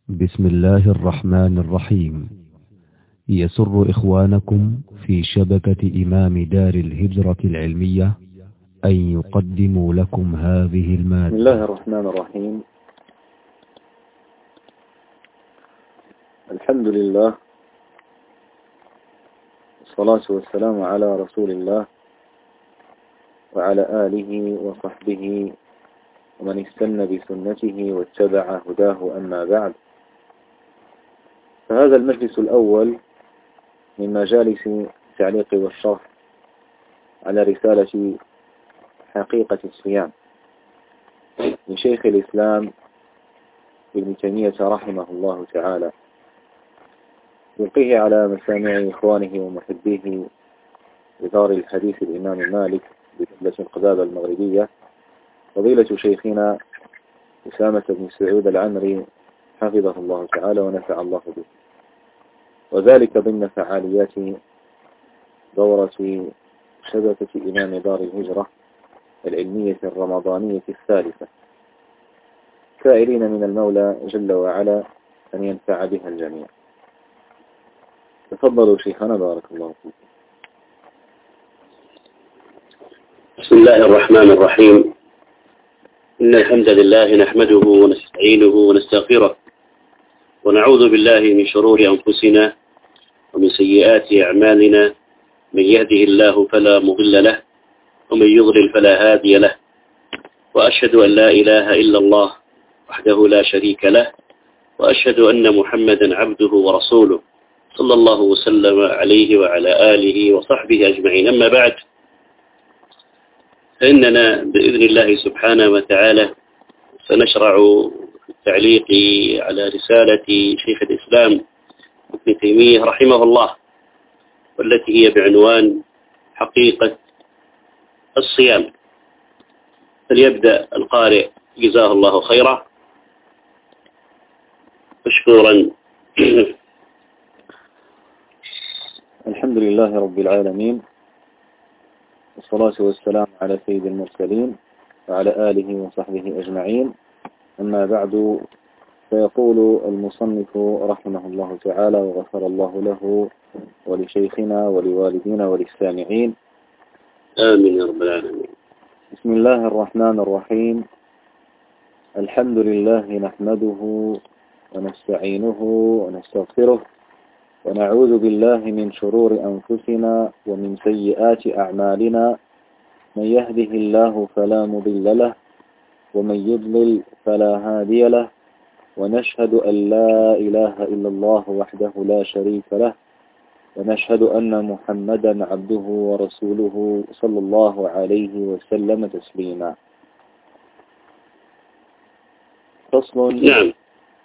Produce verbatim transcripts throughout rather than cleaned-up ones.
بسم الله الرحمن الرحيم. يسر إخوانكم في شبكة إمام دار الهجرة العلمية أن يقدموا لكم هذه المادة. بسم الله الرحمن الرحيم. الحمد لله والصلاة والسلام على رسول الله وعلى آله وصحبه ومن استنى بسنته واتبع هداه، أما بعد، فهذا المجلس الأول من مجالس التعليق والشرح على رسالة حقيقة الصيام لشيخ الإسلام ابن تيمية رحمه الله تعالى، يلقيه على مسامع إخوانه ومحبيه بدار الحديث الإمام مالك بدولة القبابة المغربية، فضيلة شيخنا أسامة بن سعود العمري حفظه الله تعالى ونفع الله به، وذلك ضمن فعاليات دورة شبكة إمام دار الهجرة العلمية الرمضانية الثالثة، سائلين من المولى جل وعلا أن ينفع بها الجميع. تفضلوا شيخنا بارك الله فيكم. بسم الله الرحمن الرحيم. إن الحمد لله نحمده ونستعينه ونستغفره، ونعوذ بالله من شرور أنفسنا ومن سيئات أعمالنا، من يهده الله فلا مضل له ومن يضلل فلا هادي له، وأشهد أن لا إله إلا الله وحده لا شريك له، وأشهد أن محمدا عبده ورسوله صلى الله وسلم عليه وعلى آله وصحبه أجمعين. أما بعد، فإننا بإذن الله سبحانه وتعالى سنشرع في التعليق على رسالة شيخ الإسلام ابن تيمية رحمه الله، والتي هي بعنوان حقيقة الصيام. فليبدأ القارئ جزاه الله خيرا مشكورا. الحمد لله رب العالمين، والصلاة والسلام على سيد المرسلين وعلى آله وصحبه أجمعين. أما بعد، فيقول المصنف رحمه الله تعالى وغفر الله له ولشيخنا ولوالدينا وللسامعين، آمين يا رب العالمين. بسم الله الرحمن الرحيم. الحمد لله نحمده ونستعينه ونستغفره، ونعوذ بالله من شرور أنفسنا ومن سيئات أعمالنا، من يهده الله فلا مضل له ومن يضلل فلا هادي له، ونشهد أن لا إله إلا الله وحده لا شريك له، ونشهد أن محمدا عبده ورسوله صلى الله عليه وسلم تسليما. فصل. نعم،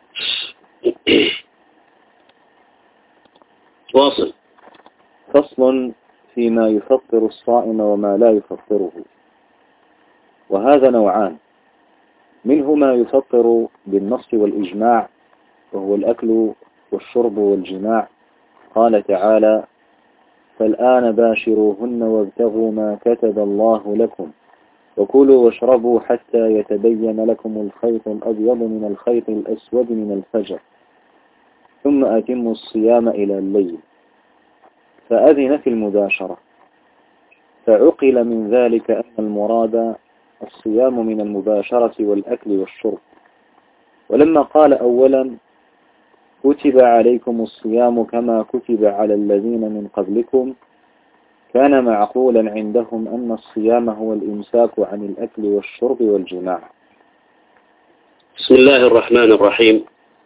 واصل. فصل فيما يفطر الصائم وما لا يفطره، وهذا نوعان، منه ما يفطر بالنص والإجماع، وهو الأكل والشرب والجماع. قال تعالى: فالآن باشروهن وابتغوا ما كتب الله لكم وكلوا واشربوا حتى يتبين لكم الخيط الأبيض من الخيط الأسود من الفجر ثم أتموا الصيام إلى الليل. فأذن في المباشرة، فعقل من ذلك أن المراد الصيام من المباشرة والأكل والشرب. ولما قال أولا: كتب عليكم الصيام كما كتب على الذين من قبلكم، كان معقولا عندهم أن الصيام هو الإمساك عن الأكل والشرب والجماع. بسم الله الرحمن الرحيم.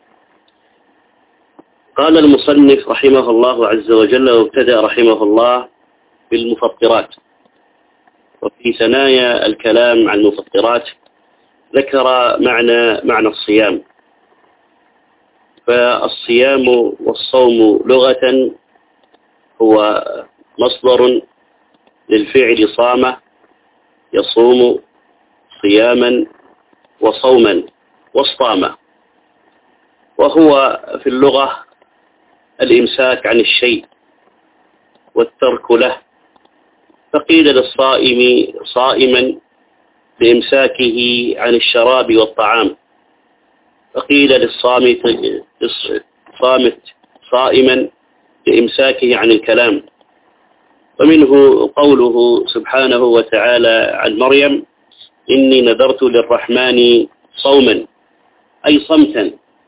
قال المصنف رحمه الله عز وجل، وابتدأ رحمه الله بالمفطرات، وفي ثنايا الكلام عن المفطرات ذكر معنى معنى الصيام. فالصيام والصوم لغة هو مصدر للفعل صام يصوم صياما وصوما واصطام، وهو في اللغة الإمساك عن الشيء والترك له. فقيل للصائم صائما لإمساكه عن الشراب والطعام، فقيل للصامت صامت صائما لإمساكه عن الكلام. ومنه قوله سبحانه وتعالى عن مريم: إني نذرت للرحمن صوما، أي صمتا.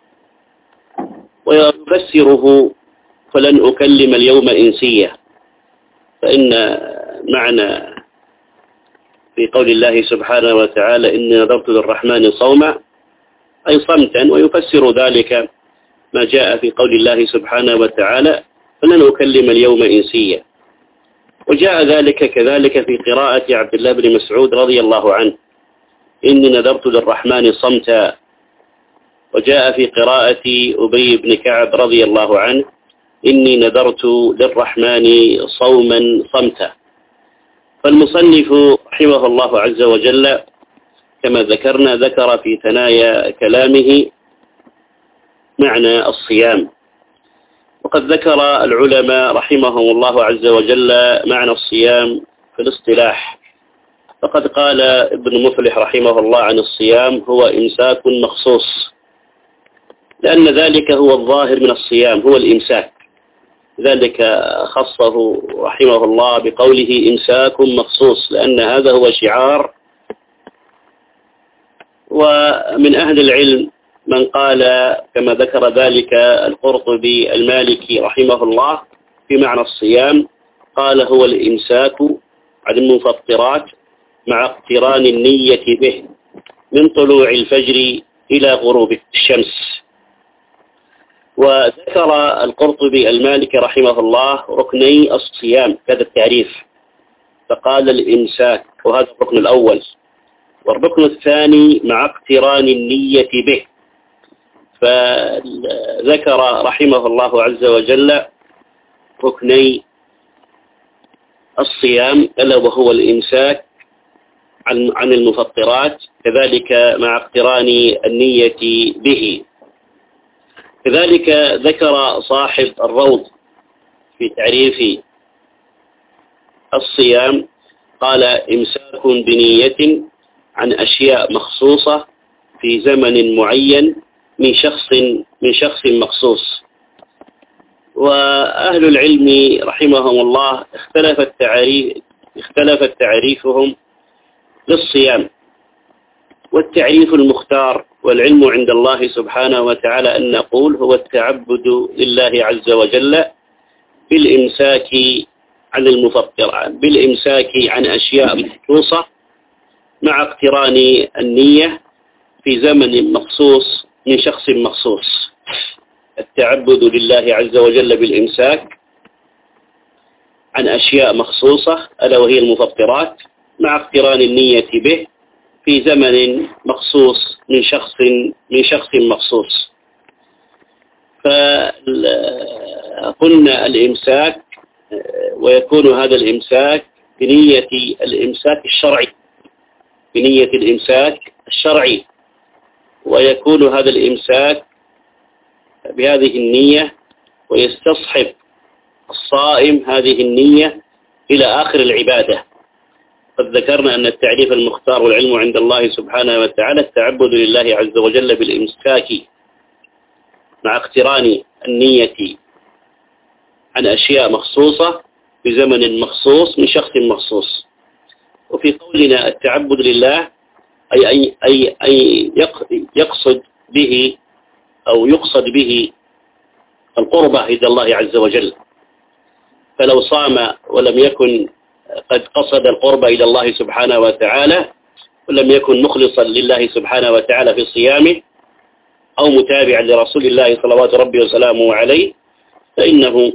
ويفسره: فلن أكلم اليوم إنسيا. فإن معنى في قول الله سبحانه وتعالى: إني نذرت للرحمن صوما، أي صمتا. ويفسر ذلك ما جاء في قول الله سبحانه وتعالى: فلن أكلم اليوم إنسيا. وجاء ذلك كذلك في قراءة عبد الله بن مسعود رضي الله عنه: إني نذرت للرحمن صمتا. وجاء في قراءة أبي بن كعب رضي الله عنه: إني نذرت للرحمن صوما صمتا. فالمصنف رحمه الله عز وجل كما ذكرنا ذكر في ثنايا كلامه معنى الصيام. وقد ذكر العلماء رحمهم الله عز وجل معنى الصيام في الاصطلاح. فقد قال ابن مفلح رحمه الله عن الصيام: هو إمساك مخصوص، لأن ذلك هو الظاهر من الصيام، هو الإمساك. ذلك خصه رحمه الله بقوله إمساك مخصوص، لأن هذا هو شعار. ومن أهل العلم من قال كما ذكر ذلك القرطبي المالكي رحمه الله في معنى الصيام، قال: هو الإمساك عن المفطرات مع اقتران النية به من طلوع الفجر إلى غروب الشمس. وذكر القرطبي المالكي رحمه الله ركني الصيام هذا التعريف، فقال: الإمساك، وهذا الركن الأول. والركن الثاني مع اقتران النية به، فذكر رحمه الله عز وجل ركني الصيام، ألا وهو الإمساك عن عن المفطرات، كذلك مع اقتران النية به. كذلك ذكر صاحب الروض في تعريف الصيام، قال: إمساك بنية عن أشياء مخصوصة في زمن معين من شخص من شخص مخصوص. وأهل العلم رحمهم الله اختلف التعريف اختلفت تعريفهم للصيام. والتعريف المختار والعلم عند الله سبحانه وتعالى أن نقول: هو التعبد لله عز وجل بالإمساك عن المفطرات، بالإمساك عن أشياء مخصوصة مع اقتران النية في زمن مخصوص من شخص مخصوص. التعبد لله عز وجل بالإمساك عن أشياء مخصوصة ألا وهي المفطرات مع اقتران النية به في زمن مخصوص من شخص من شخص مخصوص. فقلنا الإمساك، ويكون هذا الإمساك بنية الإمساك الشرعي بنية الإمساك الشرعي ويكون هذا الإمساك بهذه النية، ويستصحب الصائم هذه النية إلى آخر العبادة. قد ذكرنا أن التعريف المختار والعلم عند الله سبحانه وتعالى التعبد لله عز وجل بالإمساك مع اقتران النية عن أشياء مخصوصة في زمن مخصوص من شخص مخصوص. وفي قولنا التعبد لله أي, أي, أي, أي يقصد به أو يقصد به القربة إلى الله عز وجل. فلو صام ولم يكن قد قصد القربة إلى الله سبحانه وتعالى ولم يكن مخلصا لله سبحانه وتعالى في صيامه أو متابعا لرسول الله صلوات ربي وسلامه عليه، فإنه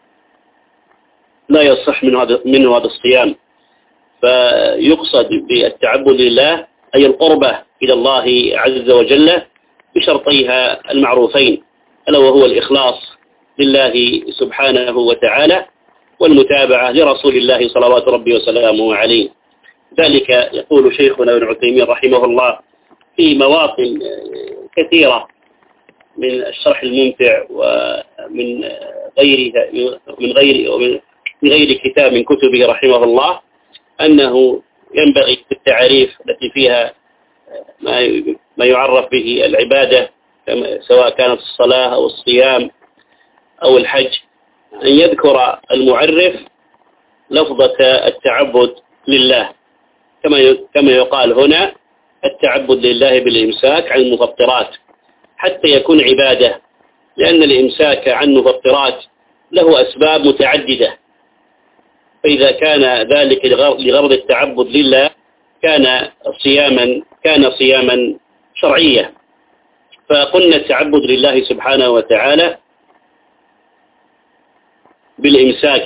لا يصح منه هذا منه هذا الصيام. فيقصد بالتعبد لله أي القربة إلى الله عز وجل بشرطيها المعروفين، ألا وهو الإخلاص لله سبحانه وتعالى والمتابعة لرسول الله صلوات ربي وسلامه عليه. ذلك يقول شيخنا ابن عثيمين رحمه الله في مواطن كثيرة من الشرح الممتع ومن غيرها من غير من غير كتاب من كتبه رحمه الله أنه ينبغي في التعريف التي فيها ما ما يعرف به العبادة سواء كانت الصلاة أو الصيام أو الحج، أن يذكر المعرف لفظة التعبد لله، كما كما يقال هنا التعبد لله بالإمساك عن المفطرات حتى يكون عبادة، لأن الإمساك عن المفطرات له أسباب متعددة، فإذا كان ذلك لغرض التعبد لله كان صياما كان صياما شرعيا. فقلنا التعبد لله سبحانه وتعالى بالإمساك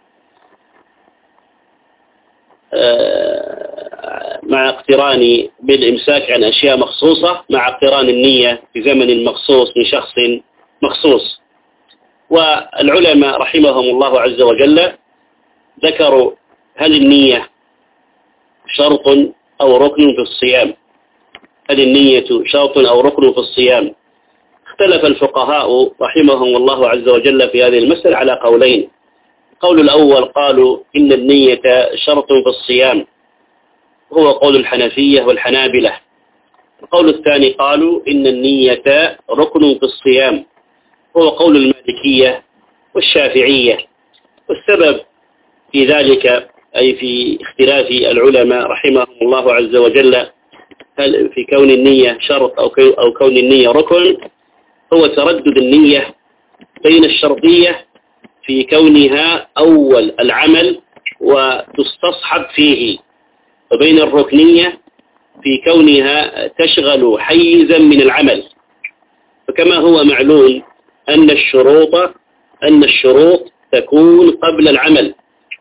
مع اقتران بالإمساك عن أشياء مخصوصة مع اقتران النية في زمن مخصوص من شخص مخصوص. والعلماء رحمهم الله عز وجل ذكروا هل النية شرط أو ركن في الصيام، هل النية شرط أو ركن في الصيام؟ اختلف الفقهاء رحمهم الله عز وجل في هذه المسألة على قولين. القول الأول قالوا إن النية شرط في الصيام، هو قول الحنفية والحنابلة. القول الثاني قالوا إن النية ركن في الصيام، هو قول المالكية والشافعية. والسبب في ذلك أي في اختلاف العلماء رحمهم الله عز وجل هل في كون النية شرط أو كون النية ركن، هو تردد النية بين الشرطية في كونها أول العمل وتستصحب فيه، وبين الركنية في كونها تشغل حيزا من العمل. فكما هو معلوم أن الشروط أن الشروط تكون قبل العمل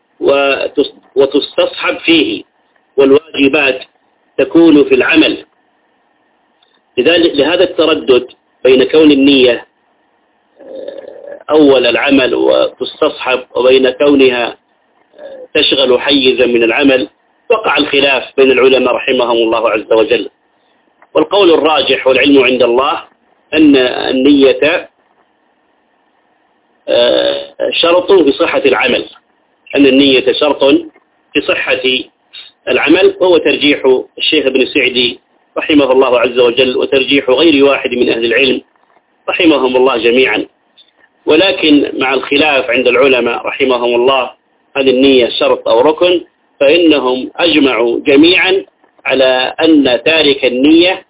وتستصحب فيه، والواجبات تكون في العمل. لذلك لهذا التردد بين كون النية أول العمل وتستصحب وبين كونها تشغل حيزا من العمل وقع الخلاف بين العلماء رحمهم الله عز وجل. والقول الراجح والعلم عند الله أن النية شرط في صحة العمل، أن النية شرط في صحة العمل، وهو ترجيح الشيخ ابن سعدي رحمه الله عز وجل وترجيح غير واحد من أهل العلم رحمهم الله جميعا. ولكن مع الخلاف عند العلماء رحمهم الله هل النية شرط أو ركن، فإنهم أجمعوا جميعا على أن تارك النية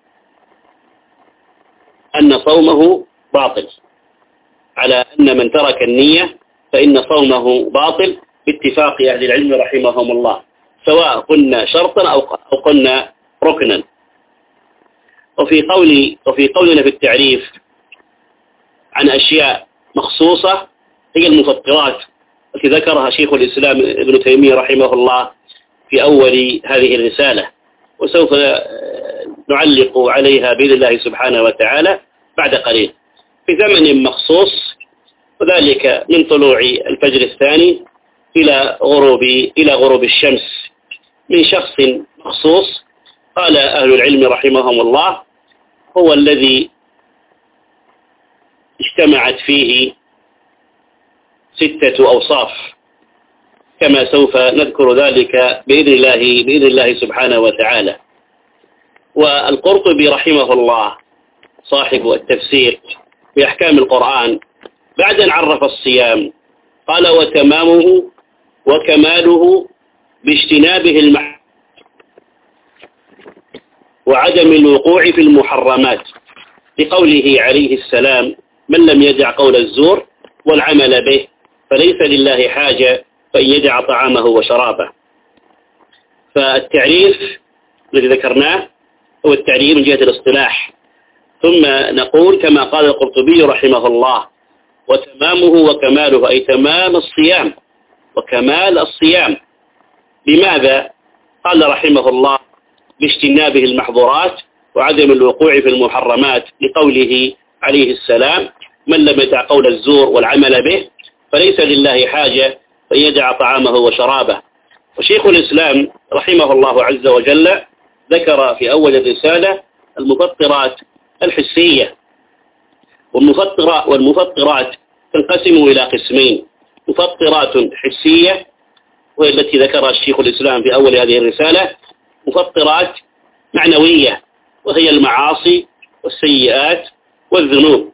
أن صومه باطل، على أن من ترك النية فإن صومه باطل باتفاق أهل العلم رحمهم الله، سواء قلنا شرطا أو قلنا ركنا. وفي قولي وفي قولنا في التعريف عن أشياء مخصوصة هي المفطرات التي ذكرها شيخ الإسلام ابن تيمية رحمه الله في أول هذه الرسالة، وسوف نعلق عليها بإذن الله سبحانه وتعالى بعد قليل. في زمن مخصوص، وذلك من طلوع الفجر الثاني إلى غروب إلى غروب الشمس من شخص مخصوص، قال أهل العلم رحمهم الله هو الذي اجتمعت فيه ستة أوصاف، كما سوف نذكر ذلك بإذن الله بإذن الله سبحانه وتعالى. والقرطبي رحمه الله صاحب التفسير بأحكام القرآن بعد أن عرف الصيام قال وتمامه وكماله باجتنابه المحرمات وعدم الوقوع في المحرمات، لقوله عليه السلام من لم يدع قول الزور والعمل به فليس لله حاجة فإن يدع طعامه وشرابه. فالتعريف الذي ذكرناه هو التعريف من جهة الاصطلاح، ثم نقول كما قال القرطبي رحمه الله وتمامه وكماله أي تمام الصيام وكمال الصيام. لماذا؟ قال رحمه الله باجتنابه المحظورات وعدم الوقوع في المحرمات، لقوله عليه السلام من لم يدع قول الزور والعمل به فليس لله حاجة فإن يدع طعامه وشرابه. وشيخ الإسلام رحمه الله عز وجل ذكر في أول الرسالة المفطرات الحسية، والمفطرات والمفطرات تنقسم إلى قسمين: مفطرات حسية وهي التي ذكرها الشيخ الإسلام في أول هذه الرسالة، مفطرات معنوية وهي المعاصي والسيئات والذنوب.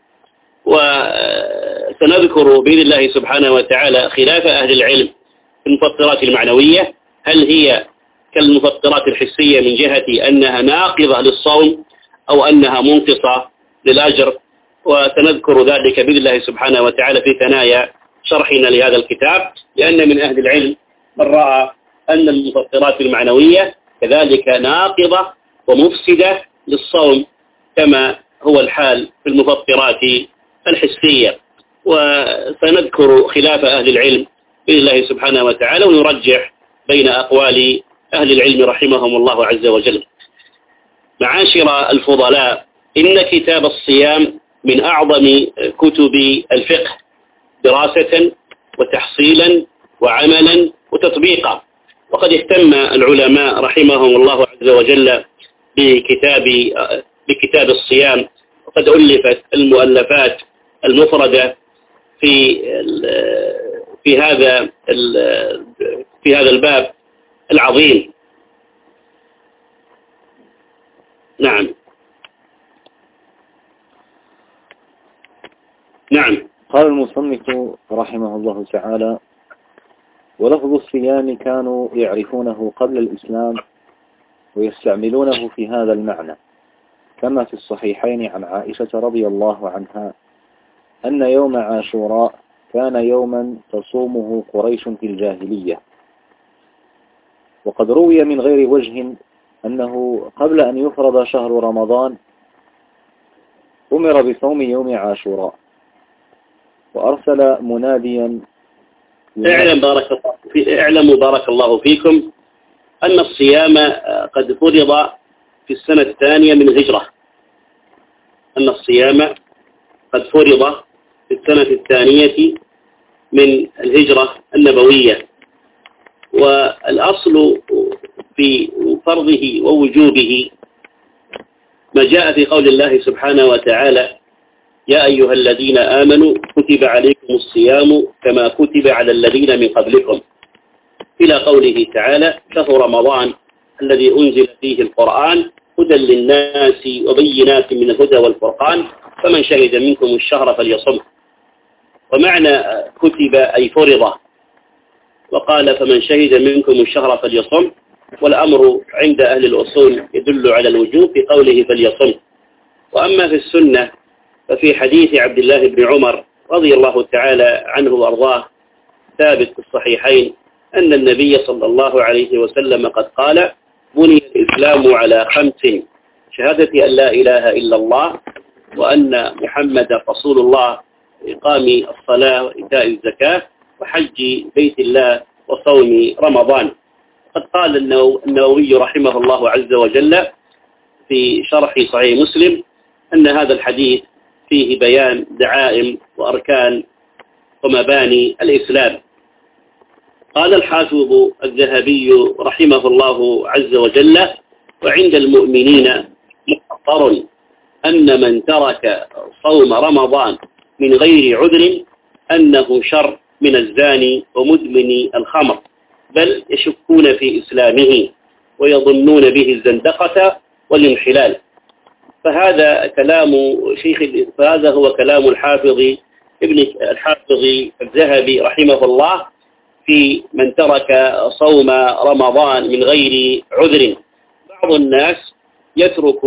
وسنذكر بإذن الله سبحانه وتعالى خلاف أهل العلم في المفطرات المعنوية، هل هي كالمفطرات الحسية من جهة أنها ناقضة للصوم أو أنها منقصة للأجر، وسنذكر ذلك بإذن الله سبحانه وتعالى في ثنايا شرحنا لهذا الكتاب، لأن من أهل العلم من رأى أن المفطرات المعنوية كذلك ناقضة ومفسدة للصوم كما هو الحال في المفطرات الحسية. وسنذكر خلاف أهل العلم بإذن الله سبحانه وتعالى، ونرجح بين أقوال أهل العلم رحمهم الله عز وجل. معاشر الفضلاء، إن كتاب الصيام من أعظم كتب الفقه دراسة وتحصيلا وعملا وتطبيقا، وقد اهتم العلماء رحمهم الله عز وجل بكتاب بكتاب الصيام، وقد ألفت المؤلفات المفردة في في هذا في هذا الباب العظيم. نعم نعم قال المصنف رحمه الله تعالى: ولفظ الصيام كانوا يعرفونه قبل الإسلام ويستعملونه في هذا المعنى، كما في الصحيحين عن عائشة رضي الله عنها أن يوم عاشوراء كان يوما تصومه قريش في الجاهلية. وقد روي من غير وجه أنه قبل أن يفرض شهر رمضان أمر بصوم يوم عاشوراء، وأرسل مناديا اعلم بارك الله في اعلموا بارك الله فيكم أن الصيام قد فرض في السنة الثانية من الهجرة أن الصيام قد فرض في السنة الثانية من الهجرة النبوية. والأصل في فرضه ووجوبه ما جاء في قول الله سبحانه وتعالى: يا أيها الذين آمنوا كتب عليكم الصيام كما كتب على الذين من قبلكم، إلى قوله تعالى: شهر رمضان الذي أنزل فيه القرآن هدى للناس وبينات من الهدى والفرقان فمن شهد منكم الشهر فليصم. ومعنى كتب أي فرض، وقال فمن شهد منكم الشهر فليصم، والأمر عند أهل الأصول يدل على الوجوب في قوله فليصم. وأما في السنة ففي حديث عبد الله بن عمر رضي الله تعالى عنه وأرضاه ثابت في الصحيحين أن النبي صلى الله عليه وسلم قد قال: بني الإسلام على خمس: شهادة أن لا إله إلا الله وأن محمد رسول الله، إقام الصلاة وإيتاء الزكاة وحج بيت الله وصوم رمضان. قد قال النووي رحمه الله عز وجل في شرح صحيح مسلم أن هذا الحديث فيه بيان دعائم وأركان ومباني الإسلام. قال الحافظ الذهبي رحمه الله عز وجل: وعند المؤمنين مقرر أن من ترك صوم رمضان من غير عذر أنه شر من الزاني ومدمن الخمر، بل يشكون في إسلامه ويظنون به الزندقة والانحلال. فهذا كلام شيخ فهذا هو كلام الحافظ ابن الحافظ الذهبي رحمه الله في من ترك صوم رمضان من غير عذر. بعض الناس يترك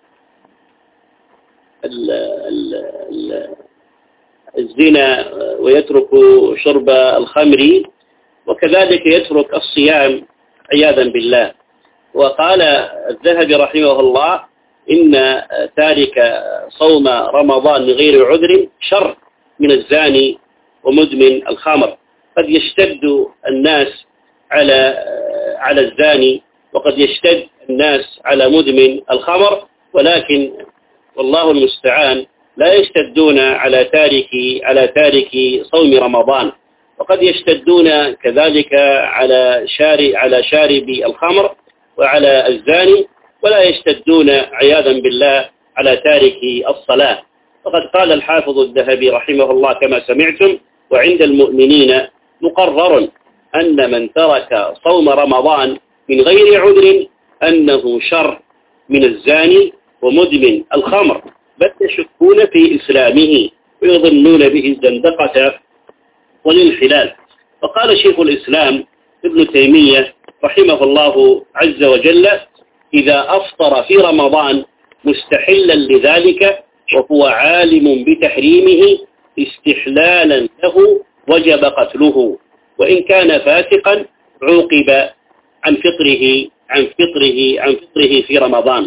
ال ال ال الزنا ويترك شرب الخمر، وكذلك يترك الصيام عياذا بالله. وقال الذهبي رحمه الله: إن تارك صوم رمضان من غير عذر شر من الزاني ومدمن الخمر. قد يشتد الناس على على الزاني، وقد يشتد الناس على مدمن الخمر، ولكن والله المستعان لا يشتدون على تارك على تارك صوم رمضان، وقد يشتدون كذلك على شارب على شارب الخمر وعلى الزاني، ولا يشتدون عياذا بالله على تارك الصلاة. وقد قال الحافظ الذهبي رحمه الله كما سمعتم: وعند المؤمنين مقرر أن من ترك صوم رمضان من غير عذر أنه شر من الزاني ومدمن الخمر، بل يشكون في إسلامه ويظنون به الزندقة والانحلال. وقال شيخ الإسلام ابن تيمية رحمه الله عز وجل: إذا أفطر في رمضان مستحلا لذلك وهو عالم بتحريمه استحلالا له وجب قتله، وإن كان فاسقا عوقب عن فطره عن فطره عن فطره في رمضان.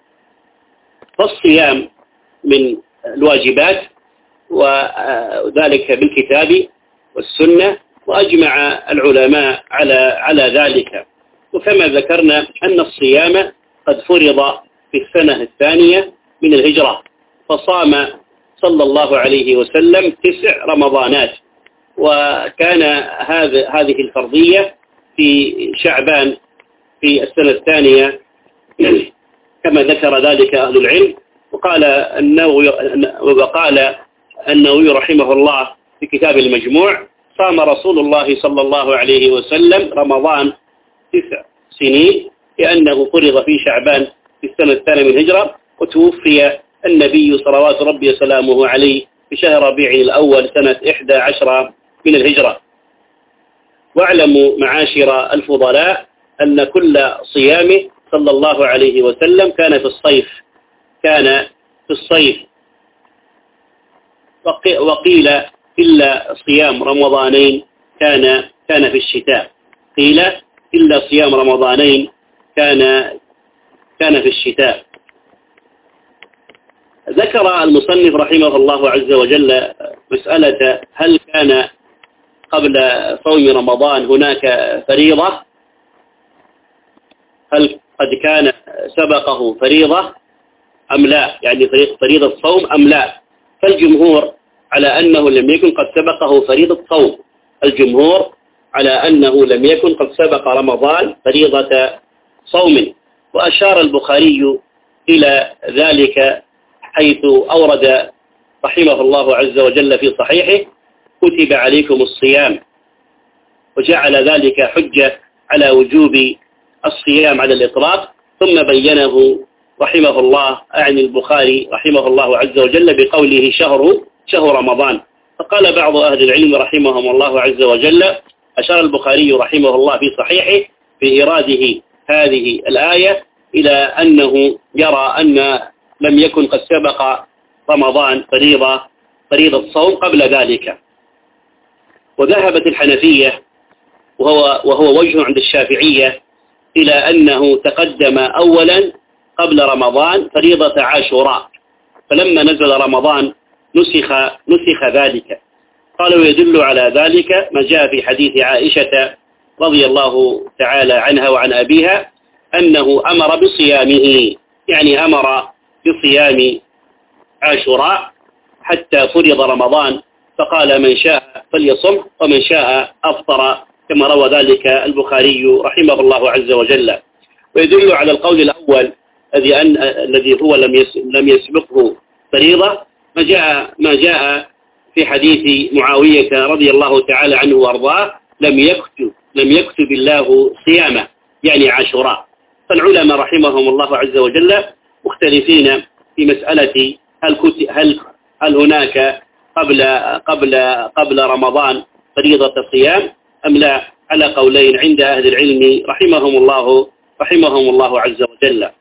فالصيام من الواجبات، وذلك بالكتاب والسنة، وأجمع العلماء على على ذلك. وكما ذكرنا أن الصيام قد فرض في السنة الثانية من الهجرة، فصام صلى الله عليه وسلم تسع رمضانات، وكان هذا هذه الفرضية في شعبان في السنة الثانية كما ذكر ذلك أهل العلم. وقال النووي وقال النووي رحمه الله في كتاب المجموع: صام رسول الله صلى الله عليه وسلم رمضان تسع سنين لأنه فرض في شعبان في السنة الثانية من الهجرة، وتوفي النبي صلوات ربي وسلامه عليه في شهر ربيع الأول سنة إحدى عشرة من الهجرة. واعلموا معاشر الفضلاء أن كل صيامه صلى الله عليه وسلم كان في الصيف كان في الصيف وقيل إلا صيام رمضانين كان كان في الشتاء قيل إلا صيام رمضانين كان كان في الشتاء. ذكر المصنف رحمه الله عز وجل مسألة: هل كان قبل صوم رمضان هناك فريضة؟ هل قد كان سبقه فريضة أم لا؟ يعني فريضة صوم أم لا؟ فالجمهور على أنه لم يكن قد سبقه فريضة صوم الجمهور على أنه لم يكن قد سبق رمضان فريضة صوم. وأشار البخاري إلى ذلك حيث أورد رحمه الله عز وجل في صحيحه: كتب عليكم الصيام، وجعل ذلك حجة على وجوب الصيام على الإطلاق، ثم بينه رحمه الله أعني البخاري رحمه الله عز وجل بقوله شهر شهر رمضان. فقال بعض أهل العلم رحمهم الله عز وجل: أشار البخاري رحمه الله في صحيحه في إيراده هذه الآية إلى أنه يرى أن لم يكن قد سبق رمضان فريضة فريضة صوم قبل ذلك. وذهبت الحنفية وهو, وهو وجه عند الشافعية إلى أنه تقدم أولا قبل رمضان فريضة عاشوراء، فلما نزل رمضان نسخ, نسخ ذلك. قالوا يدل على ذلك ما جاء في حديث عائشة رضي الله تعالى عنها وعن أبيها أنه أمر بصيامه، يعني أمر بصيام عاشوراء حتى فرض رمضان، فقال: من شاء فليصم ومن شاء أفطر، كما روى ذلك البخاري رحمه الله عز وجل. ويدل على القول الأول الذي أن الذي هو لم لم يسبقه فريضة ما جاء ما جاء في حديث معاوية رضي الله تعالى عنه وارضاه: لم يكتب لم يكتب الله صيامه، يعني عاشوراء. فالعلماء رحمهم الله عز وجل مختلفين في مسألة هل هل هل هناك قبل قبل قبل رمضان فريضة صيام أم لا، على قولين عند أهل العلم رحمهم الله رحمهم الله عز وجل.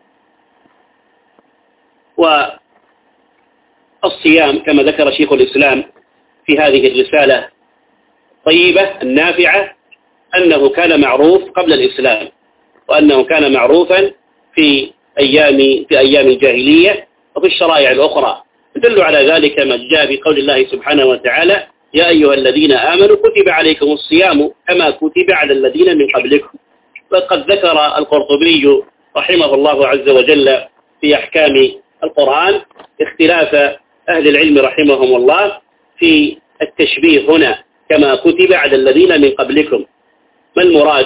والصيام كما ذكر شيخ الإسلام في هذه الرسالة طيبة النافعة أنه كان معروف قبل الإسلام، وأنه كان معروفا في أيام في أيام الجاهلية وفي الشرائع الأخرى. يدل على ذلك ما جاء في قول الله سبحانه وتعالى: يا أيها الذين آمنوا كتب عليكم الصيام كما كتب على الذين من قبلكم. وقد ذكر القرطبي رحمه الله عز وجل في أحكام القرآن اختلاف أهل العلم رحمهم الله في التشبيه هنا كما كتب على الذين من قبلكم. ما المراد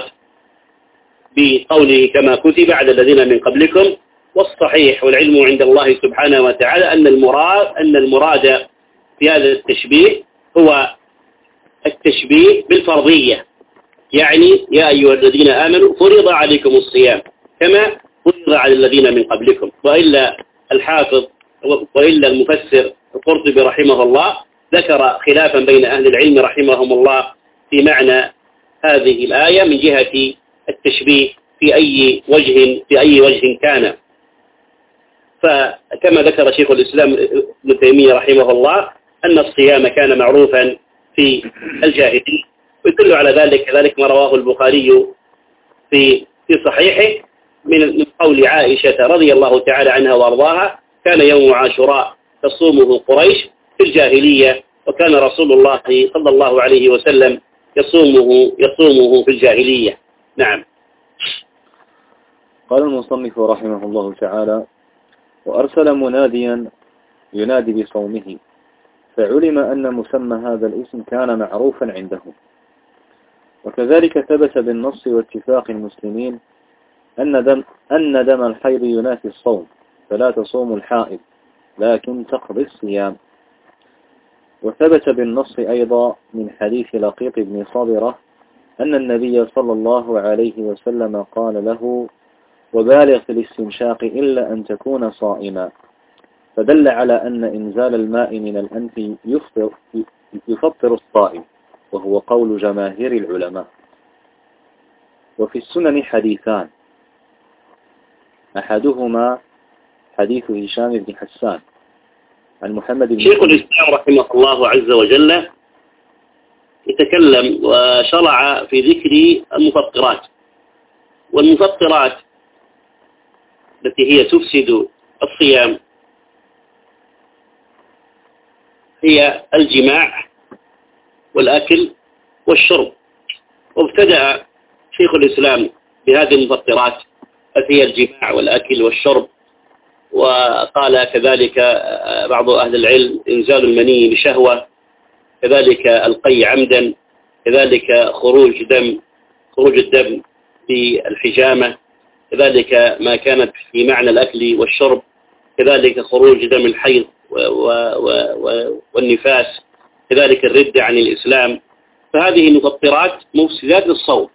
بقوله كما كتب على الذين من قبلكم؟ والصحيح والعلم عند الله سبحانه وتعالى أن المراد أن المراد في هذا التشبيه هو التشبيه بالفرضية، يعني يا أيها الذين آمنوا فرض عليكم الصيام كما فرض على الذين من قبلكم. وإلا الحافظ وإلا المفسر القرطبي رحمه الله ذكر خلافا بين أهل العلم رحمهم الله في معنى هذه الآية من جهة التشبيه في أي وجه في أي وجه كان. فكما ذكر شيخ الإسلام ابن تيمية رحمه الله أن الصيام كان معروفا في الجاهلية، ويدل على ذلك كذلك ما رواه البخاري في في صحيحه من قول عائشة رضي الله تعالى عنها وأرضاها: كان يوم عاشوراء تصومه قريش في الجاهلية، وكان رسول الله صلى الله عليه وسلم يصومه يصومه في الجاهلية. نعم. قال المصنف رحمه الله تعالى: وأرسل مناديا ينادي بصومه، فعلم أن مسمى هذا الاسم كان معروفا عندهم. وكذلك ثبت بالنص واتفاق المسلمين أن دم, أن دم الحيض ينافي الصوم، فلا تصوم الحائض لكن تقضي الصيام. وثبت بالنص أيضا من حديث لقيط بن صابرة أن النبي صلى الله عليه وسلم قال له: وبالغ في الاستنشاق إلا أن تكون صائما، فدل على أن إنزال الماء من الأنف يفطر, يفطر الصائم، وهو قول جماهير العلماء. وفي السنن حديثان، أحدهما حديث هشام بن حسان عن محمد بن شيخ الإسلام رحمه الله عز وجل يتكلم وشرع في ذكر المفطرات، والمفطرات التي هي تفسد الصيام هي الجماع والأكل والشرب. وابتدأ شيخ الإسلام بهذه المفطرات التي هي الجماع والأكل والشرب، وقال كذلك بعض أهل العلم إنزال المني بشهوة، كذلك القي عمدا، كذلك خروج دم خروج الدم بالحجامة، كذلك ما كانت في معنى الأكل والشرب، كذلك خروج دم الحيض والنفاس، كذلك الردة عن الإسلام. فهذه مفطرات مفسدات للصوم،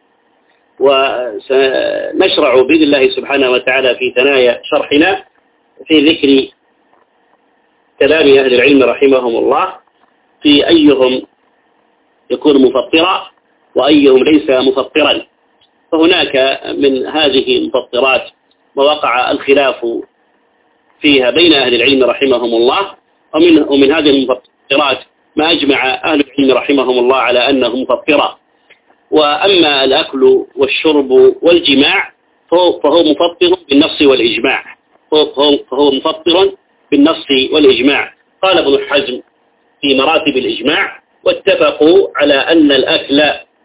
وسنشرع بإذن الله سبحانه وتعالى في ثنايا شرحنا في ذكر كلام أهل العلم رحمهم الله في أيهم يكون مفطرا وأيهم ليس مفطرا. فهناك من هذه المفطرات ما وقع الخلاف فيها بين أهل العلم رحمهم الله، ومن, ومن هذه المفطرات ما أجمع أهل العلم رحمهم الله على أنه مفطرة. وأما الأكل والشرب والجماع فهو, فهو مفطر بالنص والإجماع فهو, فهو مفطر بالنص والإجماع. قال ابن حزم في مراتب الإجماع: واتفقوا على أن الأكل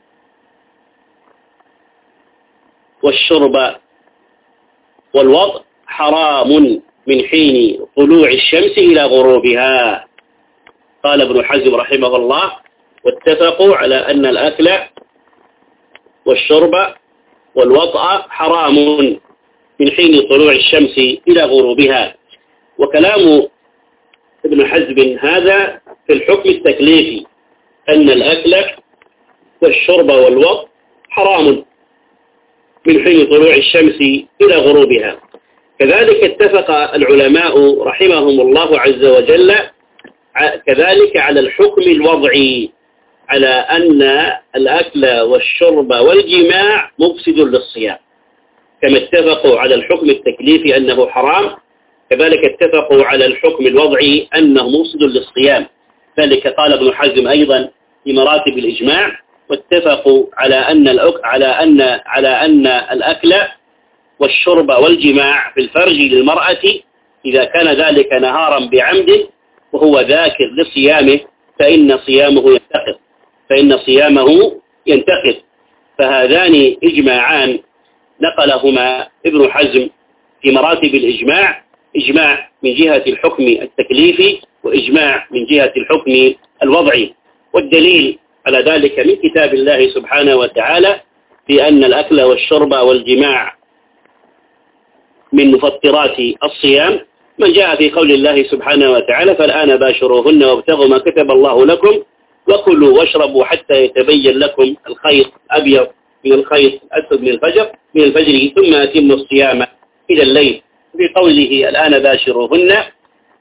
والشرب والوضع حرام من حين طلوع الشمس إلى غروبها. قال ابن حزم رحمه الله: واتفقوا على أن الأكل والشرب والوطأ حرام من حين طلوع الشمس إلى غروبها. وكلام ابن حزم هذا في الحكم التكليفي، أن الأكل والشرب والوطأ حرام من حين طلوع الشمس إلى غروبها. كذلك اتفق العلماء رحمهم الله عز وجل كذلك على الحكم الوضعي، على أن الأكل والشرب والجماع مفسد للصيام. كما اتفقوا على الحكم التكليفي أنه حرام، كذلك اتفقوا على الحكم الوضعي أنه مفسد للصيام. ذلك قال ابن حزم أيضا في مراتب الإجماع: واتفقوا على أن الأك... على أن على أن الأكل والشرب والجماع في الفرج للمرأة إذا كان ذلك نهارا بعمد وهو ذاكر لصيامه فإن صيامه ينتقض فإن صيامه ينتقض. فهذان إجماعان نقلهما ابن حزم في مراتب الإجماع: إجماع من جهة الحكم التكليفي، وإجماع من جهة الحكم الوضعي. والدليل على ذلك من كتاب الله سبحانه وتعالى في أن الأكل والشرب والجماع من مفطرات الصيام، من جاء في قول الله سبحانه وتعالى: فالآن باشروهن وابتغوا ما كتب الله لكم وكلوا واشربوا حتى يتبين لكم الخيط الأبيض من الخيط الأسود من الفجر من الفجر ثم أتموا الصيام إلى الليل. في قوله الآن باشروهن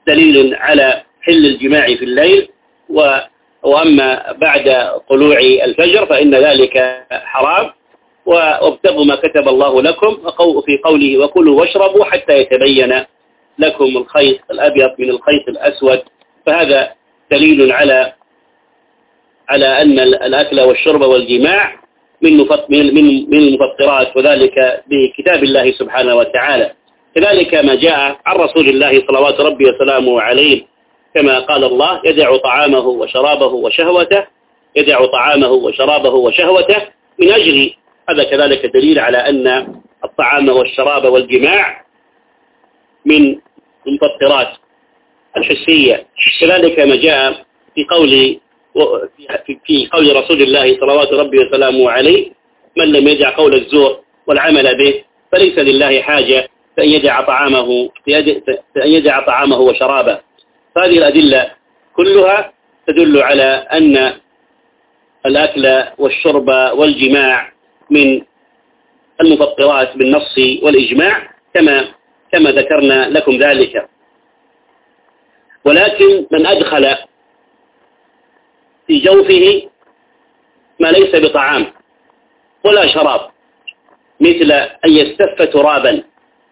دليل على حل الجماع في الليل، وأما بعد طلوع الفجر فإن ذلك حرام. وابتغوا ما كتب الله لكم في قوله وكلوا واشربوا حتى يتبين لكم الخيط الأبيض من الخيط الأسود، فهذا دليل على على أن الأكل والشرب والجماع من من المفطرات، وذلك بكتاب الله سبحانه وتعالى. كذلك ما جاء عن رسول الله صلوات ربي وسلامه عليه كما قال الله يدع طعامه وشرابه وشهوته يدع طعامه وشرابه وشهوته من أجل هذا. كذلك دليل على أن الطعام والشراب والجماع من المفطرات الحسية. كذلك ما جاء في قول في قول رسول الله صلوات ربي وسلامه عليه من لم يدع قول الزور والعمل به فليس لله حاجة فأن يدع طعامه فأن يدع طعامه وشرابه. هذه الأدلة كلها تدل على أن الأكل والشرب والجماع من المفطرات بالنص والإجماع كما كما ذكرنا لكم ذلك. ولكن من أدخل في جوفه ما ليس بطعام ولا شراب مثل أن يستف ترابا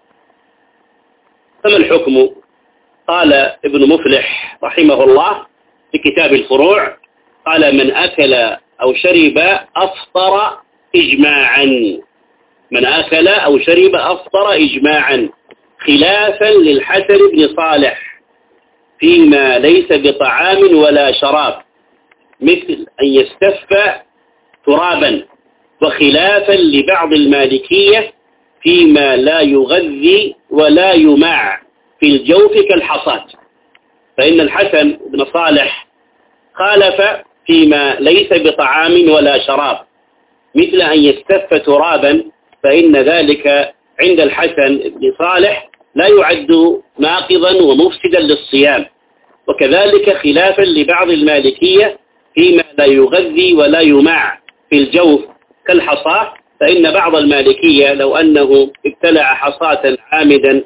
فما الحكم؟ قال ابن مفلح رحمه الله في كتاب الفروع قال من أكل أو شرب أفطر إجماعا. من أكل أو شرب أفطر إجماعا خلافا للحسن بن صالح فيما ليس بطعام ولا شراب مثل أن يستف ترابا، وخلافا لبعض المالكية فيما لا يغذي ولا يماع في الجوف كالحصاة. فإن الحسن بن صالح خالف فيما ليس بطعام ولا شراب مثل أن يستف ترابا، فإن ذلك عند الحسن بن صالح لا يعد ناقضا ومفسدا للصيام. وكذلك خلافا لبعض المالكية فيما لا يغذي ولا يماع في الجوف كالحصاة، فإن بعض المالكية لو أنه ابتلع حصاة عامدا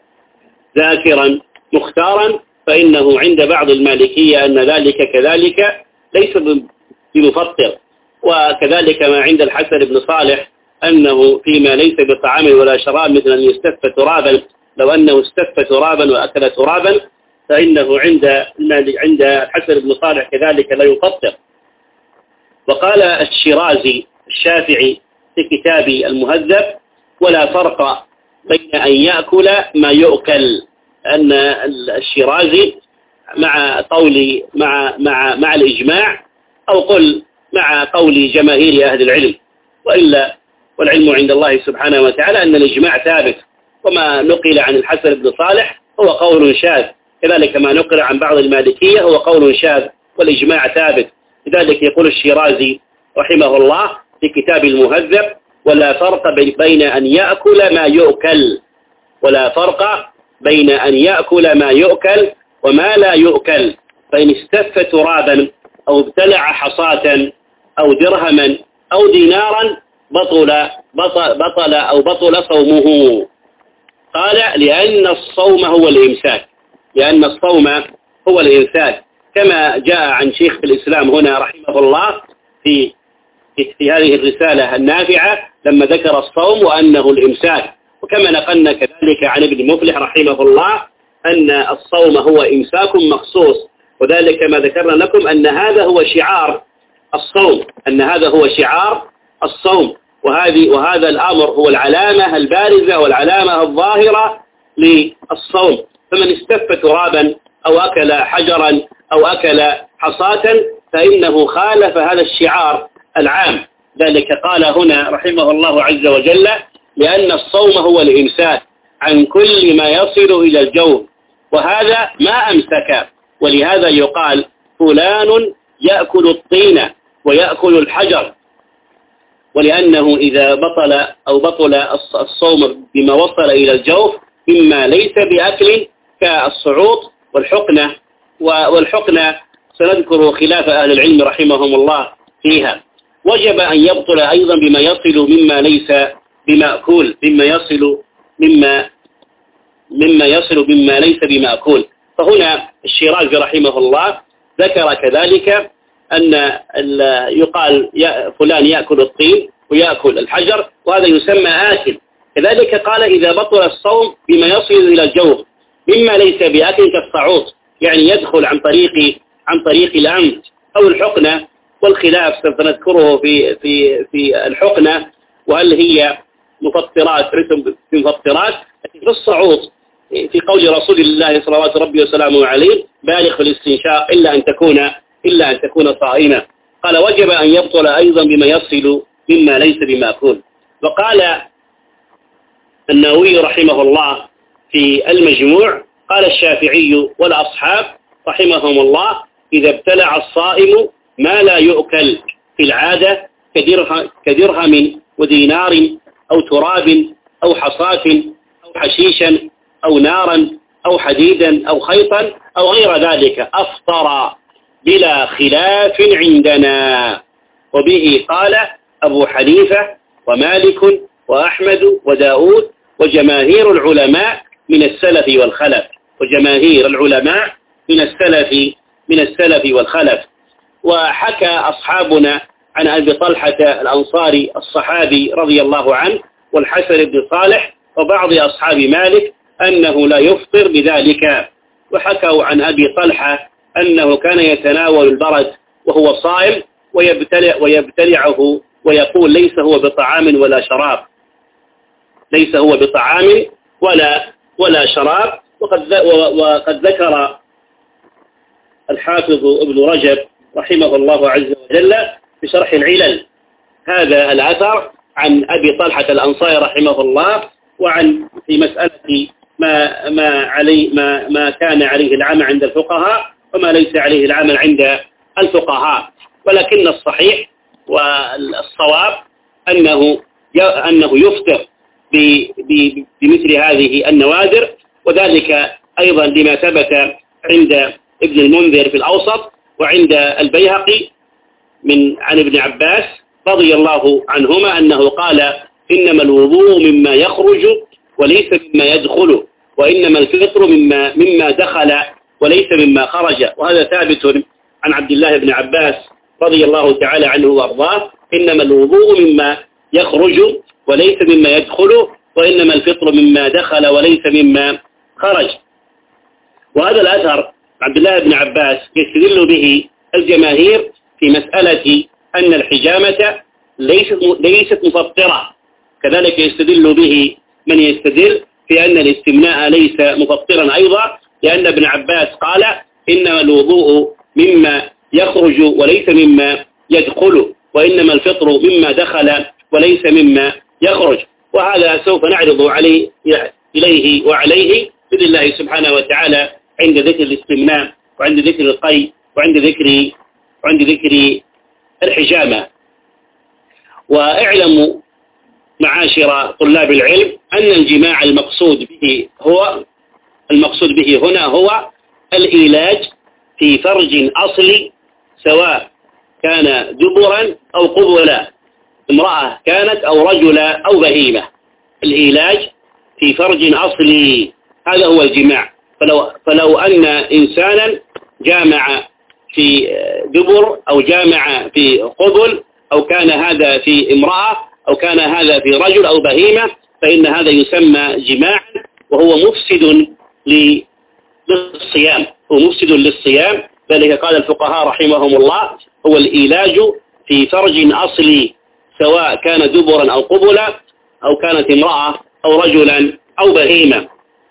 ذاكرا مختارا فإنه عند بعض المالكية أن ذلك كذلك ليس بمفطر. وكذلك ما عند الحسن بن صالح أنه فيما ليس بطعام ولا شراب مثل أن يستف ترابا، لو أنه استف ترابا وأكل ترابا فإنه عند عند الحسن بن صالح كذلك لا يفطر. وقال الشيرازي الشافعي في كتاب المهذب ولا فرق بين أن يأكل ما يؤكل، أن الشيرازي مع قول مع مع مع الإجماع أو قل مع قول جماهير أهل العلم، وإلا والعلم عند الله سبحانه وتعالى أن الإجماع ثابت، وما نقل عن الحسن بن صالح هو قول شاذ، كذلك ما نقل عن بعض المالكية هو قول شاذ والإجماع ثابت. لذلك يقول الشيرازي رحمه الله في كتاب المهذب ولا فرق بين أن يأكل ما يؤكل ولا فرق بين أن يأكل ما يؤكل وما لا يؤكل، فإن استف ترابا أو ابتلع حصاة أو درهما أو دينارا بطل بطل, بطل أو بطل صومه. قال لأن الصوم هو الإمساك لأن الصوم هو الإمساك كما جاء عن شيخ الإسلام هنا رحمه الله في في هذه الرسالة النافعة لما ذكر الصوم وأنه الإمساك، وكما نقلنا كذلك عن ابن مفلح رحمه الله أن الصوم هو إمساك مخصوص، وذلك ما ذكرنا لكم أن هذا هو شعار الصوم أن هذا هو شعار الصوم وهذه وهذا الأمر هو العلامة البارزة والعلامة الظاهرة للصوم. فمن استف ترابا أو أكل حجرا أو أكل حصاة فإنه خالف هذا الشعار العام. ذلك قال هنا رحمه الله عز وجل لأن الصوم هو الإمساك عن كل ما يصل إلى الجوف، وهذا ما أمسك، ولهذا يقال فلان يأكل الطين ويأكل الحجر، ولأنه إذا بطل أو بطل الصوم بما وصل إلى الجوف مما ليس بأكل كالصعود والحقنة، والحقنة سنذكر خلاف أهل العلم رحمهم الله فيها. وجب أن يبطل أيضا بما يصل مما ليس بمأكول مما يصل مما مما يصل مما ليس بمأكول. فهنا الشيرازي رحمه الله ذكر كذلك أن يقال فلان يأكل الطين ويأكل الحجر، وهذا يسمى آكل. كذلك قال إذا بطل الصوم بما يصل إلى الجوف مما ليس بأكل كالصعود، يعني يدخل عن طريق عن طريق الأنف أو الحقنة، والخلاف سوف نذكره في في في الحقنة، وهل هي مفطرات رسم مفطرات. في الصعود في قول رسول الله صلوات ربي وسلامه عليه بالغ في الاستنشاق إلا أن تكون إلا أن تكون صائما. قال وجب أن يبطل أيضا بما يصل مما ليس بمأكول. وقال النووي رحمه الله في المجموع قال الشافعي والأصحاب رحمهم الله إذا ابتلع الصائم ما لا يؤكل في العادة كدرهم ودينار أو تراب أو حصاة أو حشيشا أو نارا أو حديدا أو خيطا أو غير ذلك أفطر بلا خلاف عندنا. وبه قال أبو حنيفة ومالك وأحمد وداود وجماهير العلماء من السلف والخلف وجماهير العلماء من السلف من السلف والخلف. وحكى أصحابنا عن أبي طلحة الأنصاري الصحابي رضي الله عنه والحسن بن صالح وبعض أصحاب مالك أنه لا يفطر بذلك. وحكوا عن أبي طلحة أنه كان يتناول البرد وهو صائم ويبتلع ويبتلعه ويقول ليس هو بطعام ولا شراب ليس هو بطعام ولا ولا شراب. وقد وقد ذكر الحافظ ابن رجب رحمه الله عز وجل في شرح العلل هذا الأثر عن أبي طلحة الأنصاري رحمه الله، وعن في مسألة ما ما عليه ما ما كان عليه العمل عند الفقهاء وما ليس عليه العمل عند الفقهاء. ولكن الصحيح والصواب أنه أنه يفطر بمثل هذه النوادر، وذلك أيضا لما ثبت عند ابن المنذر في الأوسط وعند البيهقي من عن ابن عباس رضي الله عنهما أنه قال إنما الوضوء مما يخرج وليس مما يدخل، وإنما الفطر مما مما دخل وليس مما خرج. وهذا ثابت عن عبد الله بن عباس رضي الله تعالى عنه وأرضاه إنما الوضوء مما يخرج وليس مما يدخل، وإنما الفطر مما دخل وليس مما خرج. وهذا الأثر عبد الله بن عباس يستدل به الجماهير في مسألة أن الحجامة ليست ليست مفطرة. كذلك يستدل به من يستدل في أن الاستمناء ليس مفطرا أيضا، لأن ابن عباس قال إنما الوضوء مما يخرج وليس مما يدخل، وإنما الفطر مما دخل وليس مما يخرج. وهذا سوف نعرض عليه إليه وعليه بإذن الله سبحانه وتعالى عند ذكر الاستمناء وعند ذكر القي وعند ذكر وعند ذكر الحجامة. واعلموا معاشر طلاب العلم أن الجماع المقصود به هو المقصود به هنا هو العلاج في فرج أصلي، سواء كان دبرا أو قبلا، امرأة كانت أو رجلا أو بهيمة. العلاج في فرج أصلي هذا هو الجماع. فلو, فلو أن إنسانا جامع في دبر أو جامع في قبل أو كان هذا في امرأة أو كان هذا في رجل أو بهيمة فإن هذا يسمى جماعا، وهو مفسد للصيام هو مفسد للصيام. ذلك قال الفقهاء رحمهم الله هو العلاج في فرج أصلي، سواء كان دبرا أو قبلا أو كانت امرأة أو رجلا أو بهيمة.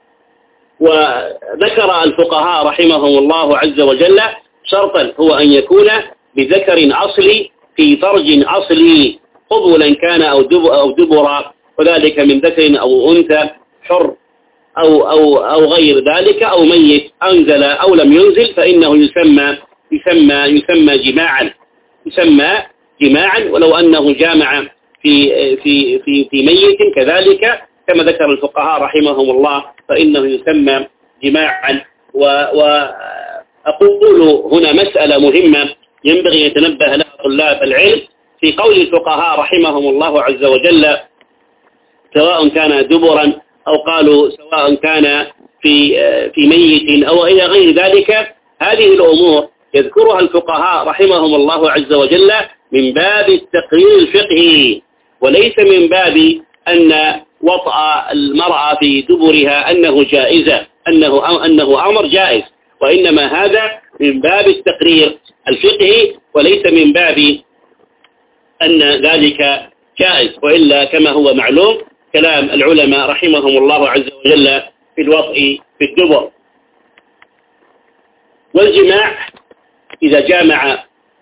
وذكر الفقهاء رحمهم الله عز وجل شرطا هو أن يكون بذكر أصلي في فرج أصلي، قبلا كان أو أو دبرا، وذلك من ذكر أو أنثى، حر أو أو أو غير ذلك، أو ميت أنزل أو لم ينزل، فإنه يسمى يسمى يسمى جماعا يسمى جماعا. ولو أنه جامع في في في في ميت كذلك كما ذكر الفقهاء رحمهم الله فإنه يسمى جماعا. وأقول هنا مسألة مهمة ينبغي يتنبه لها طلاب العلم في قول الفقهاء رحمهم الله عز وجل سواء كان دبرا أو قالوا سواء كان في في ميت أو إلى غير ذلك. هذه الأمور يذكرها الفقهاء رحمهم الله عز وجل من باب التقرير الفقهي، وليس من باب أن وطأ المرأة في دبرها أنه جائزة أنه أنه أمر جائز، وإنما هذا من باب التقرير الفقهي وليس من باب أن ذلك جائز. وإلا كما هو معلوم كلام العلماء رحمهم الله عز وجل في الوطء في الدبر. والجماع إذا جامع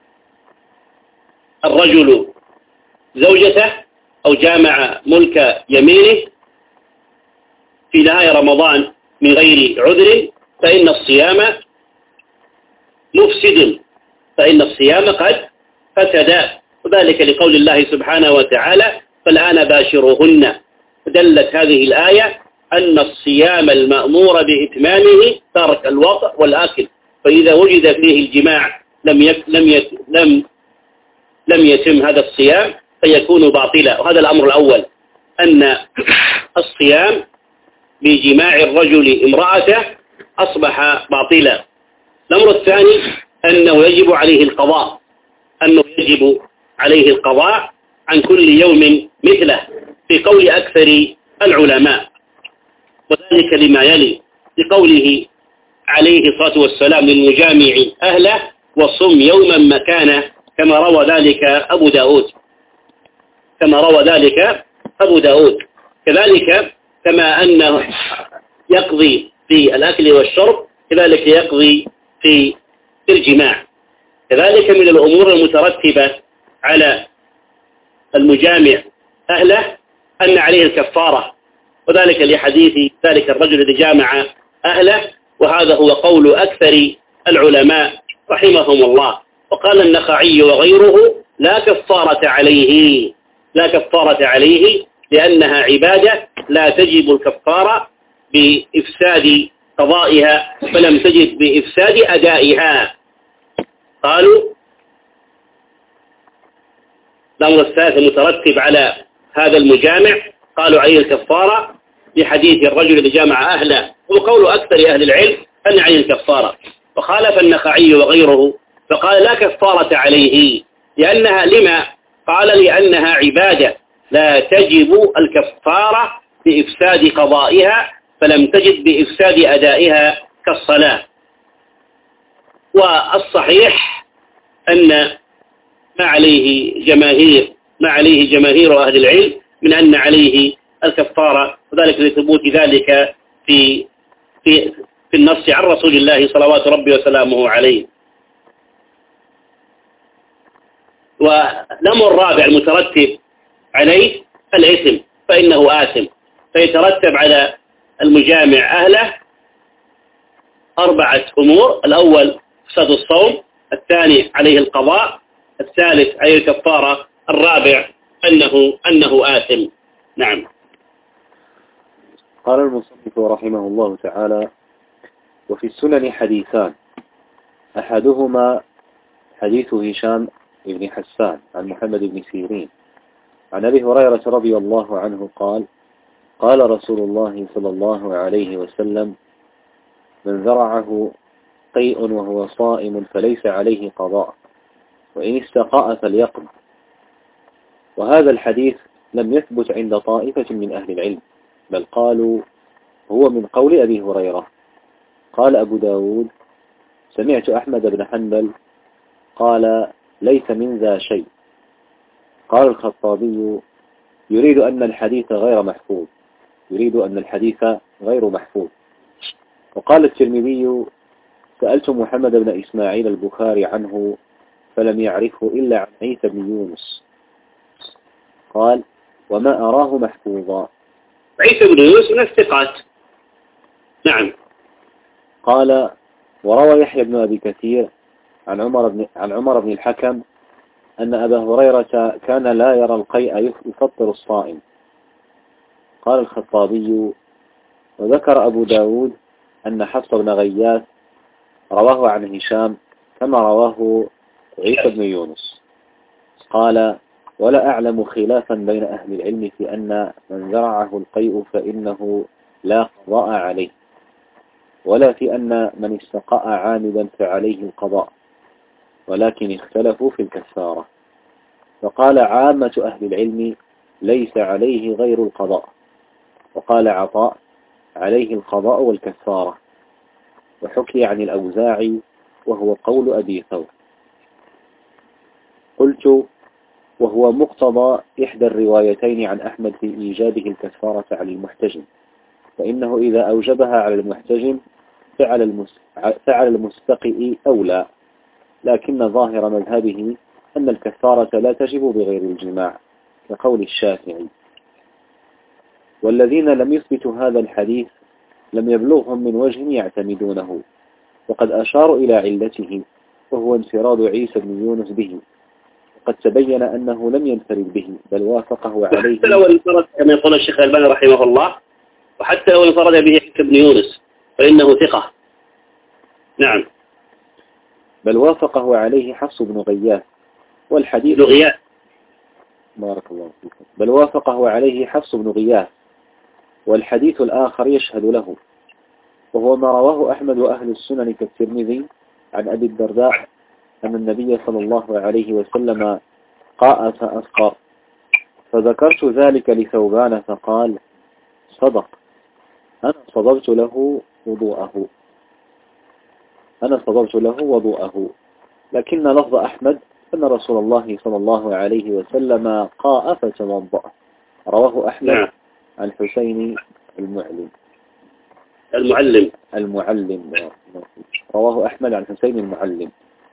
الرجل زوجته أو جامع ملك يمينه في نهاية رمضان من غير عذر فإن الصيام مفسد، فإن الصيام قد فسد، وذلك لقول الله سبحانه وتعالى فالآن باشروهن. دلت هذه الآية أن الصيام المأمور بإتمامه ترك الوطء والآكل، فإذا وجد فيه الجماع لم يك لم يك لم لم يتم هذا الصيام فيكون باطلا. وهذا الأمر الأول، أن الصيام بجماع الرجل امرأته أصبح باطلا. الأمر الثاني أنه يجب عليه القضاء، أنه يجب عليه القضاء عن كل يوم مثله في قول أكثر العلماء، وذلك لما يلي لقوله عليه الصلاة والسلام للمجامع أهله وصم يوما مكانه، كما روى ذلك أبو داود كما روى ذلك أبو داود كذلك كما أنه يقضي في الأكل والشرب كذلك يقضي في الجماع. كذلك من الأمور المترتبة على المجامع أهله أن عليه الكفارة، وذلك لحديث ذلك الرجل الذي جامع أهله، وهذا هو قول أكثر العلماء رحمهم الله. وقال النخعي وغيره لا كفارة عليه لا كفارة عليه لأنها عبادة لا تجب الكفارة بإفساد قضائها فلم تجد بإفساد أدائها. قالوا الأمر الثالث المترتب على هذا المجامع قالوا عليه الكفارة لحديث الرجل الذي جامع أهله، وقول أكثر أهل العلم أن عليه الكفارة. وخالف النخعي وغيره فقال لا كفارة عليه لأنها لما قال لأنها عبادة لا تجب الكفارة بإفساد قضائها فلم تجد بإفساد أدائها كالصلاة. والصحيح أن ما عليه جماهير ما عليه جماهير أهل العلم من أن عليه الكفارة، وذلك لثبوت ذلك في في في النص عن رسول الله صلوات ربي وسلامه عليه. والأمر الرابع المترتب عليه الإثم، فإنه آثم، فيترتب على المجامع أهله أربعة أمور: الأول فساد الصوم، الثاني عليه القضاء، الثالث عليه الكفارة، الرابع أنه أنه آثم. نعم. قال المصنف رحمه الله تعالى: وفي السنن حديثان، أحدهما حديث هشام بن حسان عن محمد بن سيرين عن أبي هريرة رضي الله عنه قال: قال رسول الله صلى الله عليه وسلم: من ذرعه قيء وهو صائم فليس عليه قضاء، وإن استقاء فليقض. وهذا الحديث لم يثبت عند طائفة من أهل العلم، بل قالوا هو من قول أبي هريرة. قال أبو داود: سمعت أحمد بن حنبل قال: ليس من ذا شيء. قال الخطابي: يريد أن الحديث غير محفوظ يريد أن الحديث غير محفوظ. وقال الترمذي: سألت محمد بن إسماعيل البخاري عنه فلم يعرفه إلا عن عيسى بن يونس. قال: وما أراه محفوظا. عيسى بن يونس من الثقات. نعم. قال: وروى يحيى بن أبي كثير عن عمر بن عن عمر بن الحكم أن أبا هريرة كان لا يرى القيء يفطر الصائم. قال الخطابي: وذكر أبو داود أن حفص بن غياث رواه عن هشام كما رواه عيسى بن يونس. قال: ولا أعلم خلافا بين أهل العلم في أن من ذرعه القيء فإنه لا قضاء عليه، ولا في أن من استقاء عامدا فعليه القضاء، ولكن اختلفوا في الكفارة. فقال عامة أهل العلم ليس عليه غير القضاء، وقال عطاء عليه القضاء والكفارة، وحكي عن الأوزاعي وهو قول أبي ثور. قلت وهو مقتضى إحدى الروايتين عن أحمد في إيجابه الكفارة على المحتجم، فإنه إذا أوجبها على المحتجم فعل فعل المستقئ أولى، لكن ظاهر مذهبه أن الكفارة لا تجب بغير الجماع كقول الشافعي. والذين لم يثبتوا هذا الحديث لم يبلغهم من وجه يعتمدونه، وقد أشاروا إلى علته وهو انفراد عيسى بن يونس به، وقد تبين أنه لم ينفرد به بل وافقه عليه. حتى لو انفرد كما يقول الشيخ الألباني رحمه الله، وحتى لو انفرد به عيسى بن يونس فإنه ثقة. نعم. بل وافقه عليه حفص بن غياث، والحديث غياث بارك الله فيكم بل وافقه عليه حفص بن غياث، والحديث الآخر يشهد له، وهو ما رواه أحمد وأهل السنن كالترمذي عن أبي الدرداء أن النبي صلى الله عليه وسلم قاء فأسقر، فذكرت ذلك لثوبان فقال صدق، أنا صدرت له وضوءه أنا صدرت له وضوءه لكن لفظ أحمد أن رسول الله صلى الله عليه وسلم قاء فتوضأ. رواه أحمد نعم. عن حسين المعلم المعلم المعلم رواه أحمد عن حسين المعلم.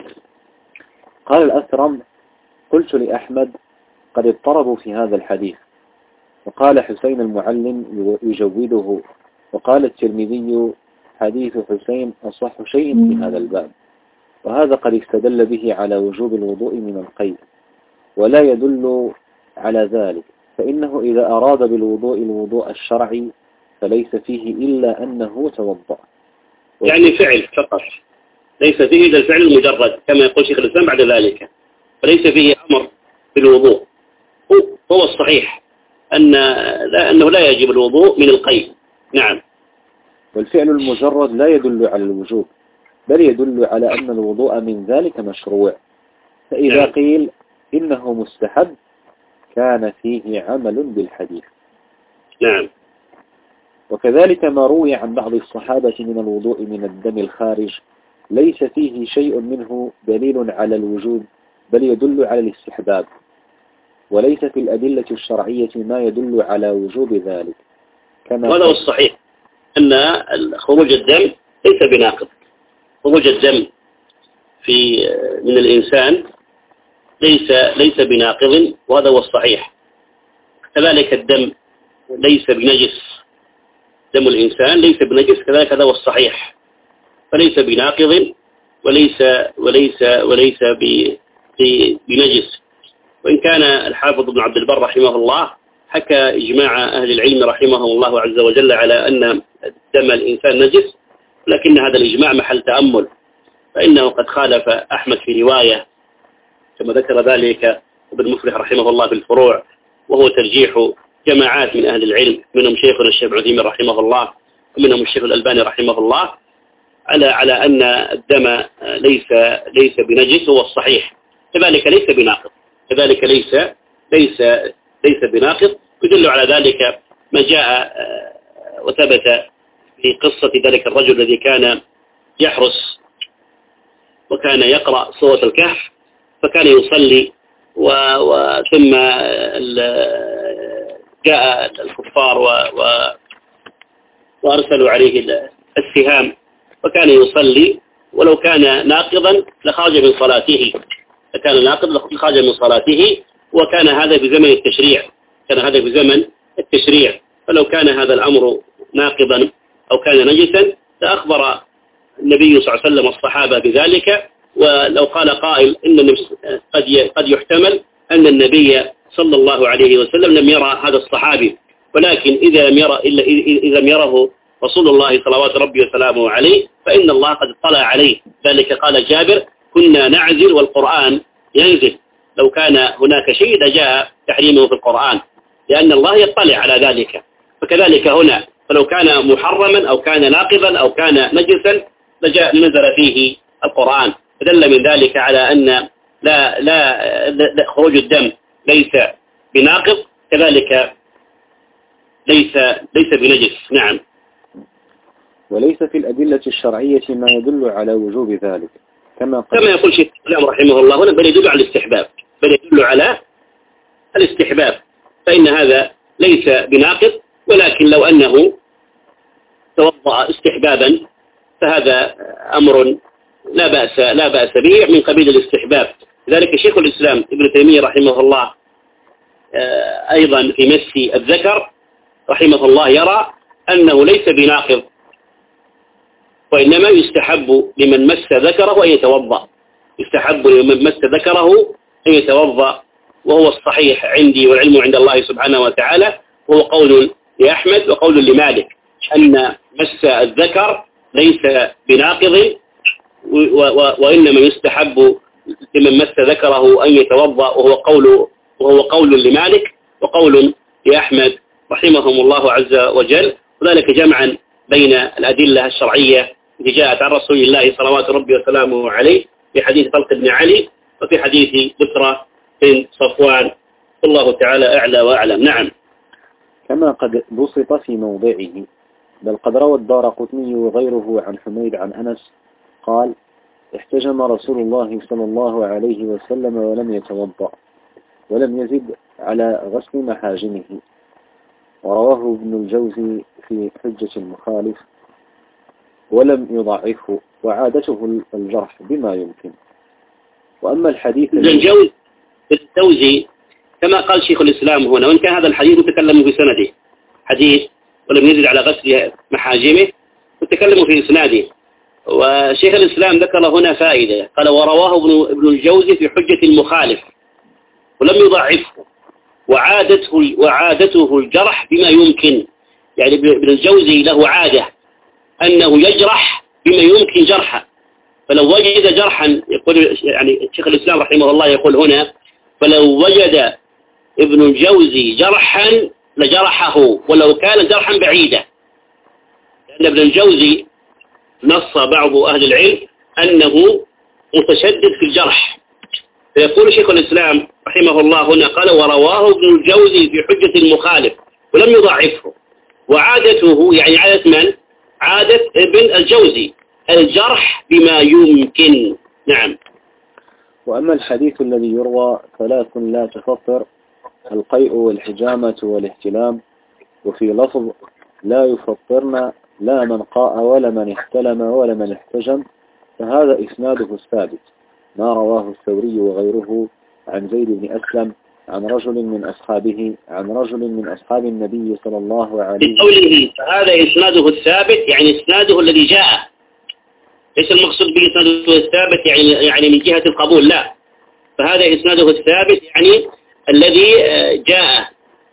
قال الأثرم قلت لأحمد قد اضطربوا في هذا الحديث، وقال حسين المعلم يجوده، وقال الترمذي حديث حسين أصح شيء في هذا الباب، وهذا قد استدل به على وجوب الوضوء من القيء، ولا يدل على ذلك، فإنه إذا أراد بالوضوء الوضوء الشرعي فليس فيه إلا أنه توضأ، يعني فعل فقط، ليس فيه إلا الفعل المجرد كما يقول شيخ الإسلام بعد ذلك، فليس فيه أمر بالوضوء. هو الصحيح أن لا أنه لا يجب الوضوء من القيء. نعم. والفعل المجرد لا يدل على الوجوب، بل يدل على أن الوضوء من ذلك مشروع، فإذا نعم. قيل إنه مستحب كان فيه عمل بالحديث. نعم. وكذلك ما روي عن بعض الصحابة من الوضوء من الدم الخارج ليس فيه شيء منه دليل على الوجوب، بل يدل على الاستحباب، وليس في الأدلة الشرعية ما يدل على وجوب ذلك. كما وهذا هو الصحيح أن خروج الدم ليس بناقض. خروج الدم في من الإنسان ليس ليس بناقض، وهذا هو الصحيح. كذلك الدم ليس بنجس، دم الإنسان ليس بنجس، كذلك هذا هو الصحيح، فليس بناقض وليس وليس وليس بنجس. وإن كان الحافظ ابن عبد البر رحمه الله حكى إجماع أهل العلم رحمهم الله عز وجل على أن دم الإنسان نجس، لكن هذا الإجماع محل تأمل، فإنه قد خالف أحمد في رواية كما ذكر ذلك ابن مفلح رحمه الله في الفروع، وهو ترجيح جماعات من أهل العلم، منهم شيخنا الشيخ ابن عثيمين رحمه الله ومنهم الشيخ الألباني رحمه الله، على على أن الدم ليس ليس بنجس، هو الصحيح. كذلك ليس بناقض، كذلك ليس ليس ليس بناقض. يدل على ذلك ما جاء وثبت في قصة ذلك الرجل الذي كان يحرس وكان يقرأ سورة الكهف، فكان يصلي وثم جاء الكفار وأرسلوا عليه السهام، فكان يصلي ولو كان ناقضا لخرج من صلاته، فكان ناقض لخرج من صلاته، وكان هذا بزمن التشريع، كان هذا بزمن التشريع، فلو كان هذا الأمر ناقضا أو كان نجسا لأخبر النبي صلى الله عليه وسلم الصحابة بذلك. ولو قال قائل إن قد قد يحتمل أن النبي صلى الله عليه وسلم لم يرى هذا الصحابي، ولكن إذا لم يرى إلا إذا لم يره رسول الله صلوات ربي وسلامه عليه فإن الله قد اطلع عليه. ذلك قال جابر كنا نعزل والقرآن ينزل، لو كان هناك شيء لجاء تحريمه في القرآن، لأن الله يطلع على ذلك. فكذلك هنا فلو كان محرما أو كان ناقضا أو كان نجسا لجاء نزل فيه القرآن، فدل من ذلك على أن لا, لا, لا خروج الدم ليس بناقض، كذلك ليس ليس بنجس. نعم. وليس في الأدلة الشرعية ما يدل على وجوب ذلك، كما كما يقول شيخ الإسلام رحمه الله هنا، بل يدل على الاستحباب، بل يدل على الاستحباب، فإن هذا ليس بناقض، ولكن لو أنه توضأ استحبابا فهذا أمر لا بأس لا بأس به من قبيل الاستحباب. لذلك شيخ الإسلام ابن تيمية رحمه الله أيضا في مس الذكر رحمه الله يرى أنه ليس بناقض، وإنما يستحب لمن مس ذكره أن يتوضأ، يستحب لمن مس ذكره أن يتوضأ، وهو الصحيح عندي والعلم عند الله سبحانه وتعالى، وهو قول لأحمد وقول لمالك أن مس الذكر ليس بناقض، وإنما يستحب لمن مس ذكره أن يتوضأ، وهو قول وهو قول لمالك وقول لأحمد رحمهم الله عز وجل، وذلك جمعا بين الأدلة الشرعية التي جاءت عن رسول الله صلوات ربي وسلامه عليه في حديث طلق بن علي وفي حديث بسرة بن صفوان، الله تعالى أعلى وأعلم. نعم. كما قد بسط في موضعه، بل قد روى الدارقطني وغيره عن حميد عن أنس قال: احتجم رسول الله صلى الله عليه وسلم ولم يتوضأ ولم يزد على غسل محاجمه، ورواه ابن الجوزي في حجة المخالف ولم يضعفه، وعادته الجرح بما يمكن. وأما الحديث الجوزي كما قال شيخ الإسلام هنا، وإن كان هذا الحديث متكلم في سنده، حديث ولم يزد على غسل محاجمه متكلم في إسناده، وشيخ الإسلام ذكر هنا فائدة، قال: ورواه ابن الجوزي في حجة المخالف ولم يضعفه، وعادته وعادته الجرح بما يمكن. يعني ابن الجوزي له عادة أنه يجرح بما يمكن جرحه، فلو وجد جرحا، يقول يعني شيخ الإسلام رحمه الله يقول هنا: فلو وجد ابن الجوزي جرحا لجرحه ولو كان جرحا بعيدا، لأن ابن الجوزي نص بعض أهل العلم أنه متشدد في الجرح، فيقول شيخ الإسلام رحمه الله هنا قال: ورواه ابن الجوزي في حجة المخالف ولم يضعفه، وعادته يعني عادة من؟ عادة ابن الجوزي الجرح بما يمكن. نعم. وأما الحديث الذي يروى: ثلاث لا تفطر، القيء والحجامة والاحتلام، وفي لفظ: لا يفطرن لا من قاء ولا من احتلم ولا من احتجم، فهذا إسناده الثابت، ما رواه الثوري وغيره عن زيد بن أسلم عن رجل من أصحابه عن رجل من أصحاب النبي صلى الله عليه وسلم. بقوله فهذا إسناده الثابت يعني إسناده الذي جاء، ليس المقصود به إسناده الثابت يعني يعني من جهة القبول، لا، فهذا إسناده الثابت يعني الذي جاء،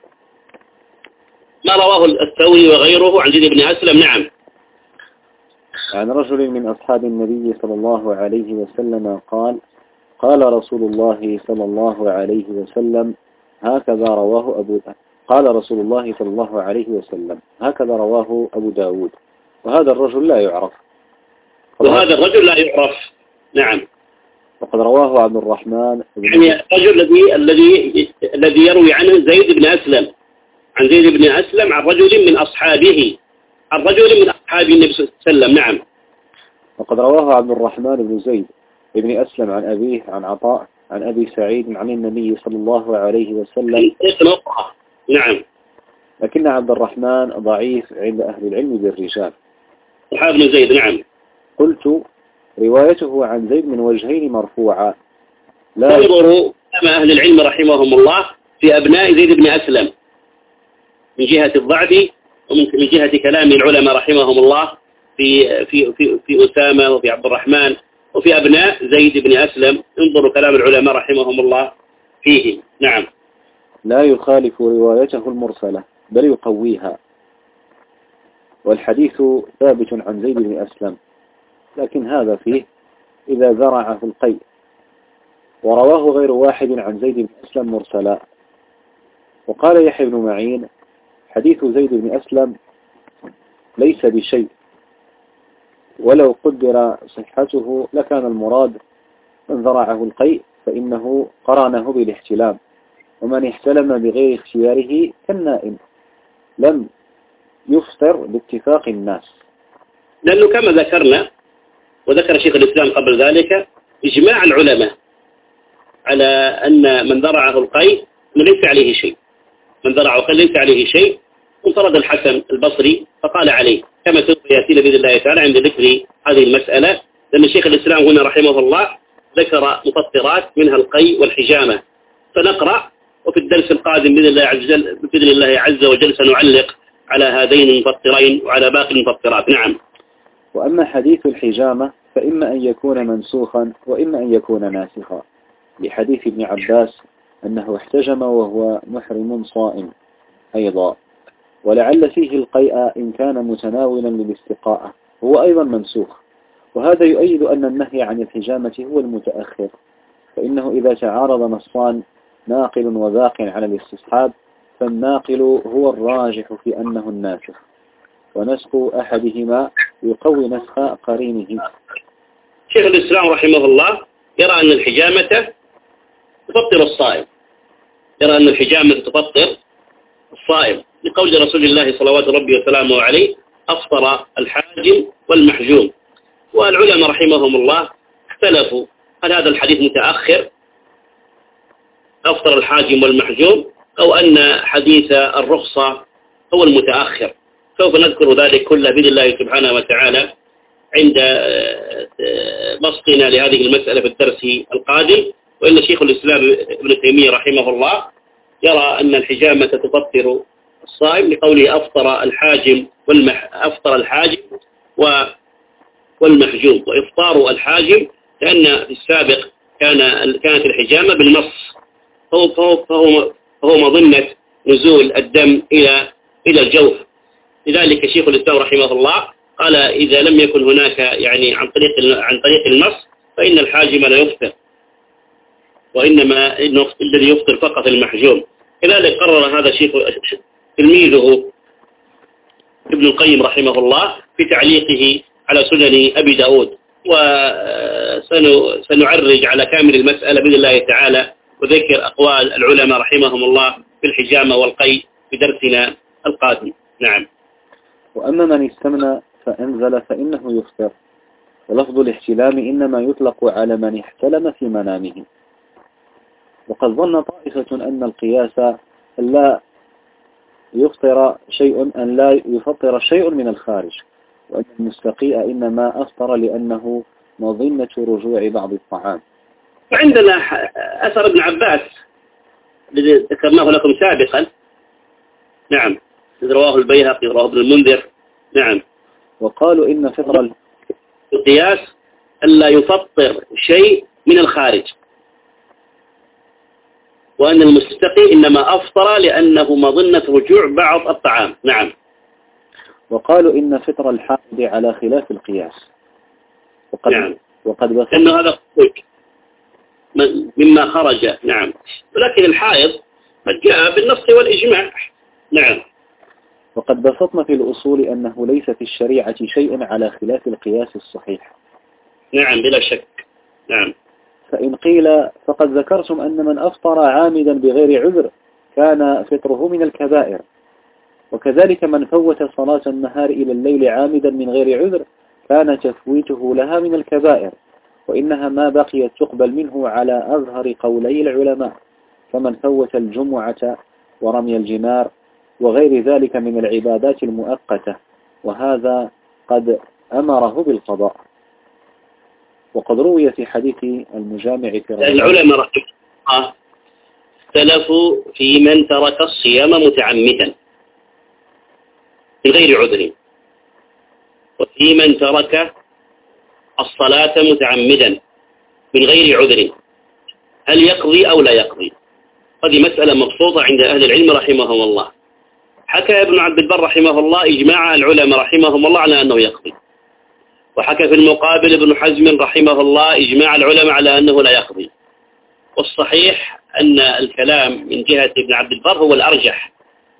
ما رواه الثوري وغيره عن زيد بن أسلم. نعم. عن رجل من أصحاب النبي صلى الله عليه وسلم قال: قال رسول الله صلى الله عليه وسلم هكذا رواه أبو قال رسول الله صلى الله عليه وسلم هكذا رواه أبو داود، وهذا الرجل لا يعرف. وهذا الرجل لا يعرف. نعم. وقد رواه عبد الرحمن يعني الرجل الذي الذي الذي يروي عنه زيد بن أسلم عن زيد بن أسلم عن رجل من أصحابه عن رجل من أصحاب النبي صلى الله عليه وسلم. نعم. وقد رواه عبد الرحمن بن زيد ابن أسلم عن أبيه عن عطاء عن أبي سعيد عن النبي صلى الله عليه وسلم. نعم. لكن عبد الرحمن ضعيف عند أهل العلم بالرجال. صحاب بن زيد. نعم. قلت: روايته عن زيد من وجهين مرفوعة. لا انظروا كما أهل العلم رحمهم الله في أبناء زيد بن أسلم من جهة الضعف ومن جهة كلام العلماء رحمهم الله في في في في أسامة وفي عبد الرحمن وفي أبناء زيد بن أسلم، انظروا كلام العلماء رحمهم الله فيه. نعم. لا يخالف روايته المرسلة بل يقويها، والحديث ثابت عن زيد بن أسلم، لكن هذا فيه إذا زرع في القيء، ورواه غير واحد عن زيد بن أسلم مرسلا. وقال يحيى بن معين: حديث زيد بن أسلم ليس بشيء، ولو قدر صحته لكان المراد من ذرعه القيء فإنه قرنه بالاحتلام، ومن احتلم بغير اختياره كالنائم لم يفطر باتفاق الناس. لأنه كما ذكرنا وذكر شيخ الإسلام قبل ذلك إجماع العلماء على أن من ذرعه القيء ليس عليه شيء، من ذرعه القيء ليس عليه شيء. انفرد الحسن البصري فقال عليه، كما سوف يأتينا بإذن الله تعالى عند ذكر هذه المسألة، لأن شيخ الإسلام هنا رحمه الله ذكر مفطرات منها القيء والحجامة، فنقرأ وفي الدرس القادم بإذن الله عز وجل بإذن الله عز وجل سنعلق على هذين المفطرين وعلى باقي المفطرات. نعم. وأما حديث الحجامة فإما أن يكون منسوخا وإما أن يكون ناسخا، لحديث ابن عباس أنه احتجم وهو محرم صائم أيضا، ولعل فيه القيء إن كان متناولا للاستقاءة هو أيضا منسوخ، وهذا يؤيد أن النهي عن الحجامة هو المتأخر، فإنه إذا تعارض نصان ناقل وباق على الاستصحاب فالناقل هو الراجح في أنه الناسخ، ونسخ أحدهما يقوي نسخ قرينه. شيخ الإسلام رحمه الله يرى أن الحجامة تفطر الصائم، يرى أن الحجامة تفطر الصائم لقول رسول الله صلوات ربي وسلامه عليه أفطر الحاجم والمحجوم. والعلماء رحمهم الله اختلفوا هل هذا الحديث متأخر أفطر الحاجم والمحجوم أو أن حديث الرخصة هو المتأخر. سوف نذكر ذلك كله بإذن الله سبحانه وتعالى عند بسطنا لهذه المسألة في الدرس القادم. وإن شيخ الإسلام ابن تيمية رحمه الله يرى أن الحجامة تفطر الصائم لقوله أفطر الحاجم والمح أفطر الحاجم والمحجوم، وإفطار الحاجم لأن في السابق كان كانت الحجامة بالنص، فهو فهو فهو, فهو مظنة نزول الدم إلى إلى الجوف. لذلك شيخ الإسلام رحمه الله قال إذا لم يكن هناك يعني عن طريق عن طريق النص فإن الحاجم لا يفطر، وإنما الذي يفطر فقط المحجوم. كذلك قرر هذا شيخ تلميذه ابن القيم رحمه الله في تعليقه على سنن أبي داود، وسنعرج على كامل المسألة بإذن الله تعالى وذكر أقوال العلماء رحمهم الله في الحجامة والقيء في درسنا القادم. نعم. وأما من استمنى فأنزل فإنه يفطر، ولفظ الاحتلام إنما يطلق على من احتلم في منامه. وقد ظن طائفة أن القياس أن لا يفطر شيء أن لا يفطر شيء من الخارج، وأن المستقيء إنما أفطر لأنه مظنة رجوع بعض الطعام. وعندنا أثر ابن عباس الذي ذكرناه لكم سابقا. نعم، رواه البيهقي رواه ابن المنذر. نعم. وقالوا إن فطر القياس ألا يفطر شيء من الخارج، وأن المستقي إنما أفطر لأنه مظنة رجوع بعض الطعام. نعم. وقالوا إن فطر الحائض على خلاف القياس، وقد نعم. وقد بسط إن هذا مما خرج. نعم. ولكن الحائض قد جاء بالنص والإجماع. نعم. وقد بسطنا في الأصول أنه ليس في الشريعة شيء على خلاف القياس الصحيح. نعم بلا شك. نعم. فإن قيل فقد ذكرتم أن من أفطر عامدا بغير عذر كان فطره من الكبائر، وكذلك من فوت صلاة النهار إلى الليل عامدا من غير عذر كان تفويته لها من الكبائر، وإنها ما بقيت تقبل منه على أظهر قولي العلماء، كمن فوت الجمعة ورمي الجمار وغير ذلك من العبادات المؤقتة، وهذا قد أمره بالقضاء. وقد روي في حديث المجامع في العلماء رحمه الله اختلفوا في من ترك الصيام متعمدا من غير عذر، وفي من ترك الصلاة متعمدا من غير عذر، هل يقضي أو لا يقضي؟ هذه مسألة مبسوطة عند أهل العلم رحمهم الله. حكى ابن عبد البر رحمه الله إجماع العلماء رحمهم الله على أنه يقضي، وحكى في المقابل ابن حزم رحمه الله إجماع العلماء على أنه لا يقضي. والصحيح أن الكلام من جهة ابن عبد البر هو الأرجح،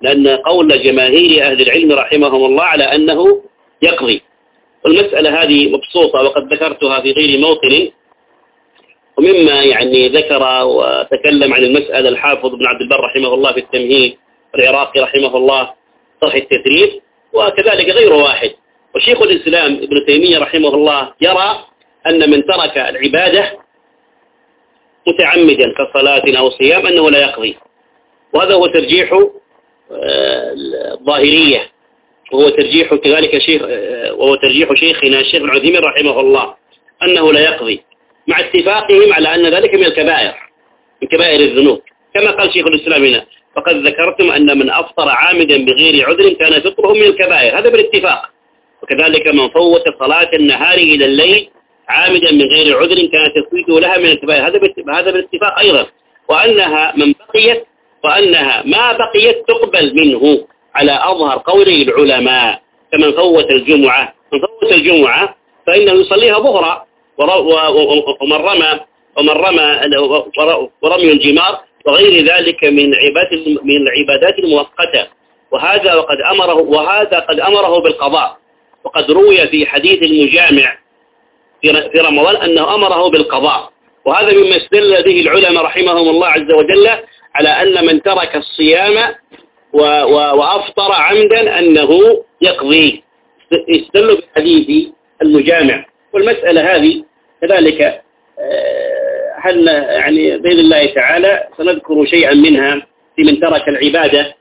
لأن قول جماهير أهل العلم رحمهم الله على أنه يقضي. والمسألة هذه مبسوطة وقد ذكرتها في غير موطن، ومما يعني ذكر وتكلم عن المسألة الحافظ بن عبد البر رحمه الله في التمهيد، العراقي رحمه الله صحيح التدريب، وكذلك غير واحد. وشيخ الإسلام ابن تيمية رحمه الله يرى أن من ترك العبادة متعمدا كصلاة أو صيام أنه لا يقضي، وهذا هو ترجيح الظاهرية، وهو ترجيح كذلك شيخ وهو ترجيح شيخنا الشيخ ابن عثيمين رحمه الله أنه لا يقضي، مع اتفاقهم على أن ذلك من الكبائر، من كبائر الذنوب، كما قال شيخ الإسلام هنا: فقد ذكرتم أن من أفطر عامدا بغير عذر كان فطره من الكبائر، هذا بالاتفاق. وكذلك من فوت صلاة النهار إلى الليل عامدا من غير عذر كان تفويته لها من الكبائر، هذا هذا بالاتفاق أيضا. وأنها من بقيت وأنها ما بقيت تقبل منه على أظهر قول العلماء، كمن فوت الجمعة، من فوت الجمعة فإنه يصليها ظهرا، ومن رمى ومن رمى ورمي الجمار وغير ذلك من عبادات من العبادات المؤقتة، وهذا وقد أمره وهذا قد أمره بالقضاء. وقد روي في حديث المجامع في رمضان أنه أمره بالقضاء، وهذا مما استدل به العلماء رحمهم الله عز وجل على أن من ترك الصيام وأفطر عمدا أنه يقضي، استدلوا بحديث المجامع. والمسألة هذه كذلك هل يعني بإذن الله تعالى سنذكر شيئا منها في من ترك العبادة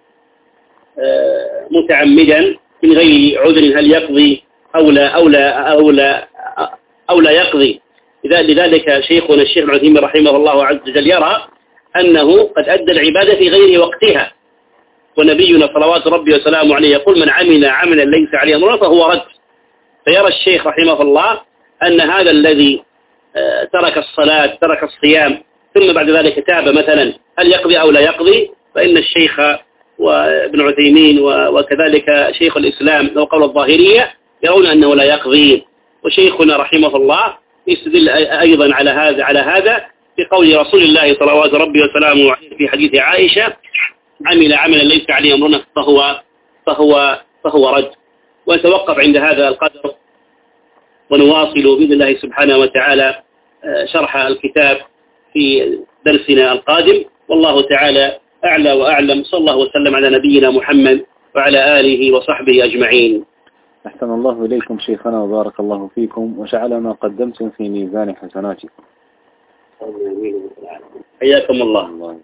متعمدا من غير عذر هل يقضي أو لا أو لا أو لا أو لا يقضي. لذلك شيخنا الشيخ ابن عثيمين رحمه الله عز وجل يرى أنه قد أدى العبادة في غير وقتها، ونبينا صلوات ربي وسلامه عليه يقول: من عمل عملا ليس عليه أمرنا فهو رد. فيرى الشيخ رحمه الله أن هذا الذي ترك الصلاة ترك الصيام ثم بعد ذلك تاب مثلا هل يقضي أو لا يقضي؟ فإن الشيخ وابن عثيمين وكذلك شيخ الإسلام وقول الظاهرية يرون أنه لا يقضي. وشيخنا رحمه الله يستدل أيضا على هذا على هذا في قول رسول الله صلوات ربي وسلامه عليه في حديث عائشة: عمل عملا ليس عليه أمرنا فهو فهو فهو رد. ونتوقف عند هذا القدر ونواصل بإذن الله سبحانه وتعالى شرح الكتاب في درسنا القادم، والله تعالى أعلى وأعلم. صلى الله وسلم على نبينا محمد وعلى آله وصحبه أجمعين. أحسن الله إليكم شيخنا وبارك الله فيكم وجعل ما قدمتم في ميزان حسناتكم. حياكم الله.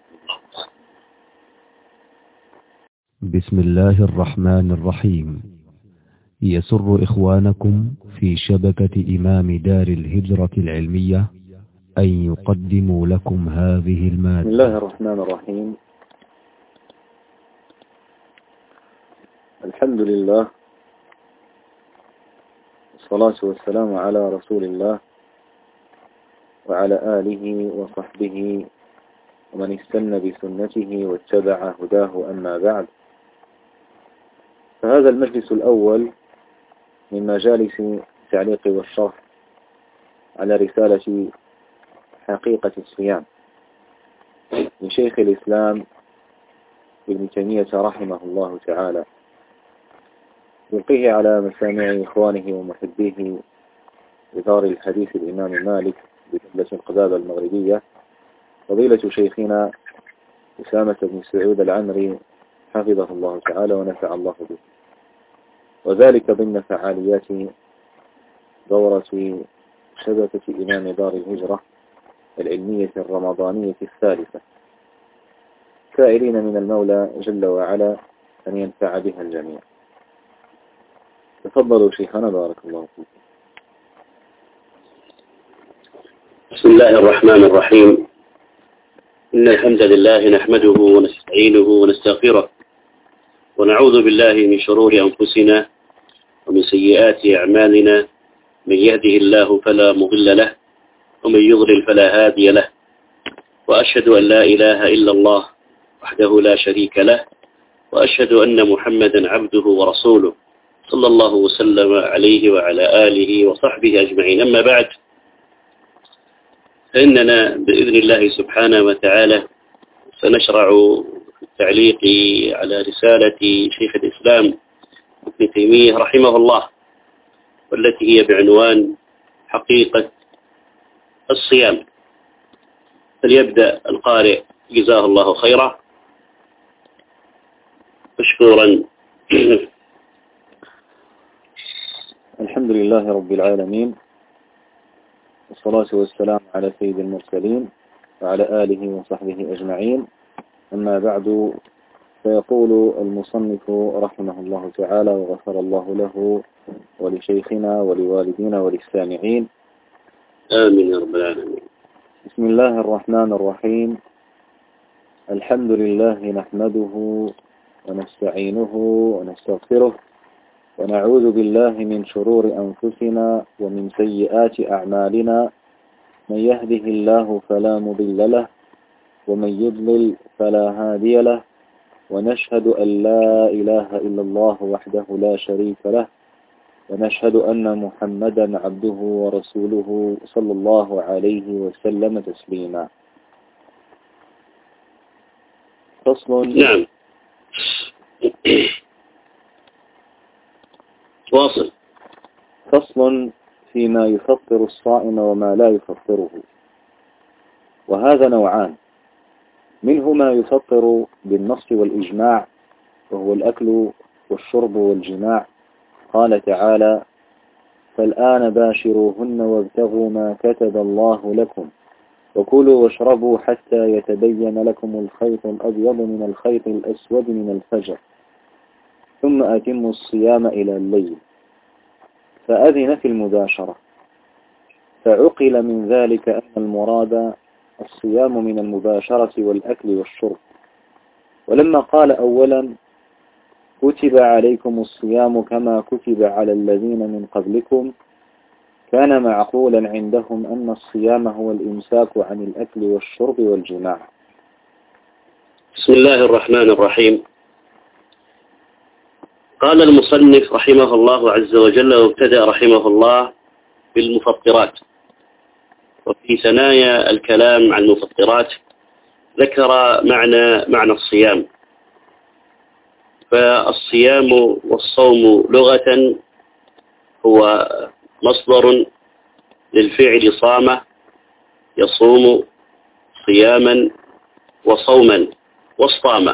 بسم الله الرحمن الرحيم. يسر إخوانكم في شبكة إمام دار الهجرة العلمية أن يقدموا لكم هذه المادة. بسم الله الرحمن الرحيم. الحمد لله والصلاة والسلام على رسول الله وعلى آله وصحبه ومن استنى بسنته واتبع هداه، أما بعد. فهذا المجلس الأول من مجالس التعليق والشرح على رسالة حقيقة الصيام من شيخ الإسلام ابن تيمية رحمه الله تعالى، يلقيه على مسامع إخوانه ومحبيه بدار الحديث الإمام مالك بدولة القذابة المغربية، فضيلة شيخنا أسامة بن سعود العمري حفظه الله تعالى ونفع الله به، وذلك ضمن فعاليات دورة شبكة إمام دار الهجرة العلمية الرمضانية الثالثة، سائلين من المولى جل وعلا أن ينفع بها الجميع. تفضلوا شيخنا بارك الله فيكم. بسم الله الرحمن الرحيم. إن الحمد لله نحمده ونستعينه ونستغفره، ونعوذ بالله من شرور أنفسنا ومن سيئات أعمالنا، من يهده الله فلا مضل له ومن يضلل فلا هادي له، وأشهد أن لا إله إلا الله وحده لا شريك له، وأشهد أن محمدا عبده ورسوله صلى الله وسلم عليه وعلى آله وصحبه أجمعين. أما بعد، فإننا بإذن الله سبحانه وتعالى سنشرع تعليقي على رسالة شيخ الإسلام ابن تيمية رحمه الله، والتي هي بعنوان حقيقة الصيام. فليبدأ القارئ جزاه الله خيرا مشكورا. الحمد لله رب العالمين، والصلاة والسلام على سيد المرسلين وعلى آله وصحبه أجمعين. أما بعد، فيقول المصنف رحمه الله تعالى وغفر الله له ولشيخنا ولوالدينا وللسامعين، آمين يا رب العالمين. بسم الله الرحمن الرحيم. الحمد لله نحمده ونستعينه ونستغفره ونعوذ بالله من شرور أنفسنا ومن سيئات أعمالنا، من يهده الله فلا مضل له ومن يضلل فلا هادي له، ونشهد أن لا إله إلا الله وحده لا شريك له، ونشهد أن محمدا عبده ورسوله صلى الله عليه وسلم تسليما. فصل. نعم. واصل. فصل فيما يفطر الصائم وما لا يفطره. وهذا نوعان، منه ما يفطر بالنص والإجماع، وهو الأكل والشرب والجماع. قال تعالى: فالآن باشروهن وابتغوا ما كتب الله لكم وكلوا واشربوا حتى يتبين لكم الخيط الأبيض من الخيط الأسود من الفجر ثم أتموا الصيام إلى الليل. فأذن في المباشرة، فعقل من ذلك أن المراد الصيام من المباشرة والأكل والشرب. ولما قال أولا: كتب عليكم الصيام كما كتب على الذين من قبلكم، كان معقولا عندهم أن الصيام هو الإمساك عن الأكل والشرب والجماع. بسم الله الرحمن الرحيم. قال المصنف رحمه الله عز وجل، وابتدأ رحمه الله بالمفطرات، وفي ثنايا الكلام عن المفطرات ذكر معنى معنى الصيام. فالصيام والصوم لغة هو مصدر للفعل صام يصوم صياما وصوما واصطام،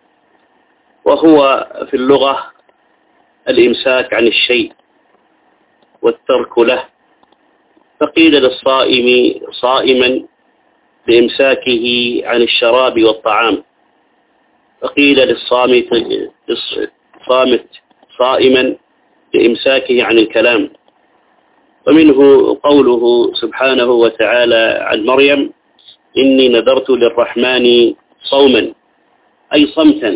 وهو في اللغة الإمساك عن الشيء والترك له. فقيل للصائم صائما بإمساكه عن الشراب والطعام، وقيل للصامت صامت صائما بإمساكه عن الكلام. ومنه قوله سبحانه وتعالى عن مريم: إني نذرت للرحمن صوما، أي صمتا.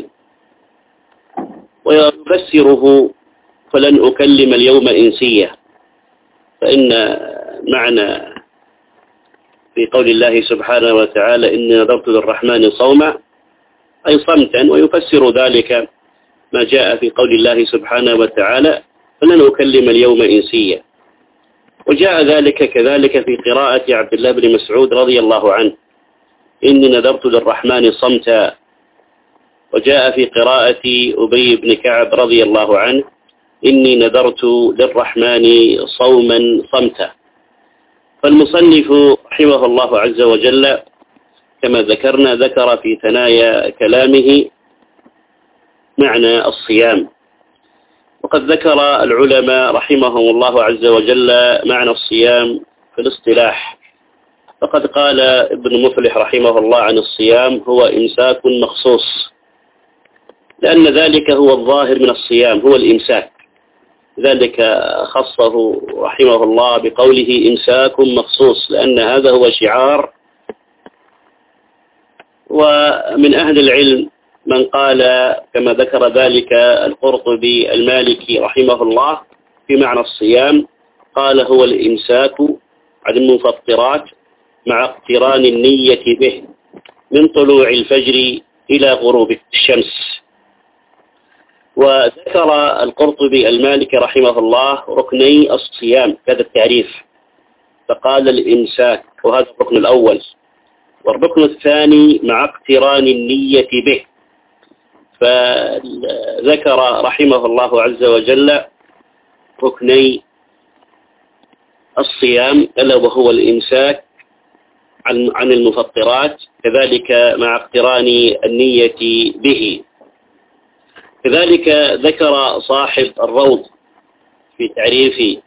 ويفسره: فلن أكلم اليوم إنسيا. فإن معنى في قول الله سبحانه وتعالى إني نذرت للرحمن صوما أي صمتا، ويفسر ذلك ما جاء في قول الله سبحانه وتعالى فلن أكلم اليوم إنسيا. وجاء ذلك كذلك في قراءة عبد الله بن مسعود رضي الله عنه: إني نذرت للرحمن صمتا. وجاء في قراءة أبي بن كعب رضي الله عنه: إني نذرت للرحمن صوما صمتا. فالمصنف رحمه الله عز وجل كما ذكرنا ذكر في ثنايا كلامه معنى الصيام. وقد ذكر العلماء رحمهم الله عز وجل معنى الصيام في الاصطلاح. فقد قال ابن مفلح رحمه الله عن الصيام: هو إمساك مخصوص، لأن ذلك هو الظاهر من الصيام، هو الإمساك. ذلك خصه رحمه الله بقوله إمساك مخصوص، لأن هذا هو شعار. ومن أهل العلم من قال كما ذكر ذلك القرطبي المالكي رحمه الله في معنى الصيام، قال: هو الإمساك عن المفطرات مع اقتران النية به من طلوع الفجر إلى غروب الشمس. وذكر القرطبي المالكي رحمه الله ركني الصيام هذا التعريف، فقال: الإمساك، وهذا الركن الأول. والركن الثاني مع اقتران النية به، فذكر رحمه الله عز وجل ركني الصيام ألا وهو الإمساك عن عن المفطرات، كذلك مع اقتران النية به. كذلك ذكر صاحب الروض في تعريف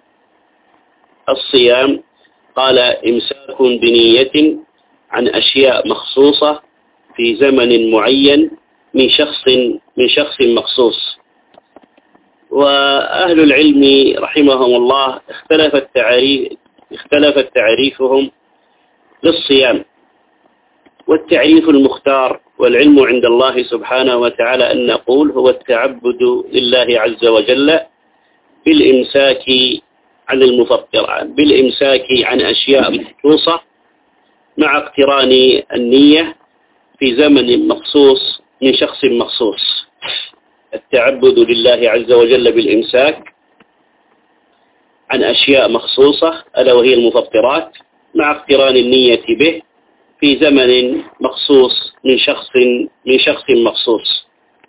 الصيام قال: إمساك بنية عن أشياء مخصوصة في زمن معين من شخص من شخص مخصوص. وأهل العلم رحمهم الله اختلف التعريف اختلفت تعريفهم للصيام، والتعريف المختار والعلم عند الله سبحانه وتعالى أن نقول هو التعبد لله عز وجل بالإمساك عن المفطرات، بالإمساك عن أشياء مخصوصة مع اقتران النية في زمن مخصوص من شخص مخصوص. التعبد لله عز وجل بالإمساك عن أشياء مخصوصة ألا وهي المفطرات مع اقتران النية به في زمن مخصوص من شخص من شخص مخصوص.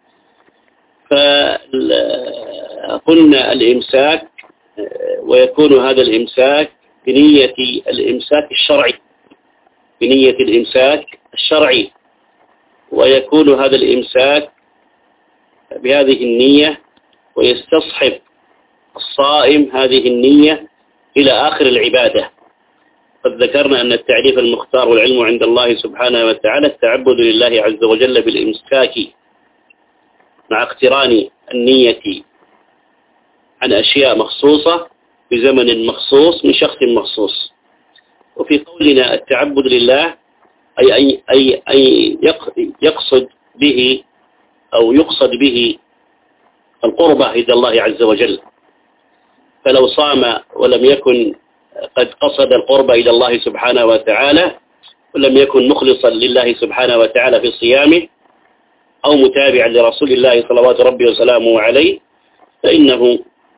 فقلنا الإمساك، ويكون هذا الإمساك بنية الإمساك الشرعي بنية الإمساك الشرعي ويكون هذا الإمساك بهذه النية، ويستصحب الصائم هذه النية إلى آخر العبادة. قد ذكرنا أن التعريف المختار والعلم عند الله سبحانه وتعالى التعبد لله عز وجل بالإمساك مع اقتران النية عن أشياء مخصوصة في زمن مخصوص من شخص مخصوص. وفي قولنا التعبد لله أي, أي, أي, أي يقصد به أو يقصد به القربة إلى الله عز وجل. فلو صام ولم يكن قد قصد القربة إلى الله سبحانه وتعالى ولم يكن مخلصا لله سبحانه وتعالى في صيامه أو متابعا لرسول الله صلوات ربي وسلامه عليه، فإنه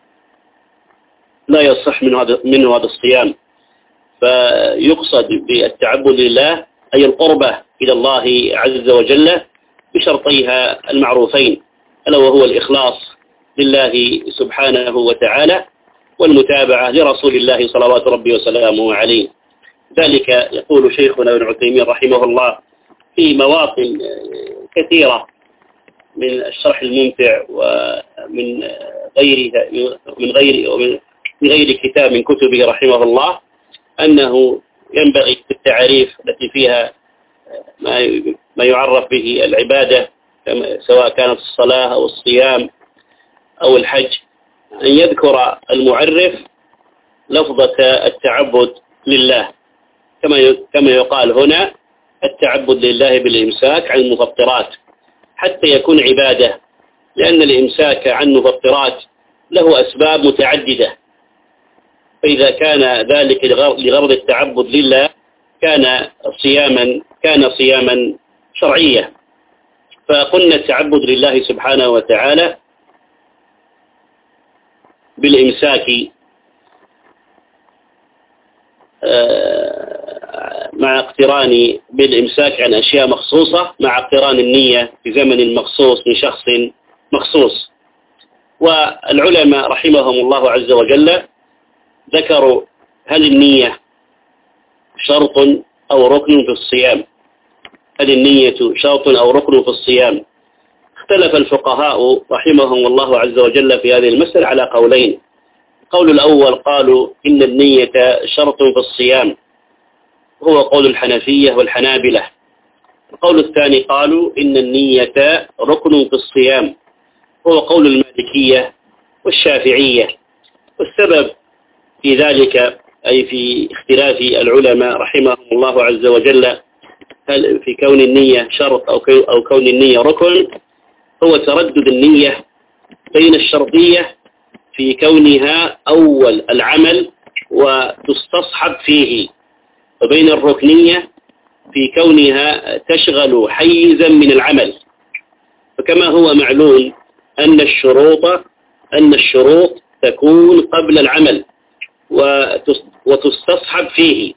لا يصح منه هذا منه هذا الصيام. فيقصد بالتعبد لله أي القربة إلى الله عز وجل بشرطيها المعروفين، ألا وهو الإخلاص لله سبحانه وتعالى والمتابعة لرسول الله صلوات ربي وسلامه عليه. ذلك يقول شيخنا ابن عثيمين رحمه الله في مواطن كثيرة من الشرح الممتع ومن غيرها من غير ومن غير كتاب من كتبه رحمه الله أنه ينبغي في التعريف التي فيها ما ما يعرف به العبادة سواء كانت الصلاة أو الصيام أو الحج أن يذكر المعرف لفظة التعبد لله، كما كما يقال هنا التعبد لله بالإمساك عن المفطرات حتى يكون عبادة، لأن الإمساك عن المفطرات له أسباب متعددة. فإذا كان ذلك لغرض التعبد لله كان صياما كان صياما شرعيا. فقلنا التعبد لله سبحانه وتعالى بالإمساك مع اقتران بالإمساك عن أشياء مخصوصة مع اقتران النية في زمن مخصوص من شخص مخصوص. والعلماء رحمهم الله عز وجل ذكروا هل النية شرط أو ركن في الصيام هل النية شرط أو ركن في الصيام. اختلف الفقهاء رحمهم الله عز وجل في هذه المسألة على قولين. القول الأول قالوا إن النية شرط في الصيام، هو قول الحنفية والحنابلة. القول الثاني قالوا إن النية ركن في الصيام، هو قول المالكية والشافعية. والسبب في ذلك أي في اختلاف العلماء رحمهم الله عز وجل هل في كون النية شرط أو كون النية ركن هو تردد النية بين الشرطية في كونها أول العمل وتستصحب فيه، وبين الركنية في كونها تشغل حيزا من العمل. فكما هو معلوم أن الشروط أن الشروط تكون قبل العمل وتستصحب فيه،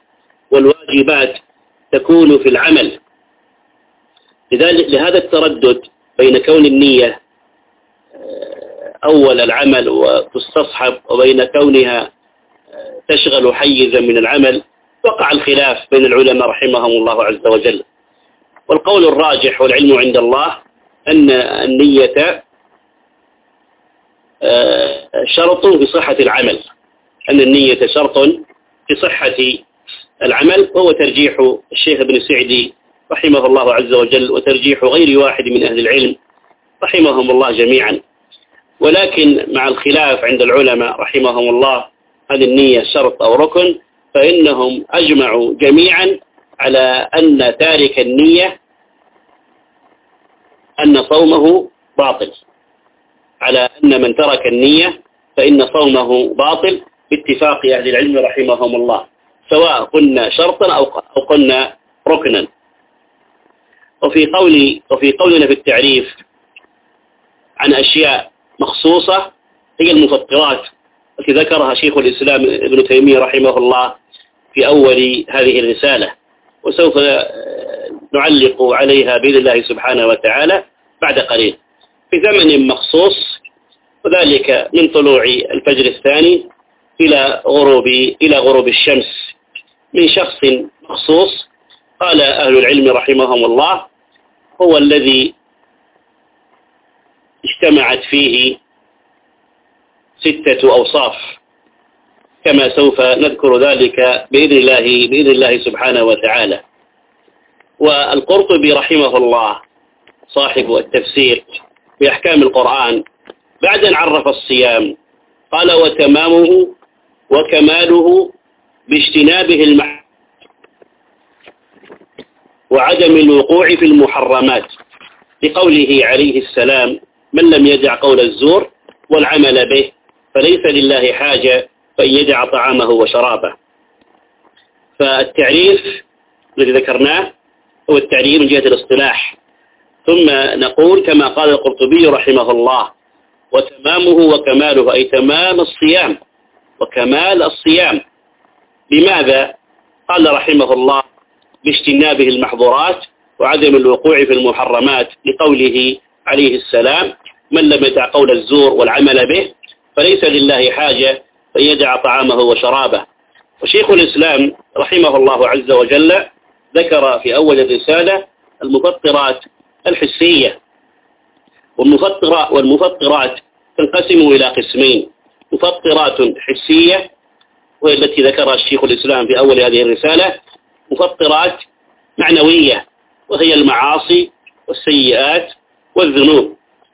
والواجبات تكون في العمل. لذلك لهذا التردد بين كون النية أول العمل وتستصحب وبين كونها تشغل حيزا من العمل، وقع الخلاف بين العلماء رحمهم الله عز وجل. والقول الراجح والعلم عند الله أن النية شرط في صحة العمل، أن النية شرط في صحة العمل، وهو ترجيح الشيخ ابن سعدي رحمه الله عز وجل وترجيح غير واحد من أهل العلم رحمهم الله جميعا. ولكن مع الخلاف عند العلماء رحمهم الله هل النية شرط أو ركن، فإنهم أجمعوا جميعا على أن تارك النية أن صومه باطل، على أن من ترك النية فإن صومه باطل باتفاق أهل العلم رحمهم الله، سواء قلنا شرطا أو قلنا ركنا. وفي قولي وفي قولنا في التعريف عن أشياء مخصوصة هي المفطرات التي ذكرها شيخ الإسلام ابن تيمية رحمه الله في أول هذه الرسالة، وسوف نعلق عليها بإذن الله سبحانه وتعالى بعد قليل. في زمن مخصوص، وذلك من طلوع الفجر الثاني إلى غروب إلى غروب الشمس، من شخص مخصوص قال أهل العلم رحمهم الله هو الذي اجتمعت فيه ستة أوصاف، كما سوف نذكر ذلك بإذن الله بإذن الله سبحانه وتعالى. والقرطبي رحمه الله صاحب التفسير بأحكام القرآن بعد أن عرف الصيام قال وتمامه وكماله باجتنابه المحرمات وعدم الوقوع في المحرمات، لقوله عليه السلام من لم يدع قول الزور والعمل به فليس لله حاجة فإن يدع طعامه وشرابه. فالتعريف الذي ذكرناه هو التعريف من جهة الاصطلاح، ثم نقول كما قال القرطبي رحمه الله وتمامه وكماله أي تمام الصيام وكمال الصيام. لماذا؟ قال رحمه الله باجتنابه المحظورات وعدم الوقوع في المحرمات، لقوله عليه السلام من لم يدع قول الزور والعمل به فليس لله حاجة فإن يدع طعامه وشرابه. وشيخ الإسلام رحمه الله عز وجل ذكر في أول الرسالة المفطرات الحسية، والمفطرات والمفطرات تنقسم إلى قسمين: مفطرات حسية وهي التي ذكرها الشيخ الإسلام في أول هذه الرسالة، مفطرات معنوية وهي المعاصي والسيئات والذنوب.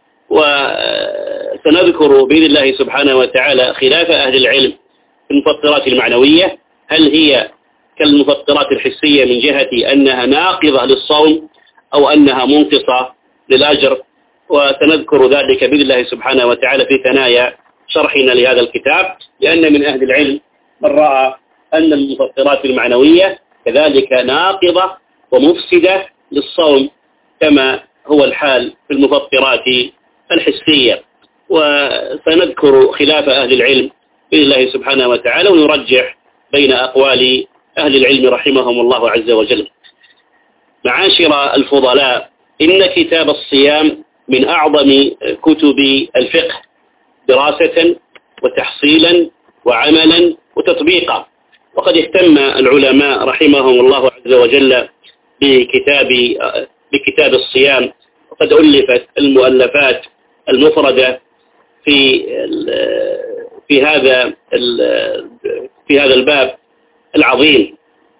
وسنذكر بإذن الله سبحانه وتعالى خلاف أهل العلم في المفطرات المعنوية، هل هي كالمفطرات الحسية من جهة أنها ناقضة للصوم أو أنها منقصة للأجر، وسنذكر ذلك بإذن الله سبحانه وتعالى في ثنايا شرحنا لهذا الكتاب، لأن من أهل العلم من رأى أن المفطرات المعنوية كذلك ناقضة ومفسدة للصوم كما هو الحال في المفطرات الحسية. وسنذكر خلاف أهل العلم بإذن الله سبحانه وتعالى ونرجح بين أقوال أهل العلم رحمهم الله عز وجل. معاشر الفضلاء، إن كتاب الصيام من أعظم كتب الفقه دراسة وتحصيلا وعملا وتطبيقا، وقد اهتم العلماء رحمهم الله عز وجل بكتاب بكتاب الصيام، وقد ألفت المؤلفات المفردة في في هذا في هذا الباب العظيم.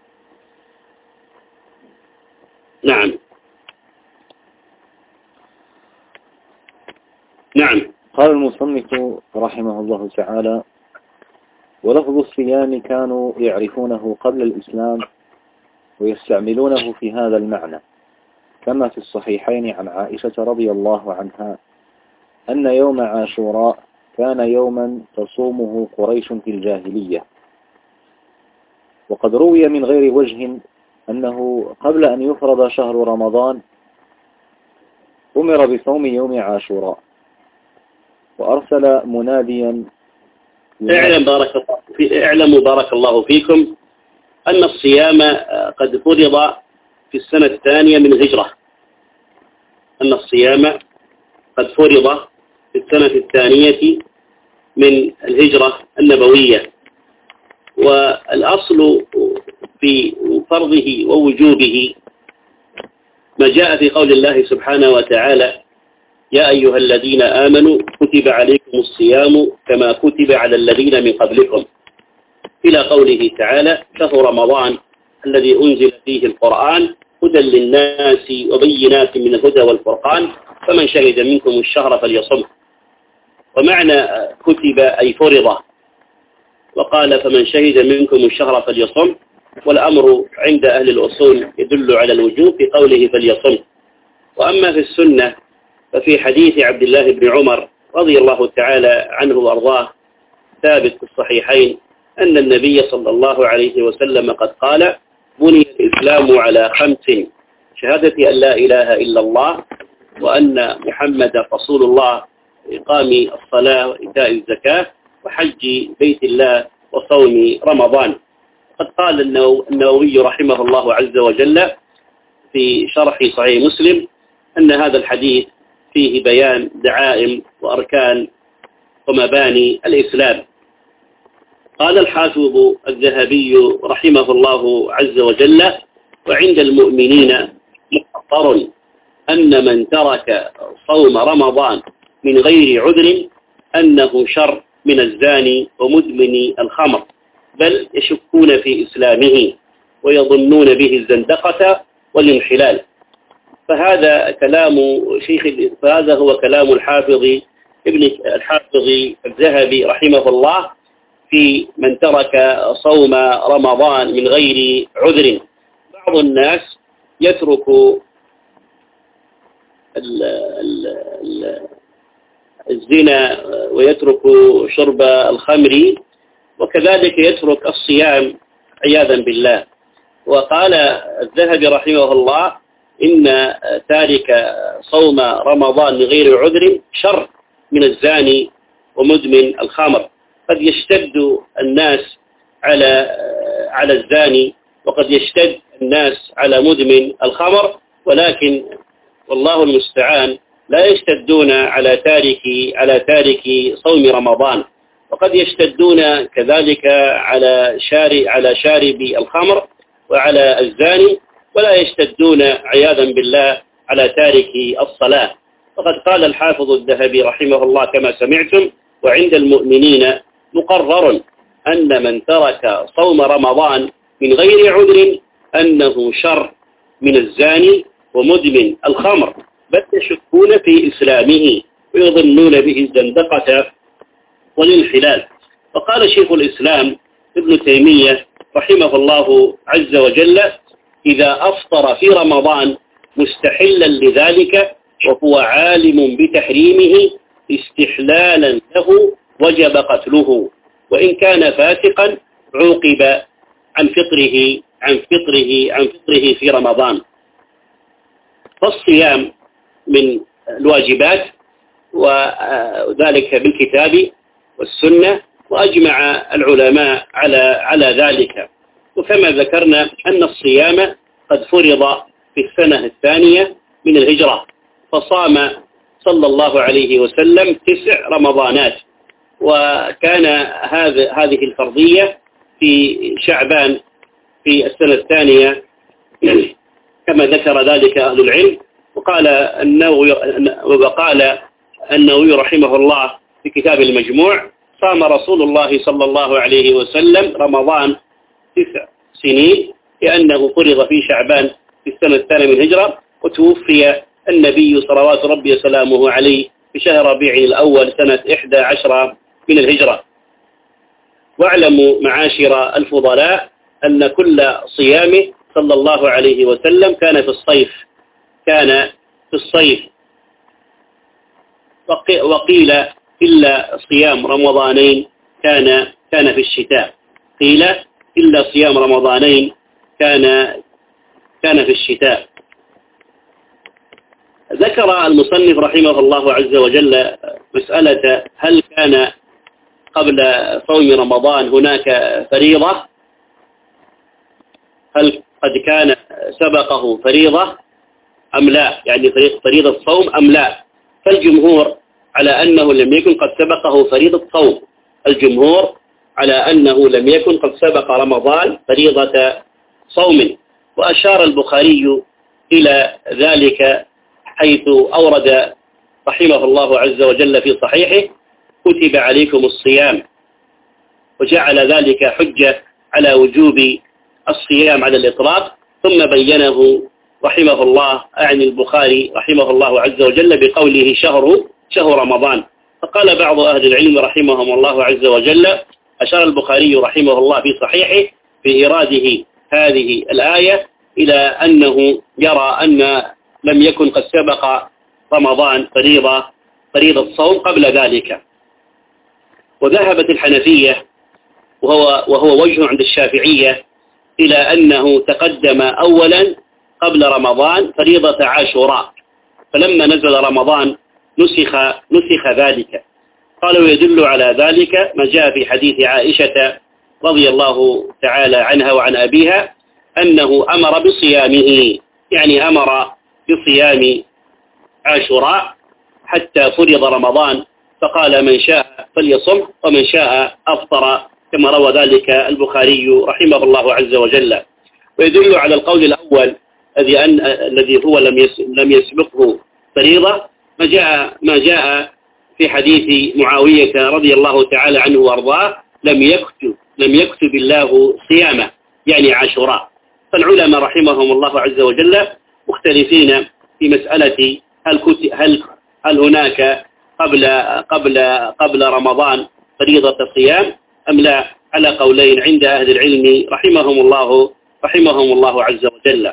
نعم نعم قال المصنف رحمه الله تعالى: ولفظ الصيام كانوا يعرفونه قبل الإسلام ويستعملونه في هذا المعنى، كما في الصحيحين عن عائشة رضي الله عنها أن يوم عاشوراء كان يوما تصومه قريش في الجاهلية. وقد روي من غير وجه أنه قبل أن يفرض شهر رمضان أمر بصوم يوم عاشوراء، وأرسل مناديا اعلم بارك الله في اعلموا بارك الله فيكم أن الصيام قد فرض في السنة الثانية من الهجرة، أن الصيام قد فرض في السنة الثانية من الهجرة النبوية. والأصل في فرضه ووجوبه ما جاء في قول الله سبحانه وتعالى: يا أيها الذين آمنوا كتب عليكم الصيام كما كتب على الذين من قبلكم، إلى قوله تعالى: شهر رمضان الذي أنزل فيه القرآن هدى للناس وبينات من الهدى والفرقان فمن شهد منكم الشهر فليصم. ومعنى كتب أي فرض، وقال فمن شهد منكم الشهر فليصم، والأمر عند أهل الأصول يدل على الوجوب في قوله فليصم. وأما في السنة ففي حديث عبد الله بن عمر رضي الله تعالى عنه وأرضاه ثابت في الصحيحين أن النبي صلى الله عليه وسلم قد قال: بني الإسلام على خمس: شهادة أن لا إله إلا الله وأن محمد رسول الله، إقام الصلاة وإيتاء الزكاة وحج بيت الله وصوم رمضان. قد قال النووي رحمه الله عز وجل في شرح صحيح مسلم أن هذا الحديث فيه بيان دعائم وأركان ومباني الإسلام. قال الحافظ الذهبي رحمه الله عز وجل: وعند المؤمنين محقر أن من ترك صوم رمضان من غير عذر أنه شر من الزاني ومدمن الخمر، بل يشكون في إسلامه ويظنون به الزندقة والانحلال. فهذا كلام شيخ فهذا هو كلام الحافظ ابن الحافظ الذهبي رحمه الله في من ترك صوم رمضان من غير عذر. بعض الناس يترك ال ال ال الزنا ويترك شرب الخمر وكذلك يترك الصيام عياذا بالله. وقال الذهبي رحمه الله: إن تارك صوم رمضان من غير عذر شر من الزاني ومدمن الخمر. قد يشتد الناس على على الزاني وقد يشتد الناس على مدمن الخمر، ولكن والله المستعان لا يشتدون على تارك على تارك صوم رمضان، وقد يشتدون كذلك على شارب على شارب الخمر وعلى الزاني، ولا يشتدون عياذا بالله على تارك الصلاة. وقد قال الحافظ الذهبي رحمه الله كما سمعتم: وعند المؤمنين مقرر أن من ترك صوم رمضان من غير عذر أنه شر من الزاني ومدمن الخمر، بل يشكون في إسلامه ويظنون به الزندقة والانحلال. وقال شيخ الإسلام ابن تيمية رحمه الله عز وجل: إذا أفطر في رمضان مستحلا لذلك وهو عالم بتحريمه استحلالا له وجب قتله، وإن كان فاسقا عوقب عن فطره عن فطره عن فطره في رمضان. فالصيام من الواجبات وذلك بالكتاب والسنة، وأجمع العلماء على على ذلك. وكما ذكرنا أن الصيام قد فرض في السنة الثانية من الهجرة، فصام صلى الله عليه وسلم تسع رمضانات، وكان هذا هذه الفرضية في شعبان في السنة الثانية كما ذكر ذلك أهل العلم. وقال النووي وقال النووي رحمه الله في كتاب المجموع: صام رسول الله صلى الله عليه وسلم رمضان تسع سنين لأنه فرض في شعبان في السنة الثانية من الهجرة، وتوفي النبي صلوات ربي وسلامه عليه في شهر ربيع الأول سنة إحدى عشرة من الهجرة. واعلموا معاشر الفضلاء أن كل صيامه صلى الله عليه وسلم كان في الصيف كان في الصيف وقيل إلا صيام رمضانين كان كان في الشتاء قيل إلا صيام رمضانين كان كان في الشتاء. ذكر المصنف رحمه الله عز وجل مسألة: هل كان قبل صوم رمضان هناك فريضة؟ هل قد كان سبقه فريضة أم لا؟ يعني فريضة صوم أم لا؟ فالجمهور على أنه لم يكن قد سبقه فريضة صوم، الجمهور على أنه لم يكن قد سبق رمضان فريضة صوم. وأشار البخاري إلى ذلك حيث أورد رحمه الله عز وجل في صحيحه كتب عليكم الصيام، وجعل ذلك حجة على وجوب الصيام على الإطلاق، ثم بينه رحمه الله أعني البخاري رحمه الله عز وجل بقوله شهر شهر رمضان. فقال بعض أهل العلم رحمهم الله عز وجل أشار البخاري رحمه الله في صحيحه في إيراده هذه الآية إلى أنه يرى أن لم يكن قد سبق رمضان فريضة فريضة صوم قبل ذلك. وذهبت الحنفية وهو, وهو وجه عند الشافعية إلى أنه تقدم أولا قبل رمضان فريضة عاشوراء، فلما نزل رمضان نسخ, نسخ ذلك. قالوا يدل على ذلك ما جاء في حديث عائشة رضي الله تعالى عنها وعن أبيها أنه أمر بصيامه، يعني أمر بصيام عاشوراء حتى فرض رمضان، فقال من شاء فليصم ومن شاء أفطر، كما روى ذلك البخاري رحمه الله عز وجل. ويدل على القول الأول الذي هو لم يسبقه فريضة ما جاء ما جاء في حديث معاوية رضي الله تعالى عنه وارضاه لم يكتب لم يكتب الله صيامه، يعني عاشوراء. فالعلماء رحمهم الله عز وجل مختلفين في مسألة هل هل هل هناك قبل قبل قبل رمضان فريضة الصيام أم لا، على قولين عند أهل العلم رحمهم الله رحمهم الله عز وجل.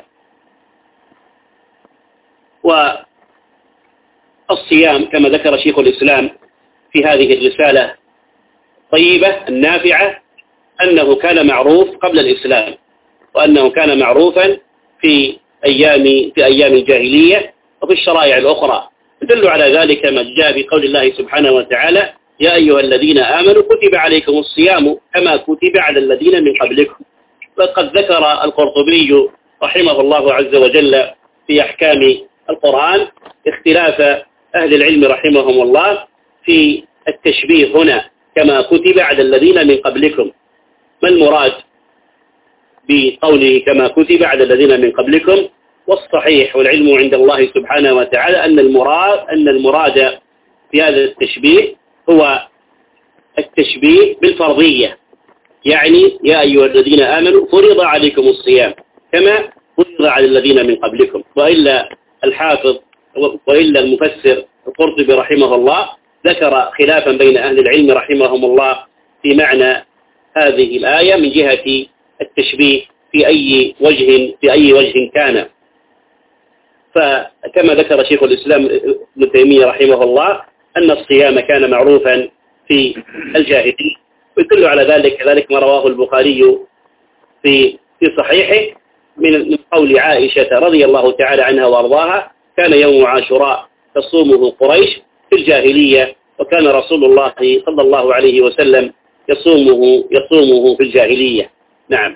والصيام كما ذكر شيخ الإسلام في هذه الرسالة طيبة النافعة أنه كان معروف قبل الإسلام، وأنه كان معروفا في أيام في أيام الجاهلية وفي الشرائع الأخرى. يدل على ذلك ما جاء في قول الله سبحانه وتعالى يا أيها الذين آمنوا كتب عليكم الصيام كما كتب على الذين من قبلكم. وقد ذكر القرطبي رحمه الله عز وجل في أحكام القرآن اختلاف أهل العلم رحمهم الله في التشبيه هنا كما كتب على الذين من قبلكم. ما المراد بقوله كما كتب على الذين من قبلكم؟ والصحيح والعلم عند الله سبحانه وتعالى أن المراد أن المراد في هذا التشبيه هو التشبيه بالفرضية، يعني يا أيها الذين آمنوا فرض عليكم الصيام كما فرض على الذين من قبلكم. وإلا الحافظ وإلا المفسر القرطبي رحمه الله ذكر خلافا بين أهل العلم رحمهم الله في معنى هذه الآية من جهة التشبيه في أي وجه في أي وجه كان. فكما ذكر شيخ الإسلام ابن تيمية رحمه الله أن الصيام كان معروفا في الجاهلية، ويدل على ذلك كذلك ما رواه البخاري في في صحيحه من قول عائشة رضي الله تعالى عنها وارضاها كان يوم عاشوراء تصومه قريش في الجاهلية، وكان رسول الله صلى الله عليه وسلم يصومه يصومه في الجاهلية. نعم.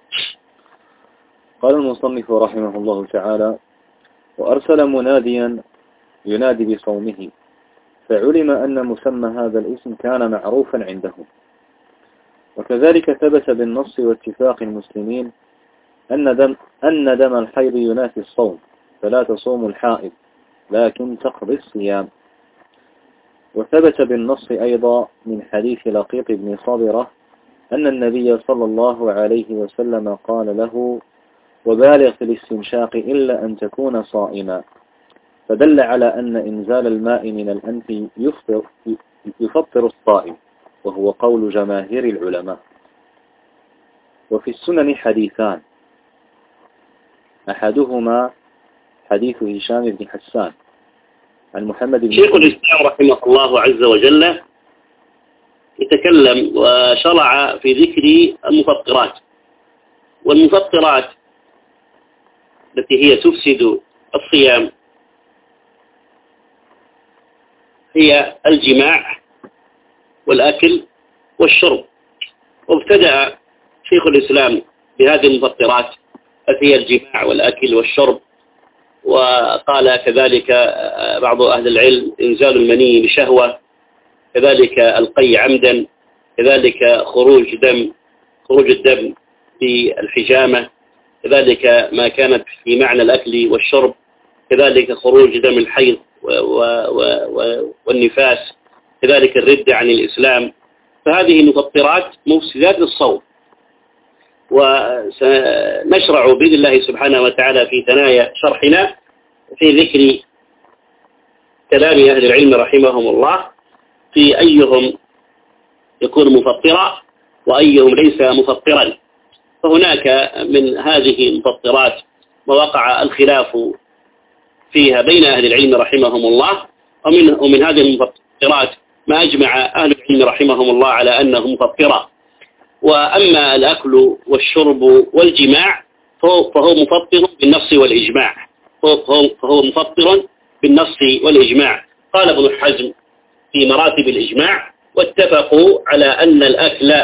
قال المصنف رحمه الله تعالى وأرسل مناديا ينادي بصومه، فعلم أن مسمى هذا الاسم كان معروفا عندهم. وكذلك ثبت بالنص واتفاق المسلمين أن دم, أن دم الحيض ينافي الصوم، فلا تصوم الحائض لكن تقضي الصيام. وثبت بالنص أيضا من حديث لقيط بن صابرة أن النبي صلى الله عليه وسلم قال له وبالغ في الاستنشاق إلا أن تكون صائما، فدل على أن إنزال الماء من الأنف يفطر, يفطر الصائم، وهو قول جماهير العلماء. وفي السنن حديثان، أحدهما حديث هشام بن حسان عن محمد بن شيخ الإسلام رحمه الله عز وجل يتكلم وشرع في ذكر المفطرات، والمفطرات التي هي تفسد الصيام هي الجماع والأكل والشرب. وابتدأ شيخ الإسلام بهذه المفطرات التي هي الجماع والأكل والشرب وقال كذلك بعض أهل العلم إنزال المني بشهوة، كذلك القي عمدا، كذلك خروج دم خروج الدم بالحجامة، كذلك ما كانت في معنى الأكل والشرب، كذلك خروج دم الحيض والنفاس، كذلك الردة عن الإسلام. فهذه المفطرات مفسدات للصوم. وسنشرع بإذن الله سبحانه وتعالى في ثنايا شرحنا في ذكر كلام أهل العلم رحمهم الله في أيهم يكون مفطرا وأيهم ليس مفطرا. فهناك من هذه المفطرات ما وقع الخلاف فيها بين أهل العلم رحمهم الله، ومن, ومن هذه المفطرات ما أجمع أهل العلم رحمهم الله على أنه مفطرة. وأما الأكل والشرب والجماع فهو, فهو مفطر بالنص والإجماع فهو, فهو مفطر بالنص والإجماع. قال ابن حزم في مراتب الإجماع: واتفقوا على أن الأكل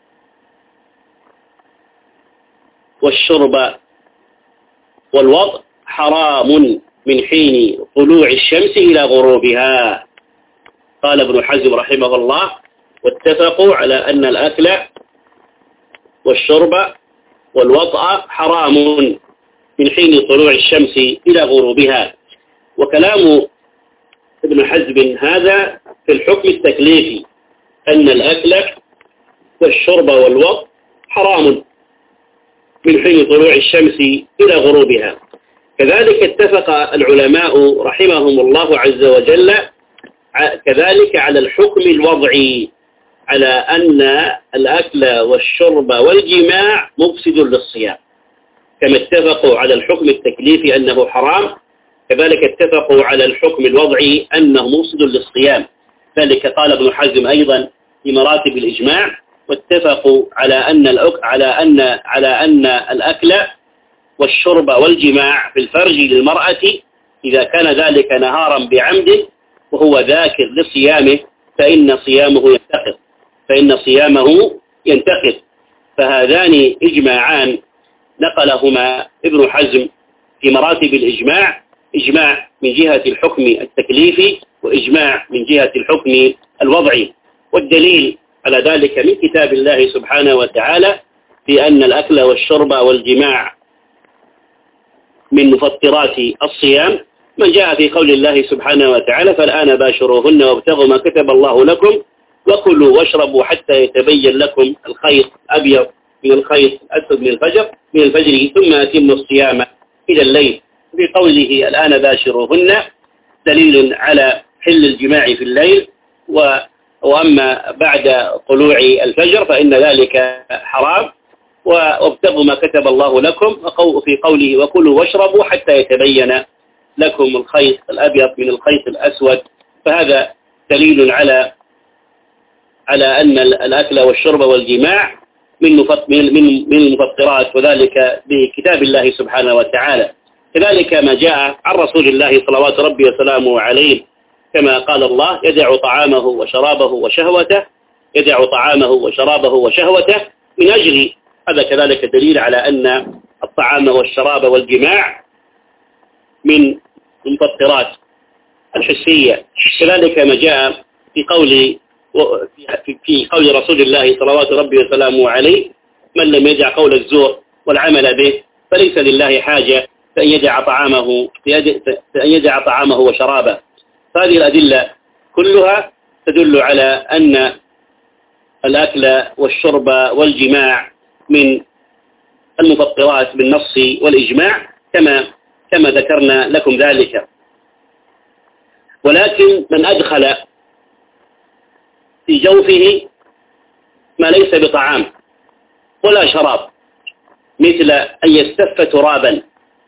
والشرب والوضع حرام من حين طلوع الشمس إلى غروبها. قال ابن حزم رحمه الله: واتفقوا على أن الأكل والشرب والوطأ حرام من حين طلوع الشمس إلى غروبها. وكلام ابن حزم هذا في الحكم التكليفي، أن الأكل والشرب والوطأ حرام من حين طلوع الشمس إلى غروبها. كذلك اتفق العلماء رحمهم الله عز وجل كذلك على الحكم الوضعي، على أن الأكل والشرب والجماع مفسد للصيام. كما اتفقوا على الحكم التكليفي أنه حرام، كذلك اتفقوا على الحكم الوضعي أنه مفسد للصيام. ذلك قال ابن حزم أيضا في مراتب الإجماع: واتفقوا على أن الأك... على أن على أن الأكل والشرب والجماع في الفرج للمرأة إذا كان ذلك نهارا بعمد وهو ذاكر لصيامه فإن صيامه ينتقض فإن صيامه ينتقض. فهذان إجماعان نقلهما ابن حزم في مراتب الإجماع: إجماع من جهة الحكم التكليفي، وإجماع من جهة الحكم الوضعي. والدليل على ذلك من كتاب الله سبحانه وتعالى في أن الأكل والشرب والجماع من مفطرات الصيام، من جاء في قول الله سبحانه وتعالى: فالآن باشروهن وابتغوا ما كتب الله لكم وكلوا واشربوا حتى يتبين لكم الخيط الأبيض من الخيط الأسود من الفجر من الفجر ثم أتموا الصيام إلى الليل. في قوله الآن باشروهن دليل على حل الجماع في الليل، و وأما بعد طلوع الفجر فإن ذلك حرام. وابتغوا ما كتب الله لكم، وفي قوله وكلوا واشربوا حتى يتبين لكم الخيط الأبيض من الخيط الأسود. فهذا دليل على على أن الأكل والشرب والجماع من من من المفطرات، وذلك بكتاب الله سبحانه وتعالى. كذلك ما جاء عن رسول الله صلوات ربي وسلامه عليه، كما قال الله: يدع طعامه وشرابه وشهوته يدع طعامه وشرابه وشهوته من أجل. هذا كذلك دليل على أن الطعام والشراب والجماع من المفطرات الحسية. كذلك ما جاء في قول في قول رسول الله صلوات ربي وسلامه عليه: من لم يدع قول الزور والعمل به فليس لله حاجة فأن يدع طعامه فأن يدع طعامه وشرابه. هذه الأدلة كلها تدل على أن الأكل والشرب والجماع من المفطرات بالنص والإجماع، كما كما ذكرنا لكم ذلك. ولكن من أدخل في جوفه ما ليس بطعام ولا شراب، مثل أن يستف ترابا،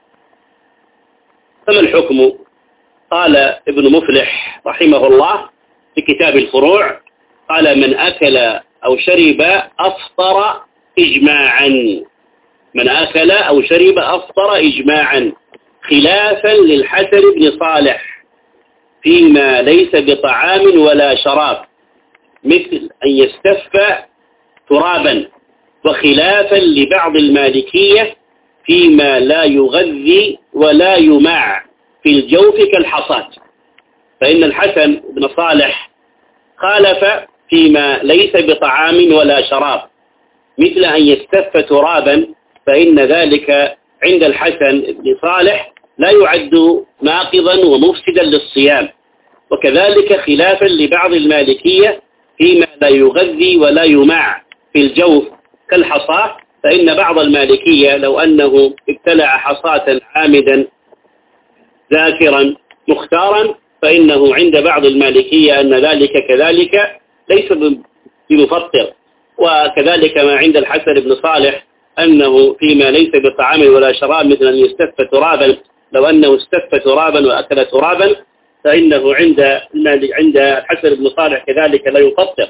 فما الحكم؟ قال ابن مفلح رحمه الله في كتاب الفروع: قال: من أكل أو شرب أفطر إجماعا من أكل أو شرب أفطر إجماعا، خلافا للحسن بن صالح فيما ليس بطعام ولا شراب، مثل أن يستف ترابا، وخلافا لبعض المالكية فيما لا يغذي ولا يماع، في الجوف كالحصاة. فإن الحسن بن صالح خالف فيما ليس بطعام ولا شراب، مثل أن يستف ترابا، فإن ذلك عند الحسن بن صالح لا يعد ناقضا ومفسدا للصيام. وكذلك خلافا لبعض المالكية فيما لا يغذي ولا يماع في الجوف كالحصاة، فإن بعض المالكية لو أنه ابتلع حصاة عامدا ذاكرا مختارا، فإنه عند بعض المالكية أن ذلك كذلك ليس بمفطر. وكذلك ما عند الحسن بن صالح أنه فيما ليس بطعام ولا شراب، مثل أن يستف ترابا، لو أنه استف ترابا وأكل ترابا، فإنه عند عند الحسن بن صالح كذلك لا يفطر.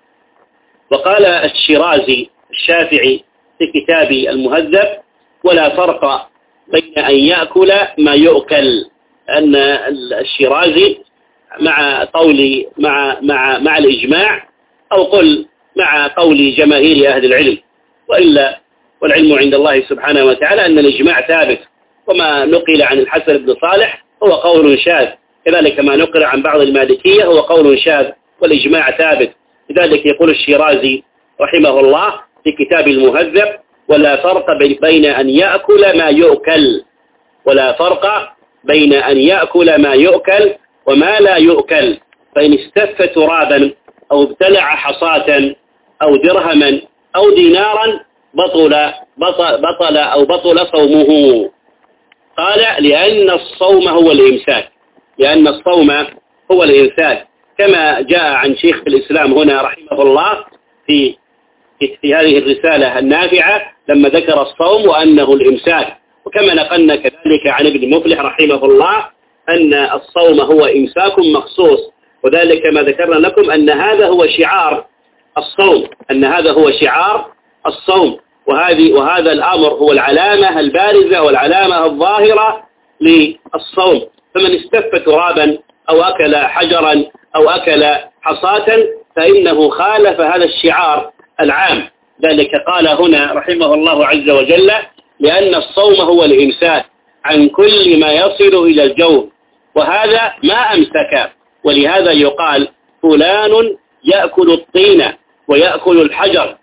وقال الشيرازي الشافعي في كتاب المهذب: ولا فرق بين أن يأكل ما يؤكل. أن الشيرازي مع قول مع مع مع الإجماع، أو قل مع قول جماهير أهل العلم، وإلا والعلم عند الله سبحانه وتعالى أن الإجماع ثابت، وما نقل عن الحسن بن صالح هو قول شاذ، كذلك ما نقل عن بعض المالكية هو قول شاذ، والإجماع ثابت. لذلك يقول الشيرازي رحمه الله في كتاب المهذب: ولا فرق بين أن يأكل ما يؤكل ولا فرق بين أن يأكل ما يؤكل وما لا يؤكل، فإن استف ترابا أو ابتلع حصاة أو درهما أو دينارا بطل بطل, بطل أو بطل صومه. قال: لأن الصوم هو الإمساك، لأن الصوم هو الإمساك، كما جاء عن شيخ الإسلام هنا رحمه الله في في هذه الرسالة النافعة لما ذكر الصوم وأنه الإمساك، وكما نقلنا كذلك عن ابن مفلح رحمه الله أن الصوم هو إمساك مخصوص، وذلك ما ذكرنا لكم أن هذا هو شعار الصوم، أن هذا هو شعار الصوم، وهذه وهذا الأمر هو العلامة البارزة والعلامة الظاهرة للصوم. فمن استف ترابا أو أكل حجرا أو أكل حصاة فإنه خالف هذا الشعار العام. ذلك قال هنا رحمه الله عز وجل: لأن الصوم هو الإمساك عن كل ما يصل إلى الجوف، وهذا ما أمسك. ولهذا يقال: فلان يأكل الطين ويأكل الحجر،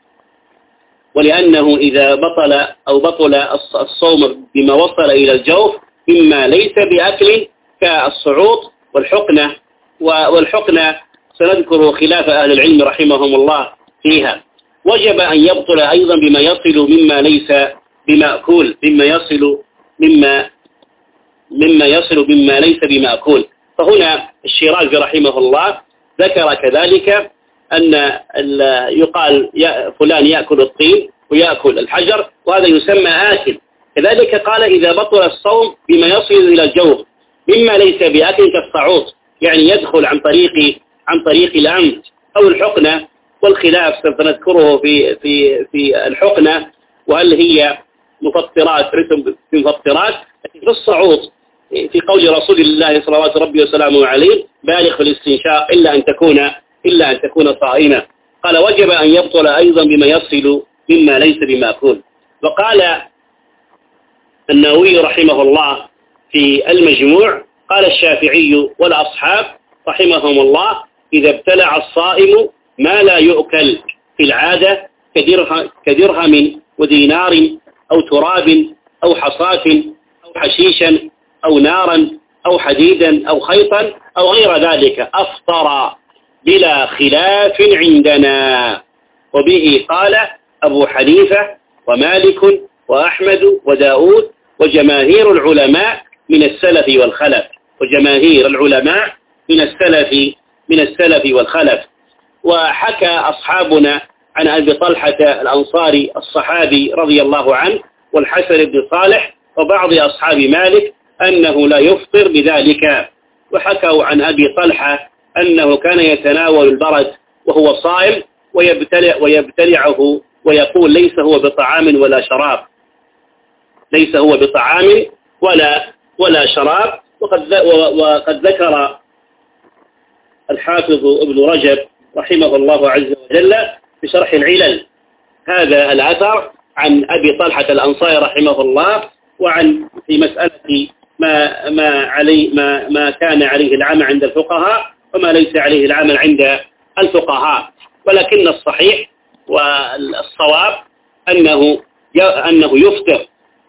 ولأنه إذا بطل أو بطل الصوم بما وصل إلى الجوف مما ليس بأكل كالصعوط والحقنة، والحقنة سنذكر خلاف أهل العلم رحمهم الله فيها. وجب أن يبطل أيضا بما يصل مما ليس بمأكول، مما يصل مما مما يصل مما ليس بمأكول. فهنا الشيرازي رحمه الله ذكر كذلك أن يقال فلان يأكل الطين ويأكل الحجر، وهذا يسمى آكل. كذلك قال: إذا بطل الصوم بما يصل إلى الجوف مما ليس بأكل كالصعوط، يعني يدخل عن طريق عن طريق الأنف أو الحقنة، والخلاف سنذكره في في في الحقنة، وهل هي مفطرات رسم مفطرات. في الصعوط في قول رسول الله صلوات ربي وسلامه عليه: بالغ في الاستنشاق إلا أن تكون إلا أن تكون صائما. قال: وجب أن يبطل أيضا بما يصل مما ليس بمأكول. وقال النووي رحمه الله في المجموع: قال الشافعي والأصحاب رحمهم الله: إذا ابتلع الصائم ما لا يؤكل في العادة كدرهم ودينار أو تراب أو حصاة أو حشيشا أو نارا أو حديدا أو خيطا أو غير ذلك أفطر بلا خلاف عندنا. وبه قال أبو حنيفة ومالك وأحمد وداود وجماهير العلماء من السلف والخلف وجماهير العلماء من السلف من السلف والخلف. وحكى أصحابنا عن أبي طلحة الأنصاري الصحابي رضي الله عنه والحسن بن صالح وبعض أصحاب مالك أنه لا يفطر بذلك. وحكوا عن أبي طلحة أنه كان يتناول البرد وهو صائم ويبتلع ويبتلعه ويقول: ليس هو بطعام ولا شراب، ليس هو بطعام ولا ولا شراب. وقد وقد ذكر الحافظ ابن رجب رحمه الله عز وجل في شرح العلل هذا الأثر عن أبي طلحة الأنصاري رحمه الله، وعن في مسألة ما ما علي ما ما كان عليه العمل عند الفقهاء وما ليس عليه العمل عند الفقهاء، ولكن الصحيح والصواب أنه أنه يفطر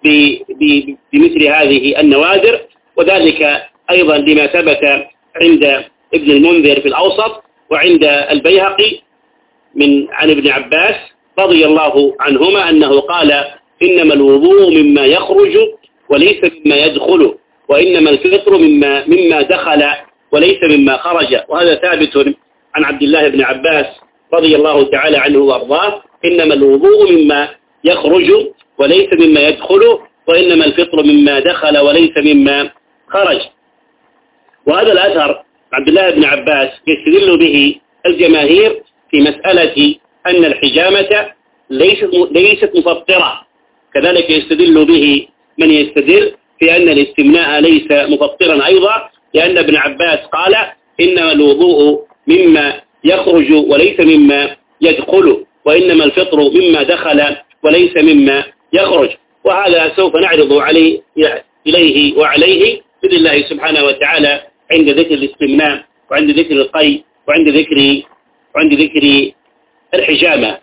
بمثل هذه النوادر، وذلك أيضا لما ثبت عند ابن المنذر في الأوسط وعند البيهقي من عن ابن عباس رضي الله عنهما أنه قال: إنما الوضوء مما يخرج وليس مما يدخل، وإنما الفطر مما مما دخل وليس مما خرج. وهذا ثابت عن عبد الله بن عباس رضي الله تعالى عنه وأرضاه: إنما الوضوء مما يخرج وليس مما يدخل، وإنما الفطر مما دخل وليس مما خرج. وهذا الأثر عبد الله بن عباس يستدل به الجماهير في مسألة أن الحجامة ليست ليست مفطرة، كذلك يستدل به من يستدل في أن الاستمناء ليس مفطرا أيضا، لأن ابن عباس قال: إنما الوضوء مما يخرج وليس مما يدخل، وإنما الفطر مما دخل وليس مما يخرج. وهذا سوف نعرض عليه إليه وعليه بإذن الله سبحانه وتعالى عند ذكر الاستمناء وعند ذكر القي وعند ذكر وعند ذكر الحجامة.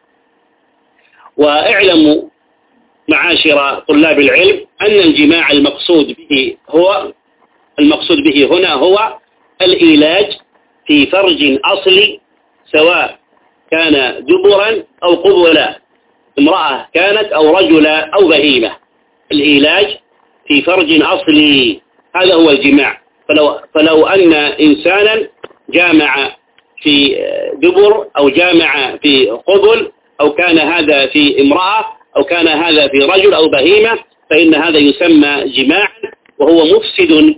واعلموا معاشر طلاب العلم أن الجماع المقصود به هو المقصود به هنا هو الإيلاج في فرج أصلي، سواء كان دبرا أو قبلا، امرأة كانت أو رجلا أو بهيمة. الإيلاج في فرج أصلي هذا هو الجماع. فلو, فلو أن إنسانا جامع في دبر أو جامع في قبل، أو كان هذا في امرأة أو كان هذا في رجل أو بهيمة، فإن هذا يسمى جماعا، وهو مفسد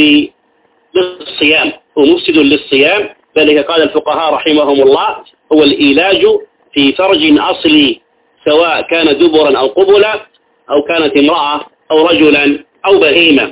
للصيام هو مفسد للصيام. ذلك قال الفقهاء رحمهم الله: هو الإيلاج في فرج أصلي، سواء كان دبرا أو قبلا، أو كانت امرأة أو رجلا أو بهيمة.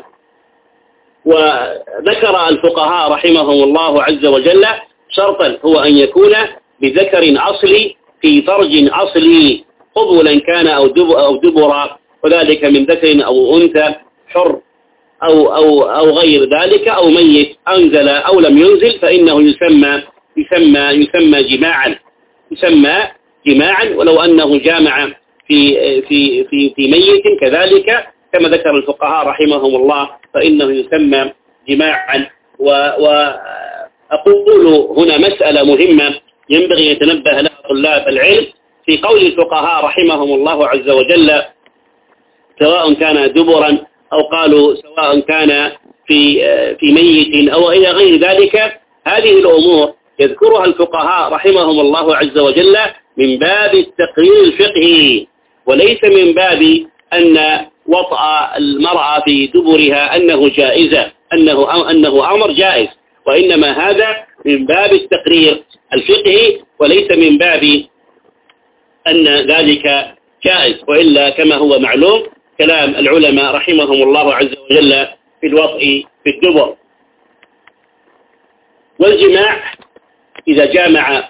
وذكر الفقهاء رحمهم الله عز وجل شرطا، هو أن يكون بذكر أصلي في فرج أصلي، قبلا كان أو أو دبرا، وذلك من ذكر أو أنثى، حر أو أو أو غير ذلك، أو ميت أنزل أو لم ينزل، فإنه يسمى يسمى يسمى جماعا يسمى جماعا. ولو أنه جامع في في في في ميت كذلك كما ذكر الفقهاء رحمهم الله، فإنه يسمى جماعا. وأقول هنا مسألة مهمة ينبغي يتنبه لها طلاب العلم في قول الفقهاء رحمهم الله عز وجل: سواء كان دبرا، أو قالوا سواء كان في في ميت أو إلى غير ذلك. هذه الأمور يذكرها الفقهاء رحمهم الله عز وجل من باب التقرير الفقهي، وليس من باب أن وطأ المرأة في دبرها أنه جائزة أنه أنه أمر جائز، وإنما هذا من باب التقرير الفقهي، وليس من باب أن ذلك جائز. وإلا كما هو معلوم كلام العلماء رحمهم الله عز وجل في الوطء في الدبر. والجماع إذا جامع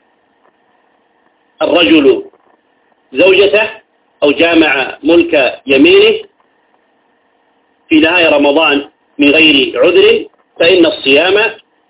الرجل زوجته أو جامع ملك يمينه في نهاية رمضان من غير عذر، فإن الصيام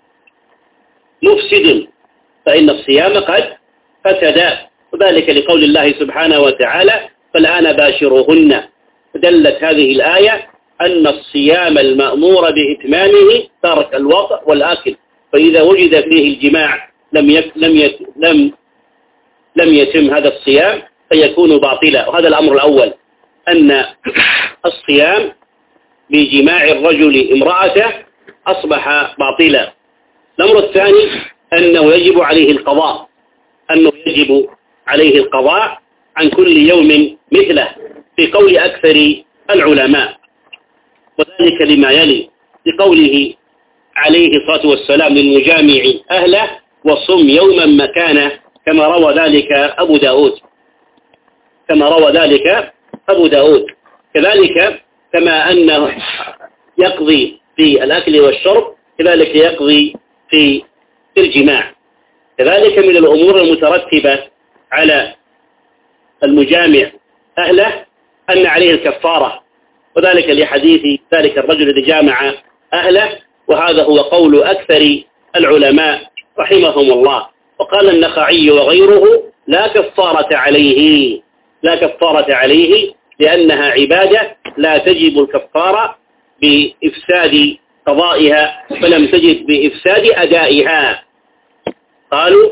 مفسد، فإن الصيام قد فسد، وذلك لقول الله سبحانه وتعالى: فالآن باشروهن. دلت هذه الآية أن الصيام المأمور بإتمامه ترك الوطء والآكل، فإذا وجد فيه الجماع لم يك لم يك لم لم يتم هذا الصيام فيكون باطلا. وهذا الأمر الأول، أن الصيام بجماع الرجل امرأته أصبح باطلا. الأمر الثاني أنه يجب عليه القضاء أنه يجب عليه القضاء عن كل يوم مثله في قول أكثر العلماء، وذلك لما يلي: لقوله عليه الصلاة والسلام للمجامع أهله: وصم يوما مكانه، كما روى ذلك أبو داود كما روى ذلك أبو داود كذلك كما أنه يقضي في الأكل والشرب، كذلك يقضي في الجماع. كذلك من الأمور المترتبة على المجامع أهله أن عليه الكفارة، وذلك لحديث ذلك الرجل الذي جامع أهله، وهذا هو قول أكثر العلماء رحمهم الله. وقال النخعي وغيره لا كفارة عليه، لا كفارة عليه لأنها عبادة لا تجب الكفارة بإفساد قضائها، فلم تجد بإفساد أدائها. قالوا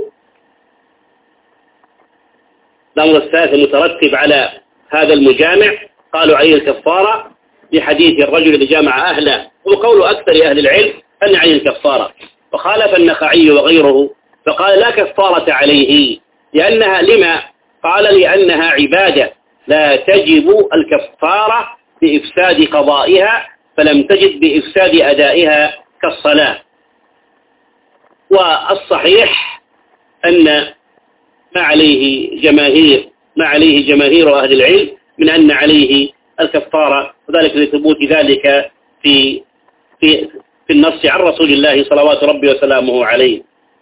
الأمر الثالث المترتب على هذا المجامع، قالوا عليه الكفارة لحديث الرجل الذي جامع أهله، وقول أكثر أهل العلم أن عليه الكفارة. وخالف النخعي وغيره فقال لا كفارة عليه لأنها لما؟ قال لأنها عبادة لا تجب الكفارة بإفساد قضائها، فلم تجد بإفساد أدائها كالصلاة. والصحيح أن ما عليه جماهير ما عليه جماهير أهل العلم من أن عليه الكفارة، وذلك لثبوت ذلك في في في النص عن رسول الله صلوات ربي وسلامه عليه.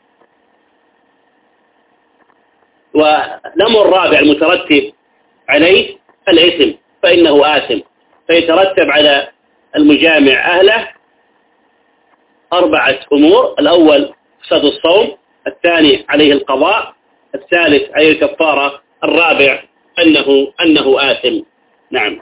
والأمر الرابع المترتب عليه الإثم، فإنه آثم، فيترتب على المجامع أهله أربعة أمور: الأول فساد الصوم، الثاني عليه القضاء، الثالث عليه الكفارة، الرابع أنه أنه آثم. نعم.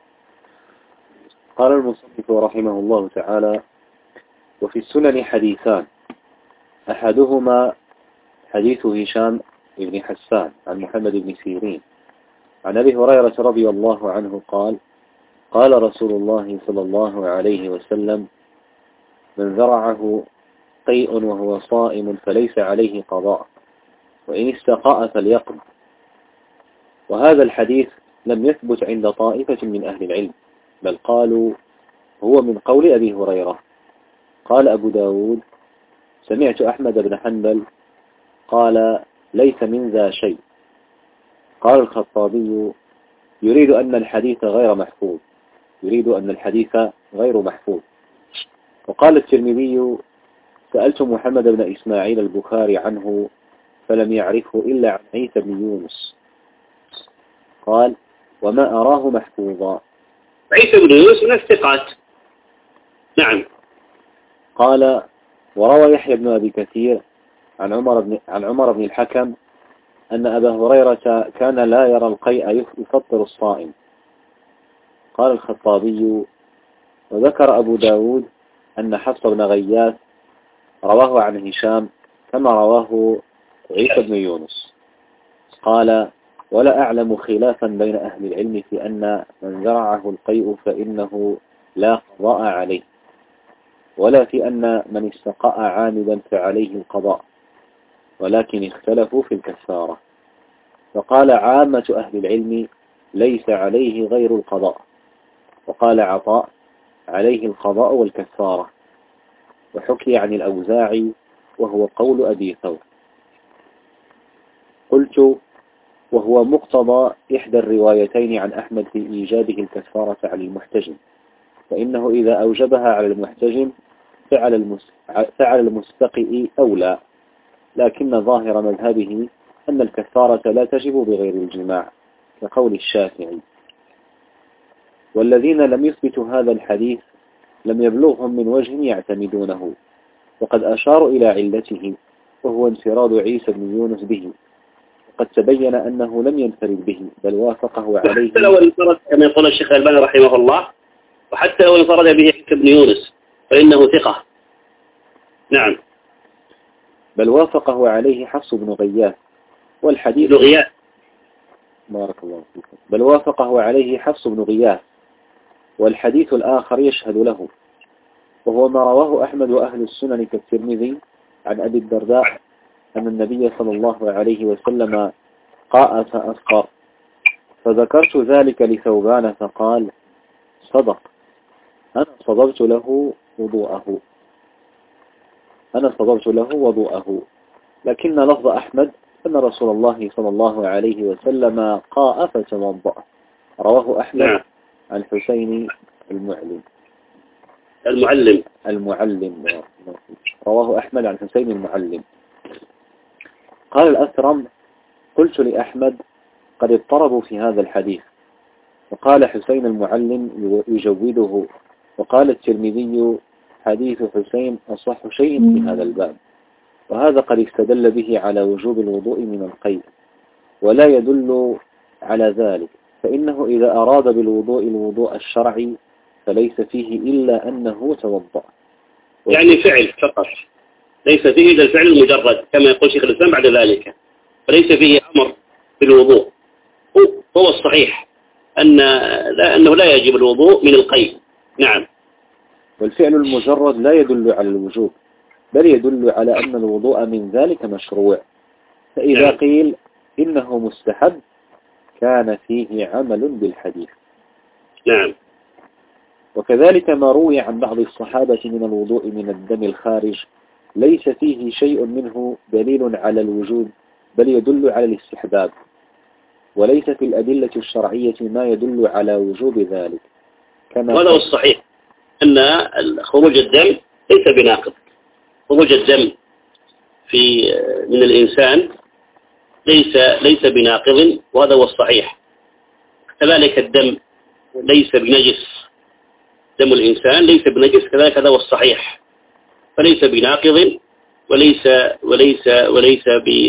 قال المصنف رحمه الله تعالى: وفي السنن حديثان، أحدهما حديث هشام بن حسان عن محمد بن سيرين عن أبي هريرة رضي الله عنه قال: قال رسول الله صلى الله عليه وسلم: من ذرعه قيء وهو صائم فليس عليه قضاء، وإن استقاء فليقض. وهذا الحديث لم يثبت عند طائفة من أهل العلم، بل قالوا هو من قول أبي هريرة. قال أبو داود: سمعت أحمد بن حنبل قال: ليس من ذا شيء. قال الخطابي: يريد أن الحديث غير محفوظ يريد أن الحديث غير محفوظ. وقال الترمذي: سألت محمد بن إسماعيل البخاري عنه فلم يعرفه إلا عن عيسى بن يونس. قال: وما أراه محفوظا. عيسى بن يونس من الثقات. نعم. قال: وروى يحيى بن أبي كثير عن عمر بن عن عمر بن الحكم أن أبا هريرة كان لا يرى القيء يفطر الصائم. قال الخطابي: وذكر أبو داود أن حفص بن غياث رواه عن هشام كما رواه عيسى بن يونس. قال: ولا أعلم خلافا بين أهل العلم في أن من ذرعه القيء فإنه لا قضاء عليه، ولا في أن من استقاء عامدا فعليه القضاء، ولكن اختلفوا في الكفارة. فقال عامة أهل العلم: ليس عليه غير القضاء. وقال عطاء: عليه القضاء والكفارة. وحكي عن الأوزاعي وهو قول أبي ثور. قلت: وهو مقتضى إحدى الروايتين عن أحمد في إيجابه الكفارة على المحتجم، فإنه إذا أوجبها على المحتجم فعل فعل المستقئ أولى، لكن ظاهر مذهبه أن الكفارة لا تجب بغير الجماع كقول الشافعي. والذين لم يثبتوا هذا الحديث لم يبلغهم من وجه يعتمدونه، وقد أشاروا إلى علته، وهو انفراد عيسى بن يونس به، وقد تبين أنه لم ينفرد به بل وافقه عليه. حتى لو انفرد كما يقول الشيخ الألباني رحمه الله، وحتى لو انفرد به عيسى بن يونس فإنه ثقة. نعم. بل وافقه عليه حفص بن غياث، والحديث غياث بارك الله فيكم بل وافقه عليه حفص بن غياث، والحديث الآخر يشهد له، وهو ما رواه أحمد وأهل السنن كالترمذي عن أبي الدرداء أن النبي صلى الله عليه وسلم قاء فأفطر، فذكرت ذلك لثوبان فقال: صدق، أنا صدرت له وضوءه أنا صدرت له وضوءه لكن لفظ أحمد أن رسول الله صلى الله عليه وسلم قاء فتوضأ. رواه أحمد نعم. عن حسين المعلم المعلم المعلم رواه أحمد عن حسين المعلم. قال الأثرم: قلت لأحمد: قد اضطربوا في هذا الحديث، وقال حسين المعلم يجوده، وقال الترمذي حديث حسين أصح شيء في هذا الباب، وهذا قد استدل به على وجوب الوضوء من القيء، ولا يدل على ذلك، فإنه إذا أراد بالوضوء الوضوء الشرعي فليس فيه إلا أنه توضأ، يعني فعل فقط، ليس فيه إلا الفعل المجرد كما يقول شيخ الإسلام بعد ذلك، فليس فيه أمر بالوضوء. هو الصحيح أن لا أنه لا يجب الوضوء من القيء. نعم. والفعل المجرد لا يدل على الوجوب، بل يدل على أن الوضوء من ذلك مشروع، فإذا نعم. قيل إنه مستحب كان فيه عمل بالحديث. نعم. وكذلك ما روي عن بعض الصحابة من الوضوء من الدم الخارج ليس فيه شيء منه دليل على الوجوب، بل يدل على الاستحباب، وليس في الأدلة الشرعية ما يدل على وجوب ذلك. كما هذا هو الصحيح، أن خروج الدم ليس بناقض. خروج الدم في من الإنسان ليس ليس بناقض، وهذا هو الصحيح. كذلك الدم ليس بنجس، دم الإنسان ليس بنجس، كذلك هذا هو الصحيح، فليس بناقض وليس وليس وليس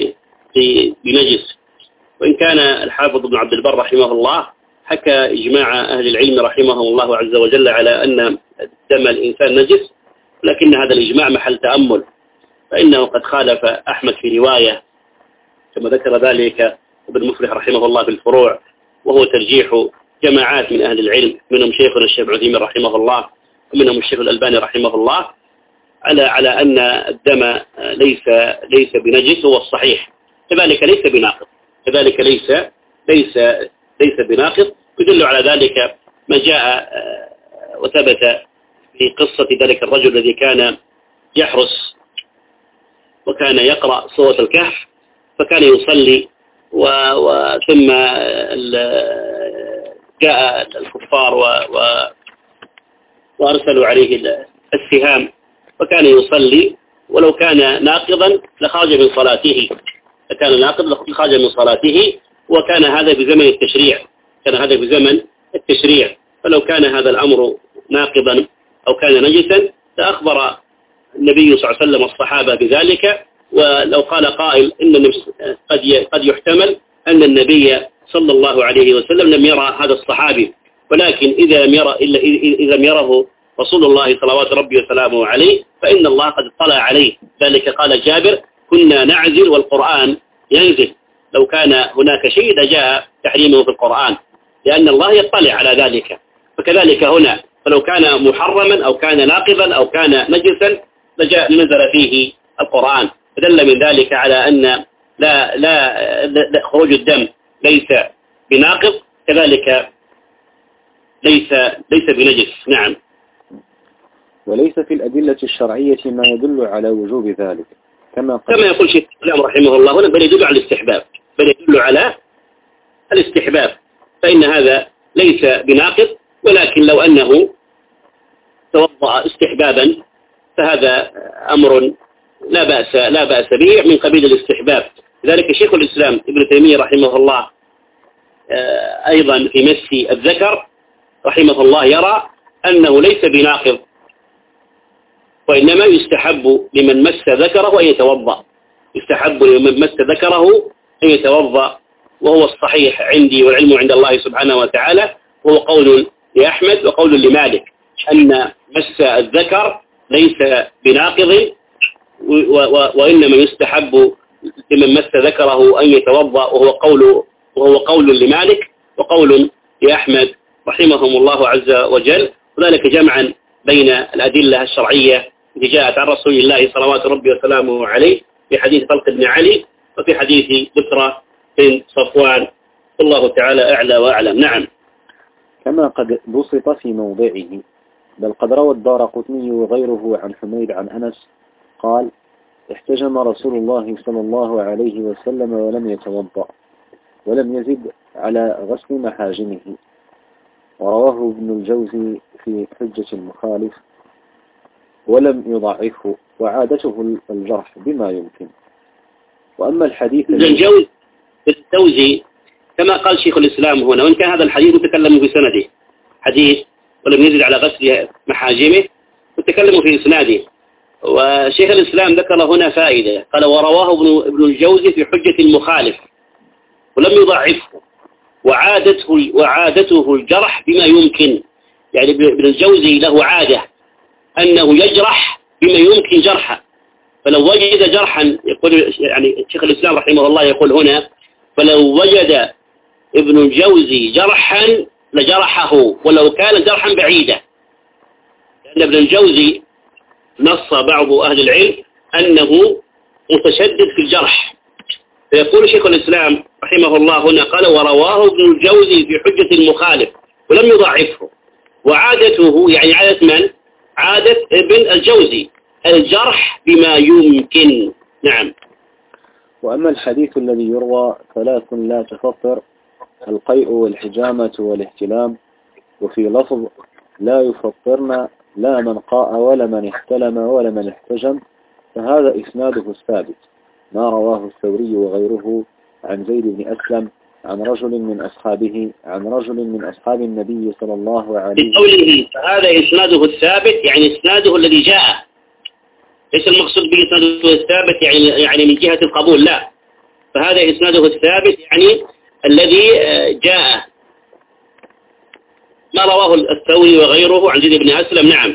بنجس. وإن كان الحافظ ابن عبد البر رحمه الله حكى إجماع أهل العلم رحمهم الله عز وجل على أن دم الإنسان نجس، لكن هذا الإجماع محل تأمل، فإنه قد خالف أحمد في رواية كما ذكر ذلك ابن مفلح رحمه الله في الفروع، وهو ترجيح جماعات من أهل العلم، منهم شيخنا الشيخ عثيمين رحمه الله ومنهم الشيخ الألباني رحمه الله، على على أن الدم ليس ليس بنجس، هو الصحيح. كذلك ليس بناقض، كذلك ليس ليس ليس بناقض. يدل على ذلك ما جاء وثبت في قصة ذلك الرجل الذي كان يحرس وكان يقرأ سورة الكهف، فكان يصلي وثم جاء الكفار وأرسلوا عليه السهام، فكان يصلي ولو كان ناقضا لخرج من صلاته، فكان ناقض لخرج من صلاته، وكان هذا في زمن التشريع، كان هذا في زمن التشريع. فلو كان هذا الأمر ناقضا أو كان نجسا لأخبر النبي صلى الله عليه وسلم الصحابة بذلك. ولو قال قائل إن قد قد يحتمل أن النبي صلى الله عليه وسلم لم يرى هذا الصحابي، ولكن إذا لم يرى إلا إذا لم يره رسول الله صلوات ربي وسلامه عليه فإن الله قد اطلع عليه. ذلك قال جابر: كنا نعزل والقرآن ينزل. لو كان هناك شيء لجاء تحريمه في القرآن، لأن الله يطلع على ذلك. فكذلك هنا، فلو كان محرما أو كان ناقضا أو كان نجسا لجاء نزل فيه القرآن، فدل من ذلك على أن لا, لا, لا خروج الدم ليس بناقض، كذلك ليس ليس بنجس. نعم. وليس في الأدلة الشرعية ما يدل على وجوب ذلك، كما كما يقول شيخ الإسلام رحمه الله هنا، بل يدل على الاستحباب، بل يدل على الاستحباب، فإن هذا ليس بناقض، ولكن لو أنه توضأ استحبابا فهذا أمر لا بأس لا بأس به من قبيل الاستحباب. لذلك شيخ الإسلام ابن تيمية رحمه الله أيضا في مس الذكر رحمه الله يرى أنه ليس بناقض، وإنما يستحب لمن مس ذكره أن يتوضأ، يستحب لمن مس ذكره أن يتوضأ، وهو الصحيح عندي والعلم عند الله سبحانه وتعالى، وهو قول لأحمد وقول لمالك أن مس الذكر ليس بناقض، وإنما يستحب لمن مس ذكره أن يتوضأ، وهو قول وهو قول لمالك وقول لأحمد رحمهم الله عز وجل. وذلك جمعا بين الأدلة الشرعية التي جاءت عن رسول الله صلوات ربي وسلامه عليه في حديث طلق بن علي وفي حديث بسرة بن صفوان، والله تعالى أعلى وأعلم. نعم. كما قد بسط في موضعه، بل قد روى الدارقطني وغيره عن حميد عن أنس قال: احتجم رسول الله صلى الله عليه وسلم ولم يتوضأ، ولم يزد على غسل محاجمه. ورواه ابن الجوزي في حجة المخالف ولم يضعفه، وعادته الجرح بما يمكن. وأما الحديث الجوزي الجوزي كما قال شيخ الإسلام هنا، وإن كان هذا الحديث متكلم في سنده حديث ولم يزد على غسل محاجمه، متكلم في إسناده. وشيخ الإسلام ذكر هنا فائدة، قال ورواه ابن, ابن الجوزي في حجة المخالف ولم يضعفه، وعادته, وعادته الجرح بما يمكن. يعني ابن الجوزي له عادة أنه يجرح بما يمكن جرحه، فلو وجد جرحا يقول يعني شيخ الإسلام رحمه الله يقول هنا فلو وجد ابن الجوزي جرحا لجرحه ولو كان جرحا بعيدا، لأن ابن الجوزي نص بعض أهل العلم أنه متشدد في الجرح. فيقول شيخ الإسلام رحمه الله هنا قال ورواه ابن الجوزي في حجة المخالف ولم يضعفه، وعادته يعني عادة من؟ عادة ابن الجوزي الجرح بما يمكن. نعم. وأما الحديث الذي يروى ثلاث لا تفطر: القيء والحجامة والاحتلام، وفي لفظ لا يفطرن لا من قاء ولا من احتلم ولا من احتجم، فهذا إسناده الثابت، ما رواه الثوري وغيره عن زيد بن أسلم عن رجل من أصحابه عن رجل من أصحاب النبي صلى الله عليه وسلم. بقوله فهذا إسناده الثابت يعني إسناده الذي جاء، ليس المقصود بإسناده الثابت يعني يعني من جهة القبول، لا، فهذا إسناده الثابت يعني الذي جاء، ما رواه الثوري وغيره عن زيد بن أسلم. نعم.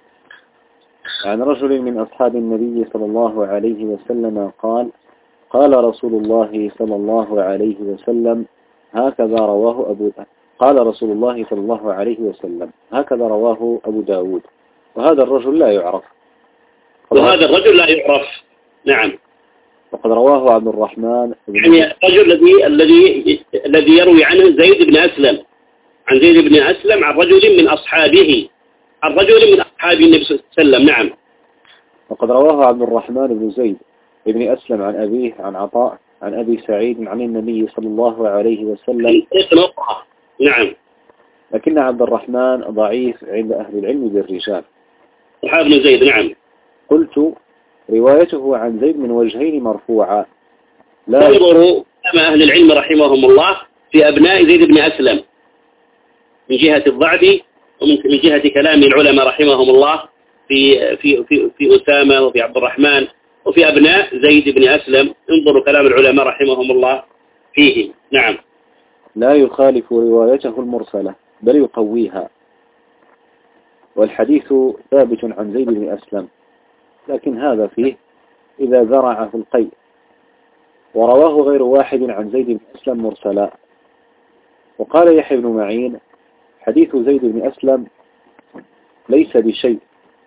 عن رجل من أصحاب النبي صلى الله عليه وسلم قال: قال رسول الله صلى الله عليه وسلم هكذا رواه أبو قال رسول الله صلى الله عليه وسلم هكذا رواه أبو داود، وهذا الرجل لا يعرف. وهذا الرجل لا يعرف. نعم. وقد رواه عبد الرحمن يعني الرجل الذي الذي الذي يروي عنه زيد بن أسلم عن زيد بن أسلم عن رجل من أصحابه عن رجل من أصحاب النبي صلى الله عليه وسلم. نعم. وقد رواه عبد الرحمن بن زيد بن أسلم عن أبيه عن عطاء عن أبي سعيد عن النبي صلى الله عليه وسلم. نعم. لكن عبد الرحمن ضعيف عند أهل العلم بالرجال. صحاب بن زيد. نعم. قلت روايته عن زيد من وجهين مرفوعة. لا ينظروا كما أهل العلم رحمهم الله في أبناء زيد بن أسلم من جهة الضعف ومن جهة كلام العلماء رحمهم الله في في في في أسامة وفي عبد الرحمن وفي أبناء زيد بن أسلم، انظروا كلام العلماء رحمهم الله فيه. نعم. لا يخالف روايته المرسلة بل يقويها، والحديث ثابت عن زيد بن أسلم، لكن هذا فيه إذا زرعه القيء، ورواه غير واحد عن زيد بن أسلم مرسلا. وقال يحيى بن معين حديث زيد بن أسلم ليس بشيء،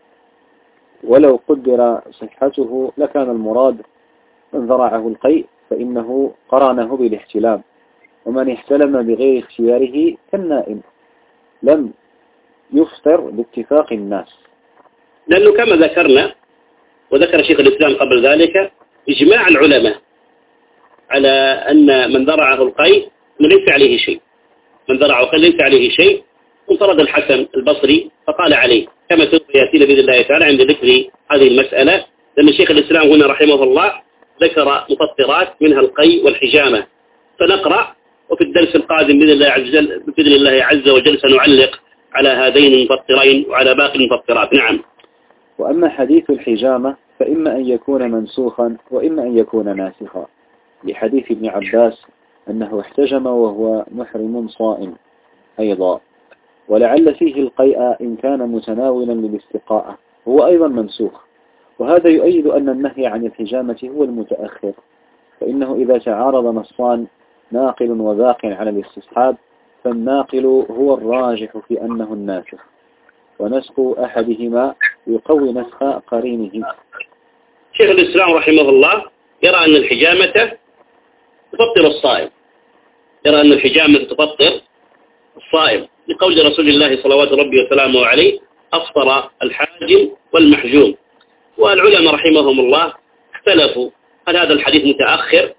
ولو قدر صحته لكان المراد من زرعه القيء فإنه قرانه بالاحتلام، ومن احتلم بغير اختياره كالنائم لم يفطر باتفاق الناس. لأنه كما ذكرنا وذكر شيخ الإسلام قبل ذلك إجماع العلماء على أن من ذرعه القيء ليس عليه شيء، من ذرعه القيء ليس عليه شيء. انفرد الحسن البصري فقال عليه، كما سوف يأتينا بإذن الله تعالى عند ذكر هذه المسألة، لأن شيخ الإسلام هنا رحمه الله ذكر مفطرات منها القيء والحجامة، فنقرأ وفي الدرس القادم بإذن الله عز وجل بإذن الله عز وجل سنعلق على هذين المفطرين وعلى باقي المفطرات. نعم. وأما حديث الحجامة فإما أن يكون منسوخا وإما أن يكون ناسخا، لحديث ابن عباس أنه احتجم وهو محرم صائم أيضا، ولعل فيه القيء إن كان متناولا للاستقاءة هو أيضا منسوخ، وهذا يؤيد أن النهي عن الحجامة هو المتأخر، فإنه إذا تعارض نصان ناقل وباق على الاستصحاب فالناقل هو الراجح في أنه الناسخ، ونسخ أحدهما يقوي نسخ قرينه. شيخ الإسلام رحمه الله يرى أن الحجامة تفطر الصائم، يرى أن الحجامة تفطر الصائم لقول رسول الله صلوات ربي وسلامه عليه أفطر الحاجم والمحجوم. والعلماء رحمهم الله اختلفوا هل هذا الحديث متأخر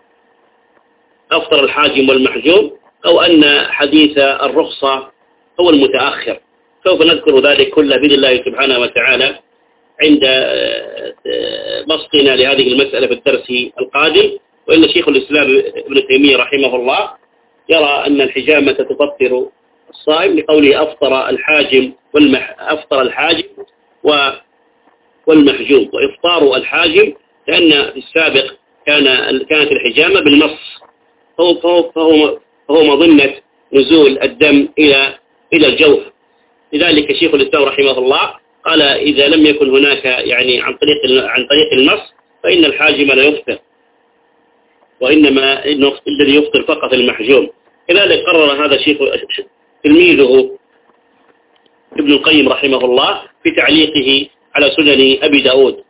أفطر الحاجم والمحجوم أو أن حديث الرخصة هو المتأخر. سوف نذكر ذلك كله بإذن الله سبحانه وتعالى عند بسطنا لهذه المسألة في الدرس القادم. وإن شيخ الإسلام ابن تيمية رحمه الله يرى أن الحجامة تفطر الصائم لقوله أفطر الحاجم والمح أفطر الحاجم والمحجوم، وإفطار الحاجم لأن في السابق كان كانت الحجامة بالمص، فهو فهو فهو, فهو مظنة نزول الدم إلى إلى الجوف. لذلك شيخ الإسلام رحمه الله قال إذا لم يكن هناك يعني عن طريق عن طريق المص فإن الحاجم لا يفطر، وإنما الذي يفطر فقط المحجوم. كذلك قرر هذا شيخ تلميذه ابن القيم رحمه الله في تعليقه على سنن أبي داود،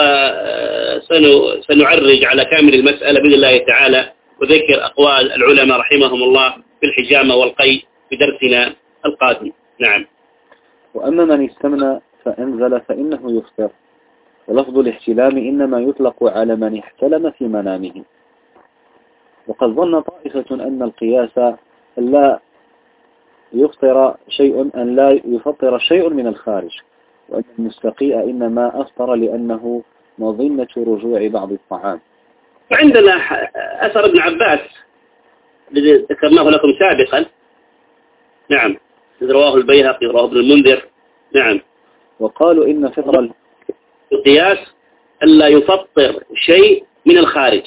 وسنعرج على كامل المسألة بإذن الله تعالى وذكر أقوال العلماء رحمهم الله في الحجامة والقي في درسنا القادم. نعم. وأما من استمنى فأنزل فإنه يفطر، ولفظ الاحتلام إنما يطلق على من احتلم في منامه. وقد ظن طائفة أن القياس لا يفطر شيء أن لا يفطر شيء من الخارج، وأن المستقيء إنما أفطر لأنه مظنة رجوع بعض الطعام. وعندنا أثر ابن عباس الذي ذكرناه لكم سابقا، نعم، رواه البيهقي ورواه ابن المنذر. نعم. وقالوا إن فطر القياس ألا يفطر شيء من الخارج،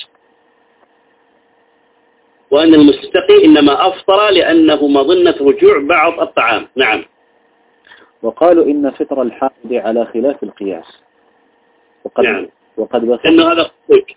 وأن المستقي إنما أفطر لأنه مظنة رجوع بعض الطعام. نعم. وقالوا إن فطر الحائض على خلاف القياس، وقد نعم. وقد بسط إنه هذا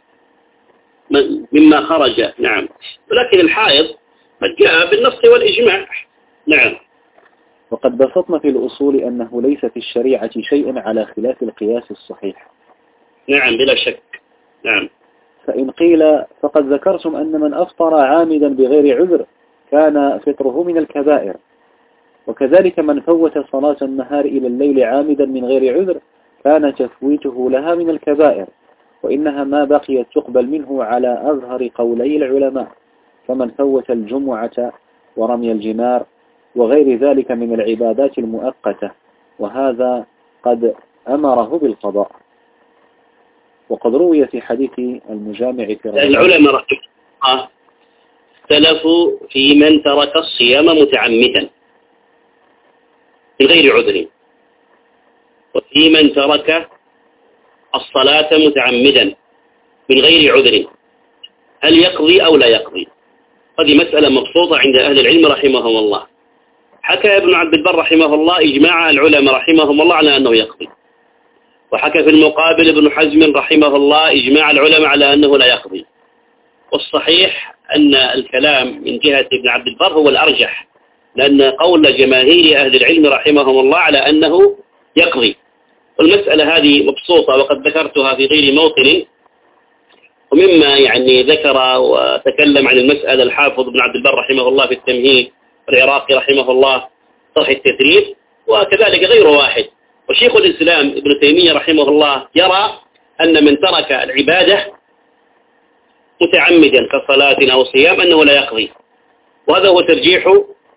مما خرج. نعم. ولكن الحائض قد جاء بالنص والإجماع. نعم. وقد بسطنا في الأصول أنه ليس في الشريعة شيء على خلاف القياس الصحيح. نعم بلا شك. نعم. فإن قيل فقد ذكرتم أن من أفطر عامدا بغير عذر كان فطره من الكبائر، وكذلك من فوت صلاة النهار إلى الليل عامدا من غير عذر كان تفويته لها من الكبائر، وإنها ما بقيت تقبل منه على أظهر قولي العلماء، كمن فوت الجمعة ورمي الجمار وغير ذلك من العبادات المؤقتة، وهذا قد أمره بالقضاء. وقد روي في حديث المجامع في العلماء رحمه الله اختلفوا في من ترك الصيام متعمدا من غير عذر، وفي من ترك الصلاة متعمدا من غير عذر، هل يقضي أو لا يقضي؟ هذه مسألة مبسوطة عند أهل العلم رحمهم الله. حكى ابن عبد البر رحمه الله إجماع العلماء رحمهم الله على أنه يقضي، وحكى في المقابل ابن حزم رحمه الله إجماع العلماء على أنه لا يقضي. والصحيح أن الكلام من جهة ابن عبد البر هو الأرجح، لأن قول جماهير أهل العلم رحمهم الله على أنه يقضي. والمسألة هذه مبسوطة وقد ذكرتها في غير موطن، ومما يعني ذكر وتكلم عن المسألة الحافظ ابن عبد البر رحمه الله في التمهيد، والعراقي رحمه الله طرح التثريب، وكذلك غير واحد. وشيخ الإسلام ابن تيمية رحمه الله يرى أن من ترك العبادة متعمدا كصلاة أو صيام أنه لا يقضي، وهذا هو ترجيح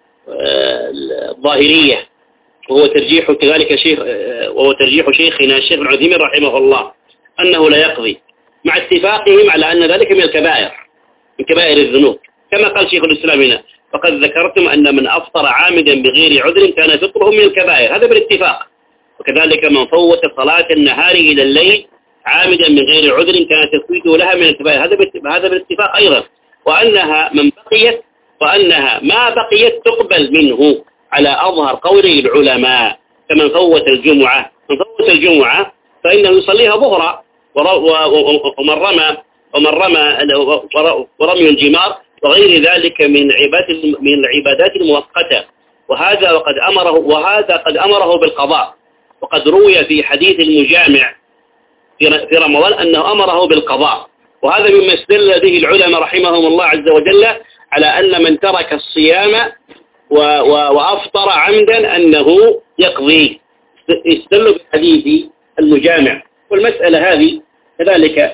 الظاهرية، وهو ترجيح كذلك شيخ وهو ترجيح شيخنا الشيخ ابن عثيمين رحمه الله أنه لا يقضي، مع اتفاقهم على أن ذلك من الكبائر من كبائر الذنوب، كما قال شيخ الإسلام هنا فقد ذكرتم أن من أفطر عامدا بغير عذر كان فطره من الكبائر، هذا بالاتفاق. وكذلك من فوت صلاة النهار إلى الليل عامدا من غير عذر كان تفويته لها من الكبائر، هذا هذا بالاتفاق أيضا. وأنها من بقيت وأنها ما بقيت تقبل منه على أظهر قول العلماء، كمن فوت الجمعة من فوت الجمعة فإنه يصليها ظهرا، ومن رمى ومن رمى ورمي الجمار وغير ذلك من عبادات من العبادات المؤقتة، وهذا وقد أمره وهذا قد أمره بالقضاء. وقد روي في حديث المجامع في رمضان أنه أمره بالقضاء، وهذا مما استدل به العلماء رحمهم الله عز وجل على أن من ترك الصيام وأفطر عمدا أنه يقضي، استدلوا بحديث المجامع. والمسألة هذه كذلك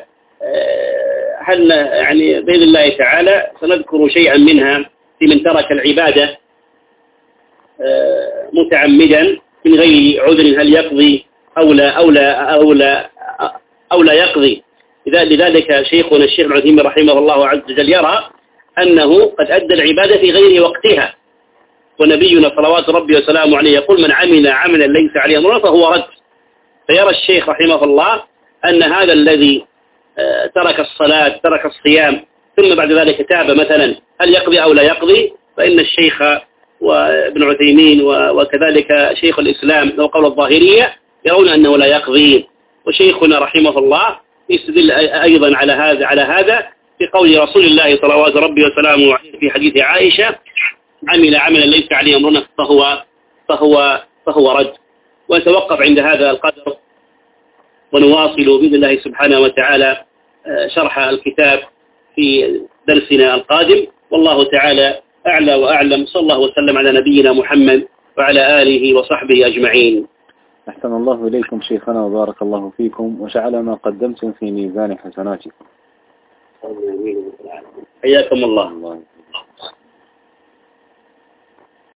هل يعني بإذن الله تعالى سنذكر شيئا منها في من ترك العبادة متعمدا من غير عذر هل يقضي أو لا أو لا أو لا أو لا يقضي. لذلك شيخنا الشيخ ابن عثيمين رحمه الله عز وجل يرى أنه قد أدى العبادة في غير وقتها، ونبينا صلوات ربي وسلامه عليه يقول من عمل عملا ليس عليه أمرنا فهو رد. فيرى الشيخ رحمه الله أن هذا الذي ترك الصلاة ترك الصيام ثم بعد ذلك تاب مثلا هل يقضي أو لا يقضي؟ فإن الشيخ وابن عثيمين وكذلك شيخ الإسلام وقول الظاهرية يرون أنه لا يقضي. وشيخنا رحمه الله يستدل أيضا على هذا على هذا في قول رسول الله صلوات ربي وسلامه عليه في حديث عائشة عمل عملا ليس عليه أمرنا فهو فهو فهو رد. ونتوقف عند هذا القدر ونواصل بإذن الله سبحانه وتعالى شرح الكتاب في درسنا القادم، والله تعالى أعلى وأعلم. صلى الله وسلم على نبينا محمد وعلى آله وصحبه أجمعين. أحسن الله إليكم شيخنا وبارك الله فيكم وجعل ما قدمتم في ميزان حسناتكم. حياكم الله.